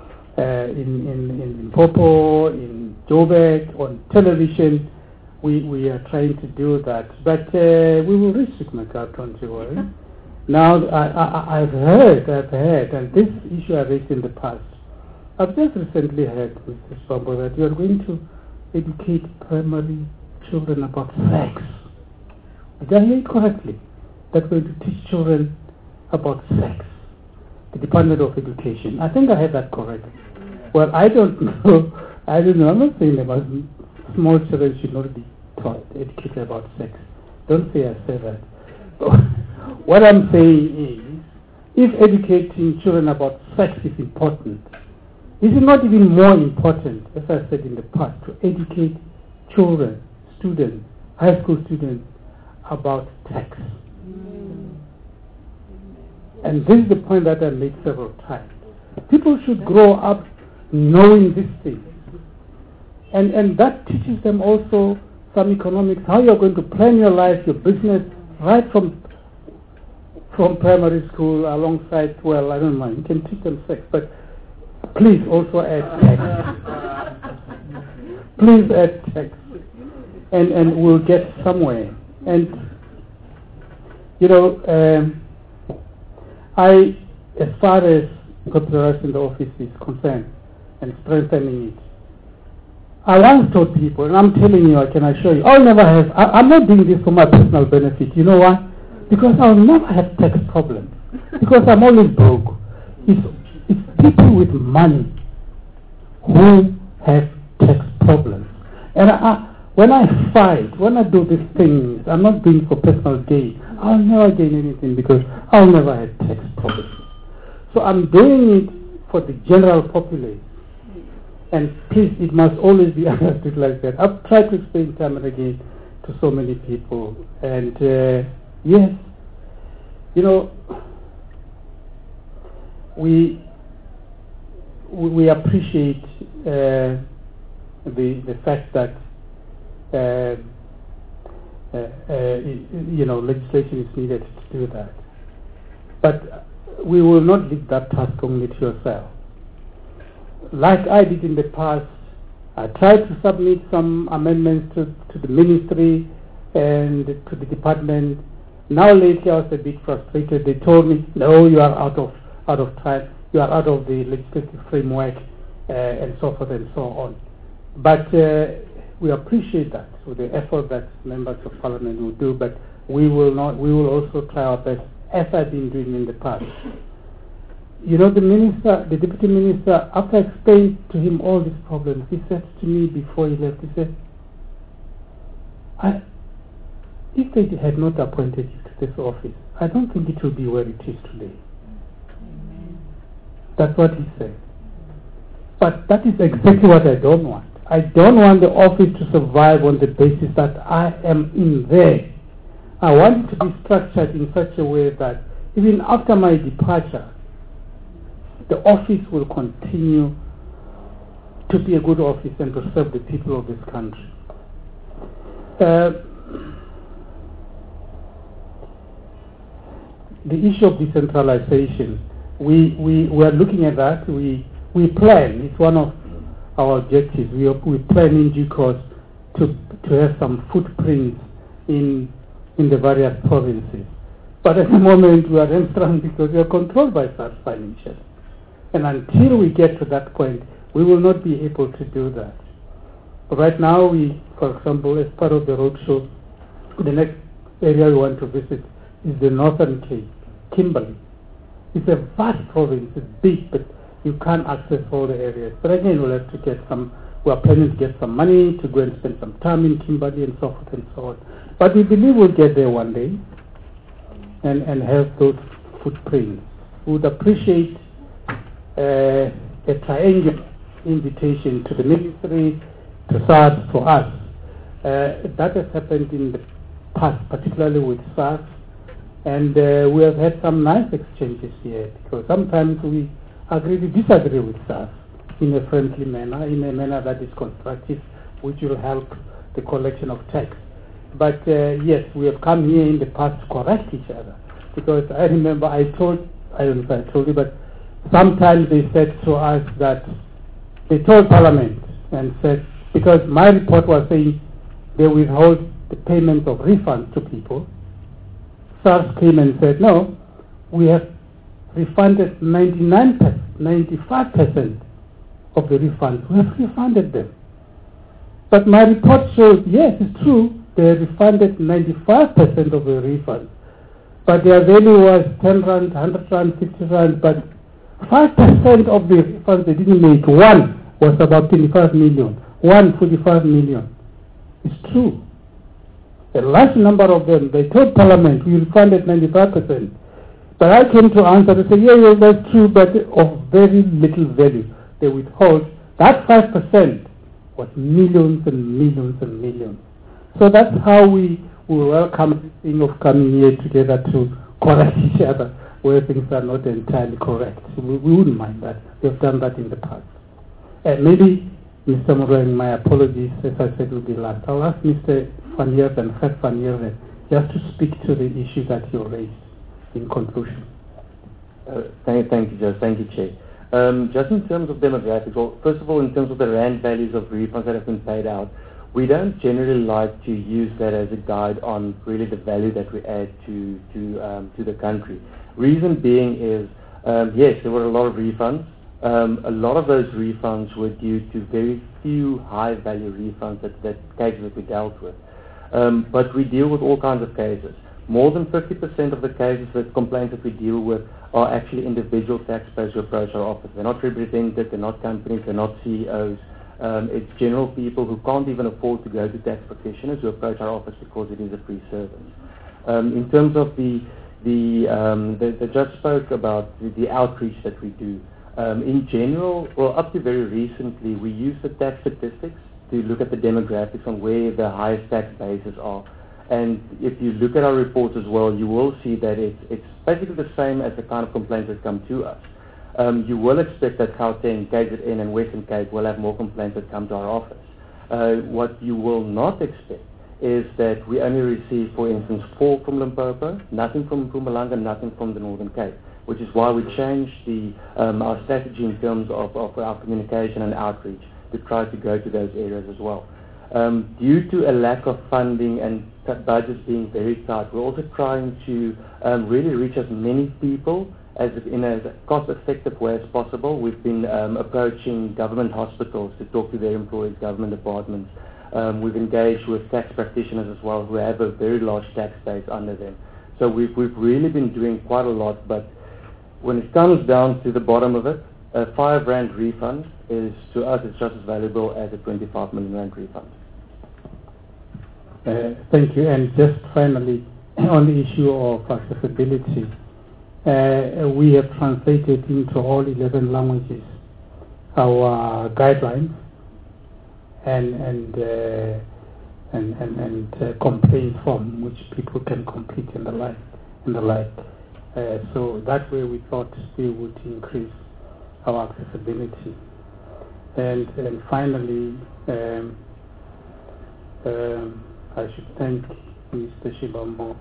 in Popo, in Joburg, on television. We are trying to do that. But we will reach Sigmacat, don't you worry. Now, I've heard, and this issue I raised in the past. I've just recently heard, Mr. Spambo, that you are going to educate primary children about sex. Did I hear it correctly? That we're going to teach children about sex. The Department of Education. I think I had that correct. Well, I don't know. I'm not saying about small children should not be taught, educated about sex. Don't say I said that. What I'm saying is, if educating children about sex is important, is it not even more important, as I said in the past, to educate children, students, high school students, about tax? And this is the point that I made several times. People should grow up knowing these things. And that teaches them also some economics, how you're going to plan your life, your business, right from primary school alongside, well, I don't mind, you can teach them sex, but please also add tax. Please add tax. And we'll get somewhere. And, you know, as far as computerizing the office is concerned and strengthening it, I once told people, and I'm telling you, I can assure you, I'm not doing this for my personal benefit. You know why? Because I'll never have tax problems. Because I'm always broke. It's people with money who have tax problems. And when I fight, when I do these things, I'm not doing it for personal gain. I'll never gain anything because I'll never have tax problems. So I'm doing it for the general populace. And please, it must always be understood like that. I've tried to explain time and again to so many people. And yes, you know, we appreciate the fact that you know, legislation is needed to do that. But we will not leave that task only to yourself. Like I did in the past, I tried to submit some amendments to the ministry and to the department. Now lately I was a bit frustrated. They told me, no, you are out of time. You are out of the legislative framework and so forth and so on. But we appreciate that, with the effort that members of parliament will do, but we will also try our best, as I've been doing in the past. You know, the deputy minister, after I explained to him all these problems, he said to me before he left, he said, if they had not appointed you to this office, I don't think it would be where it is today. That's what he said. But that is exactly what I don't want. I don't want the office to survive on the basis that I am in there. I want it to be structured in such a way that even after my departure, the office will continue to be a good office and to serve the people of this country. The issue of decentralization, we are looking at that. We plan. It's one of our objectives. We plan in due course to have some footprints in the various provinces. But at the moment we are hamstrung because we are controlled by such financials. And until we get to that point, we will not be able to do that. Right now, for example, as part of the roadshow, the next area we want to visit is the Northern Cape, Kimberley. It's a vast province, it's big, but you can't access all the areas. But again, we are planning to get some money to go and spend some time in Kimberley and so forth and so on. But we believe we'll get there one day and have those footprints. We would appreciate a triangular invitation to the ministry, to SARS, for us. That has happened in the past, particularly with SARS, and we have had some nice exchanges here, because sometimes we agree to disagree with SARS in a friendly manner, in a manner that is constructive, which will help the collection of tax. But yes, we have come here in the past to correct each other. Because I remember I don't know if I told you, but sometimes they said to us that they told Parliament and said, because my report was saying they withhold the payment of refunds to people, SARS came and said, no, we have refunded 95% of the refunds. We have refunded them. But my report shows, yes, it's true, they refunded 95% of the refunds. But their value was 10 rand, 100 rand, 50 rand, but 5% of the refunds they didn't make. One was about 25 million, 45 million. It's true. A large number of them, they told Parliament, we refunded 95%. But I came to answer to say, yeah, that's true, but of very little value. They withhold. That 5% was millions and millions and millions. So that's how we welcome this thing of coming here together to correct each other where things are not entirely correct. We wouldn't mind that. We've done that in the past. Maybe, Mr. Mogoeng, my apologies, as I said, will be last. I'll ask Mr. Van Heerden, Fred Van Heerden, just to speak to the issue that you raised in conclusion. Thank you, Joe. Thank you, Chair. Just in terms of demographics, well, first of all, in terms of the rand values of refunds that have been paid out, we don't generally like to use that as a guide on really the value that we add to the country. Reason being is, yes, there were a lot of refunds. A lot of those refunds were due to very few high-value refunds cases that we dealt with. But we deal with all kinds of cases. More than 50% of the cases, the complaints that we deal with, are actually individual taxpayers who approach our office. They're not represented, they're not companies, they're not CEOs. It's general people who can't even afford to go to tax practitioners who approach our office because it is a free service. In terms of the judge spoke about the outreach that we do. In general, well, up to very recently, we use the tax statistics to look at the demographics on where the highest tax bases are. And if you look at our reports as well, you will see that it's basically the same as the kind of complaints that come to us. You will expect that Gauteng, KZN, and Western Cape will have more complaints that come to our office. What you will not expect is that we only receive, for instance, 4 from Limpopo, nothing from Mpumalanga, nothing from the Northern Cape, which is why we changed our strategy in terms of our communication and outreach to try to go to those areas as well. Due to a lack of funding and budgets being very tight, we're also trying to really reach as many people in a cost-effective way as possible. We've been approaching government hospitals to talk to their employees, government departments. We've engaged with tax practitioners as well who have a very large tax base under them. So we've really been doing quite a lot, but when it comes down to the bottom of it, a 5 rand refund is, to us, it's just as valuable as a 25 million rand refund. Thank you. And just finally, on the issue of accessibility, we have translated into all 11 languages our guidelines and complaint form which people can complete and the like. So that way we thought we would increase our accessibility. And finally, I should thank Mr. Shibambo.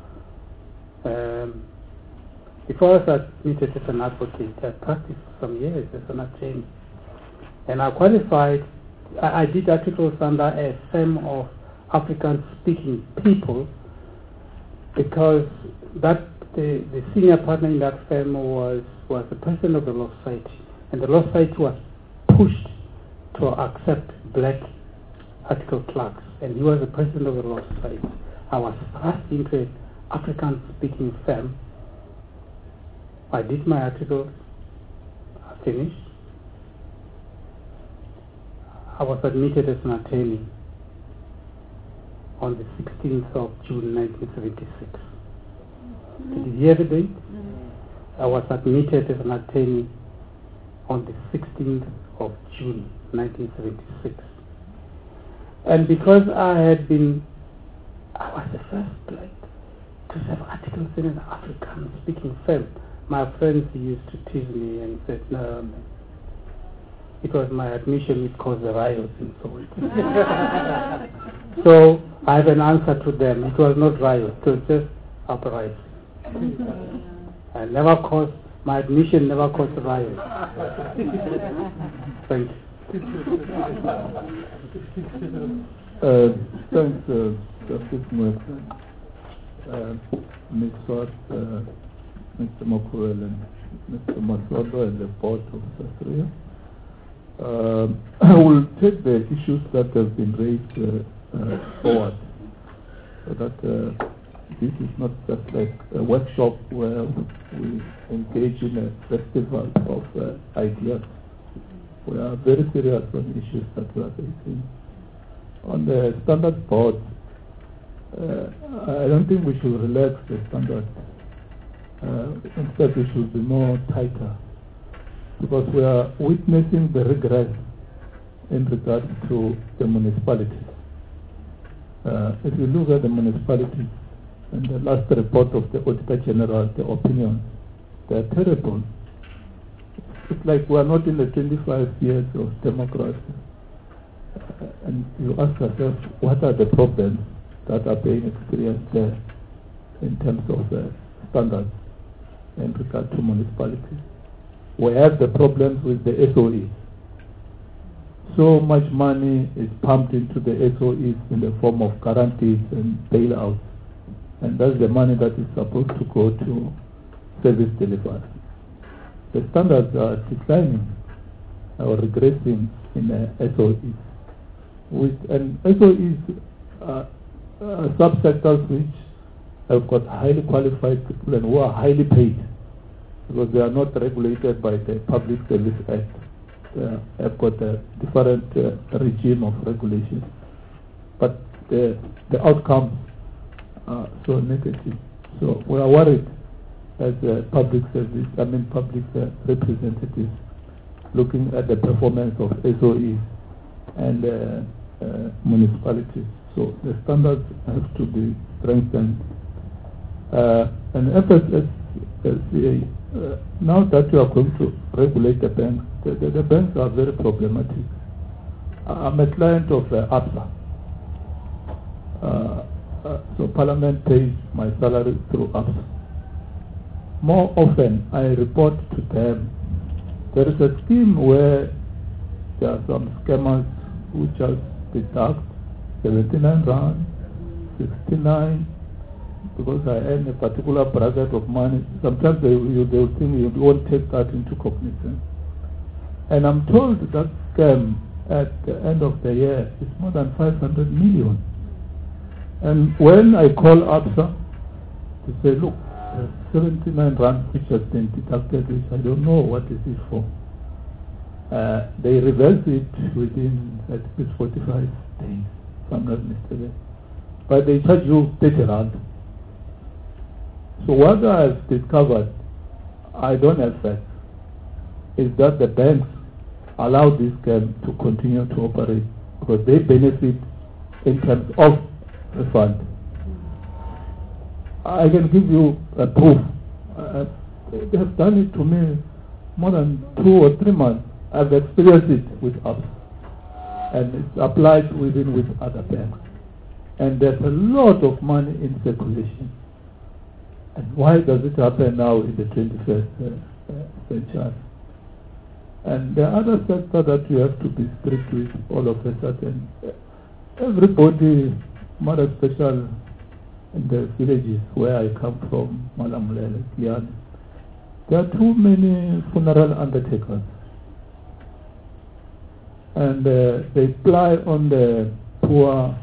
Before I was admitted as an advocate, I practiced for some years as an attorney. And I qualified, I did articles under a firm of African-speaking people because the senior partner in that firm was the president of the Law Society. And the Law Society was pushed to accept black article clerks. And he was the president of the Law Society. I was thrust into an African-speaking firm. I did my articles, I finished. I was admitted as an attorney on the 16th of June 1976. Did you hear the date? I was admitted as an attorney on the 16th of June 1976. And because I was the first black to have articles in an African-speaking firm, my friends used to tease me and said, no, it was my admission which caused the riots in Soweto. So I have an answer to them. It was not riots, it was just uprising. My admission never caused riots. Thank you. Thanks, Justice Mwesa, Ms. Swart, Mr. Mokuel, and Mr. Masodo, and the board of Sasria. I will take the issues that have been raised forward, so that this is not just like a workshop where we engage in a festival of ideas. We are very serious on issues that we are facing. On the standard board, I don't think we should relax the standard. Instead, we should be more tighter, because we are witnessing the regress in regards to the municipalities. If you look at the municipalities and the last report of the Auditor General, the opinions, they are terrible. It's like we are not in the 25 years of democracy. And you ask yourself, what are the problems that are being experienced there in terms of standards in regard to municipalities? We have the problems with the SOEs. So much money is pumped into the SOEs in the form of guarantees and bailouts. And that's the money that is supposed to go to service delivery. The standards are declining or regressing in the SOEs. And SOEs are subsectors which have got highly qualified people and who are highly paid, because they are not regulated by the Public Service Act. They have got a different regime of regulation. But the outcomes are so negative. So we are worried as public representatives looking at the performance of SOEs and municipalities. So the standards have to be strengthened. And FSSCA, now that you are going to regulate the banks, the banks are very problematic. I'm a client of ABSA. So Parliament pays my salary through ABSA. More often, I report to them. There is a scheme where there are some scammers who just deduct 79 rand, 69, because I earn a particular bracket of money. Sometimes they will think you won't take that into cognizance. And I'm told that scam at the end of the year is more than 500 million. And when I call ABSA to say, look, 79 rand which has been deducted, which I don't know what is it for. They reverse it within at least 45 days, if I'm not mistaken. But they charge you 30 rand. So what I have discovered, I don't have facts, is that the banks allow this scam to continue to operate because they benefit in terms of refund. I can give you a proof. They have done it to me more than 2 or 3 months. I've experienced it with us, and it's applied with other banks. And there's a lot of money in circulation. And why does it happen now in the 21st century? And the other sector that you have to be strict with all of a sudden, everybody, more especially in the villages where I come from, Malamulele, Kiani, there are too many funeral undertakers. And they ply on the poor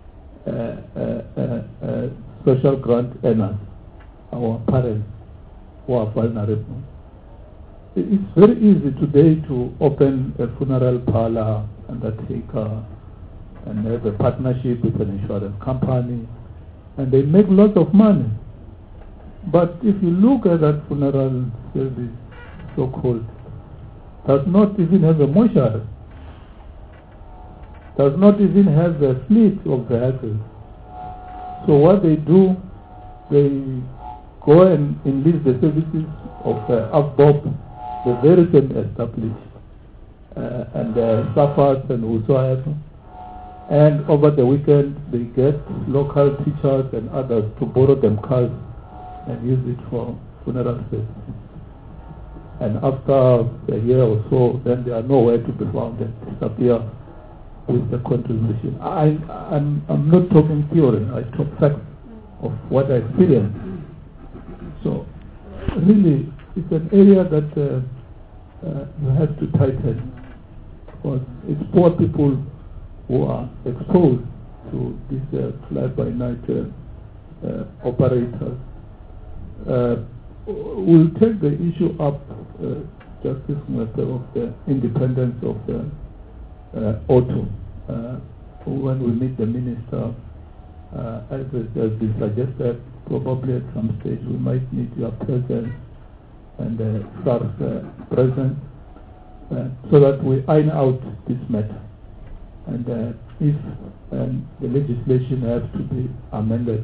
social grant earners, our parents who are vulnerable. It's very easy today to open a funeral parlor, undertaker, and have a partnership with an insurance company, and they make lots of money. But if you look at that funeral service, so-called, does not even have a mortuary, does not even have a fleet of vehicles. So what they do, they go and enlist the services of AFBOP, the very same established, and SAFAs and whosoever. And over the weekend, they get local teachers and others to borrow them cars and use it for funeral services. And after a year or so, then they are nowhere to be found and disappear with the contribution. I'm not talking theory, I talk facts of what I experienced. So really, it's an area that you have to tighten, because it's poor people who are exposed to these fly-by-night operators. We'll take the issue up, Justice Matter, of the independence of the auto when we meet the minister. As has been suggested, probably at some stage we might need your presence and SAR's presence so that we iron out this matter. And if the legislation has to be amended,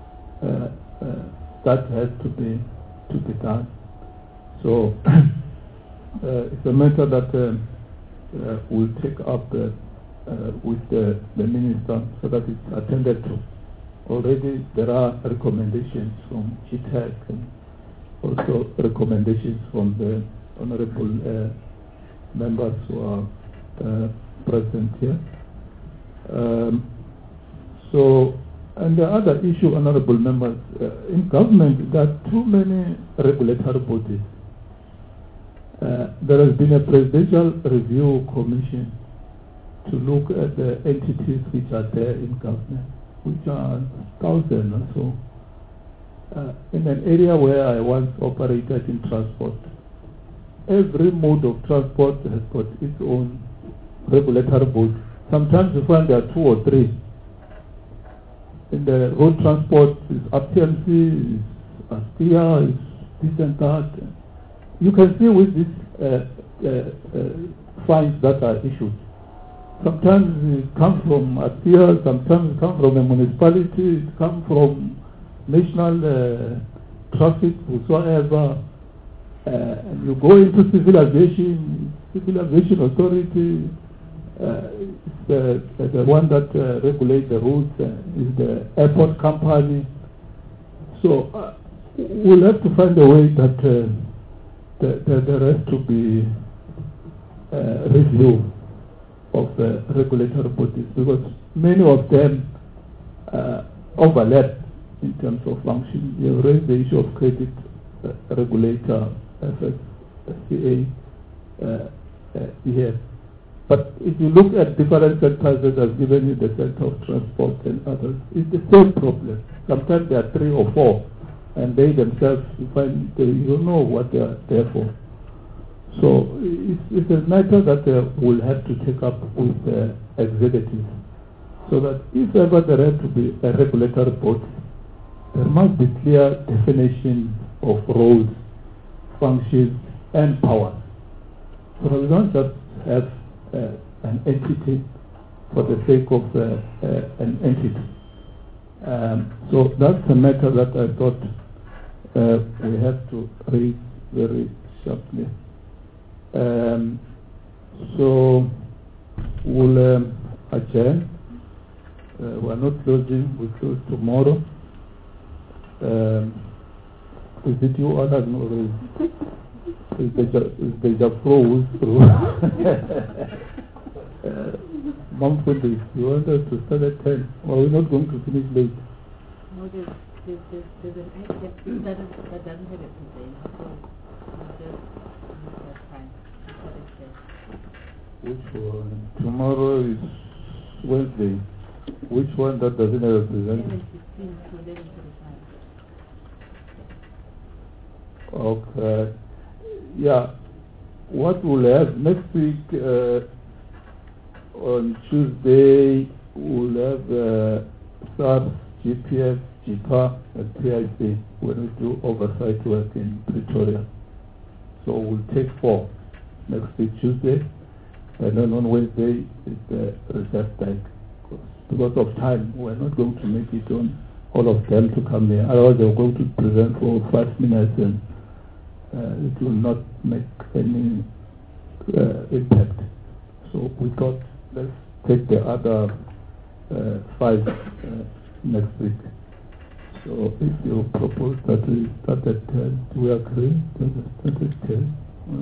that has to be done. So it's a matter that we'll take up with the minister so that it's attended to. Already there are recommendations from GTAC and also recommendations from the honorable members who are present here. And the other issue, honorable members, in government there are too many regulatory bodies. There has been a presidential review commission to look at the entities which are there in government, which are 1,000 or so. In an area where I once operated in transport, every mode of transport has got its own regulatory board. Sometimes you find there are 2 or 3. In the road transport, is APTMC, is ASTIA, is this and that. You can see with these fines that are issued. Sometimes it comes from ASTIA, sometimes it comes from a municipality, it comes from national traffic, whatsoever. And you go into civil aviation authority, the one that regulates the routes is the airport company. So we'll have to find a way that there has to be review of the regulatory bodies, because many of them overlap in terms of function. You raised the issue of credit regulator, FSCA, here. But if you look at different sectors that have given you the sector of transport and others, it's the same problem. Sometimes there are 3 or 4, and they themselves, you find you don't know what they are there for. So it's a matter that we'll have to take up with the executives, so that if ever there has to be a regulatory board, there must be clear definition of roles, functions, and powers. So we don't just have an entity for the sake of an entity. So that's a matter that I thought we have to raise very sharply. So we'll adjourn. We're not closing, we close tomorrow. Is it you or not? Is the Jafro who's through? Mumfudi, you want us to start at 10, or we're not going to finish late? No, there's an act that doesn't have a present, so just that time. Which one? Tomorrow is Wednesday. Which one that doesn't have a present? 11:15 to 11:45. Okay. Yeah. What we'll have next week, on Tuesday, we'll have SARS, GPS, GPA, and PIC when we do oversight work in Pretoria. So we'll take 4 next week, Tuesday, and then on Wednesday is the reserve bank. Because of time, we're not going to make it on all of them to come here. Otherwise, they're going to present for 5 minutes and it will not make any impact. So we thought, let's take the other 5 next week. So if you propose that we start at 10, do we agree? Start at 10.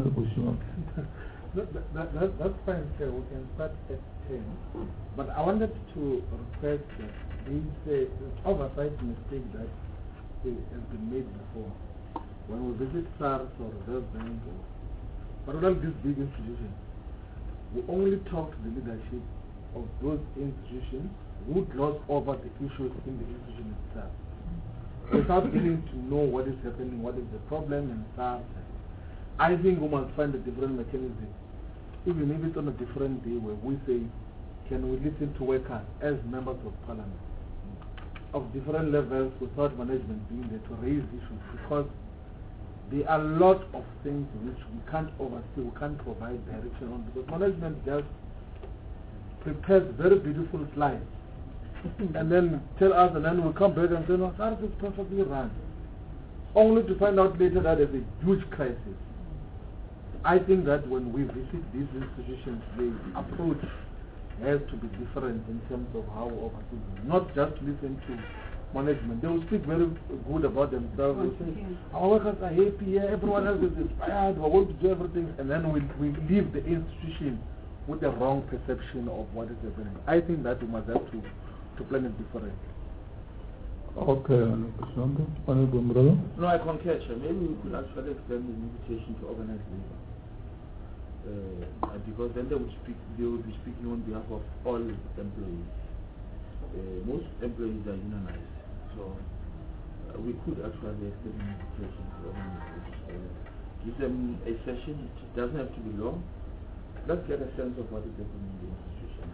That's fine, sir. We can start at 10. But I wanted to request that there is an oversight mistake that has been made before. When we visit SARS or Reserve Bank or all these big institutions, we only talk to the leadership of those institutions who gloss over the issues in the institution itself, without getting to know what is happening, what is the problem in SARS. I think we must find a different mechanism, even if it's on a different day, where we say, can we listen to workers as members of parliament of different levels without management being there to raise issues, because there are a lot of things which we can't oversee, we can't provide direction on, because management just prepares very beautiful slides and then tell us, and then we'll come back and say, no, SARS is perfectly run, only to find out later that there's a huge crisis. I think that when we visit these institutions, the approach has to be different in terms of how we oversee them. Not just listen to management. They will speak very good about themselves. Our workers are happy, everyone else is inspired, we're going to do everything, and then we leave the institution with the wrong perception of what is happening. I think that we must have to plan it differently. Okay, Honorable Mrolo. No, I concur, Chair. Maybe we could actually extend the invitation to organize labor. Because then they will be speaking on behalf of all employees. Most employees are unionized, so we could actually extend an invitation to organize. Give them a session. It doesn't have to be long. Let's get a sense of what is happening in the institution,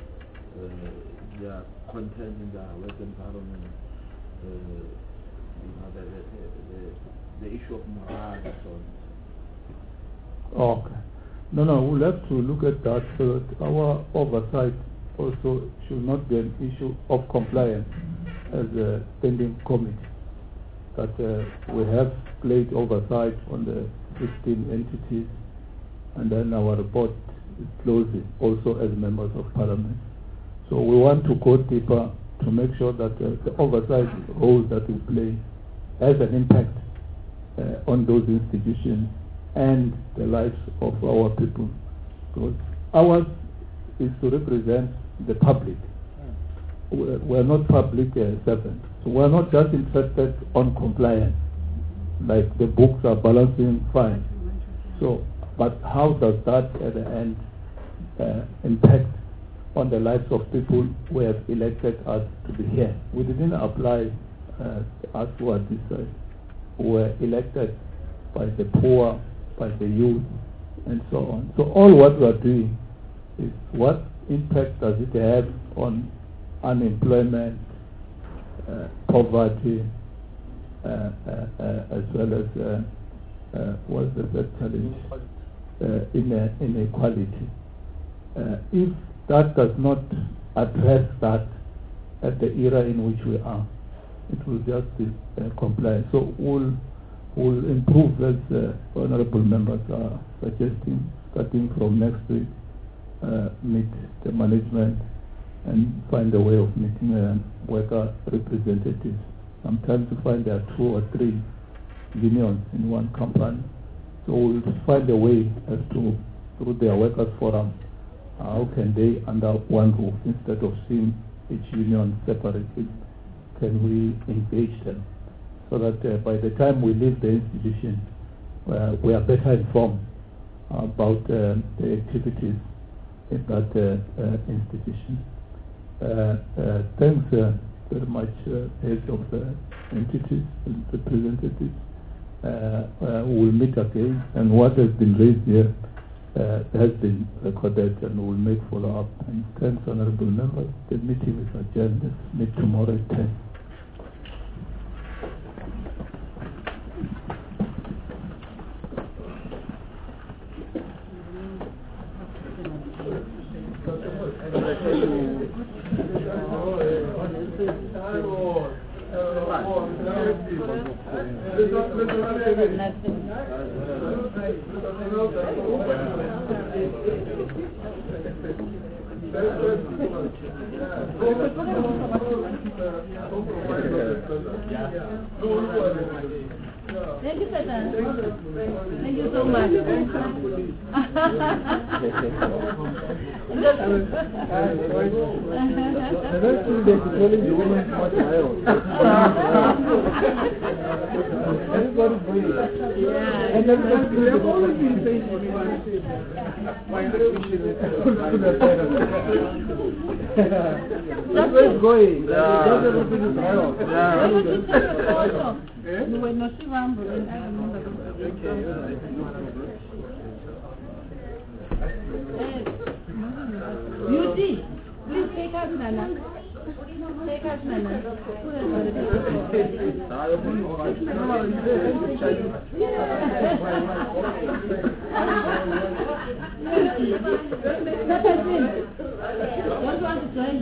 their content in their work environment, the issue of morale and so on. Okay. No, we'll have to look at that, so that our oversight also should not be an issue of compliance as a standing committee. That we have played oversight on the 15 entities, and then our report is closing also as members of parliament. So we want to go deeper to make sure that the oversight role that we play has an impact on those institutions and the lives of our people. Because ours is to represent the public. We're not public servants. So we're not just interested on compliance, like the books are balancing fine. So, but how does that at the end impact on the lives of people who have elected us to be here? We didn't apply us who are this who were elected by the poor, by the youth, and so on. So all what we are doing is what impact does it have on unemployment, poverty, as well as what's the third challenge? Inequality. If that does not address that at the era in which we are, it will just be compliant. So we'll improve, as honorable members are suggesting, starting from next week, meet the management and find a way of meeting worker representatives. Sometimes you find there are 2 or 3 unions in one company. So we'll find a way as to, through their workers forum, how can they, under one roof, instead of seeing each union separately, can we engage them so that by the time we leave the institution, we are better informed about the activities in that institution. Thanks very much, heads of the entities and representatives. We'll meet again, and what has been raised here has been recorded, and we'll make follow-up. And thanks, honorable members. The meeting is adjourned. Let's meet tomorrow at 10. Nothing. Thank you, Satan. Thank you so much. controlling the women's much higher. Everybody's going. Yeah. And then we have always been saying that's where it's going. That's everything is higher. You were not rambling. I remember. Beauty, please take us, Nana. Take us, Nana. Don't want to join.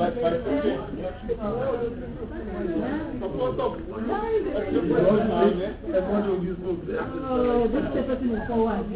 Oh, this person is for one.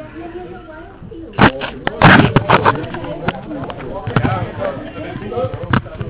Yeah.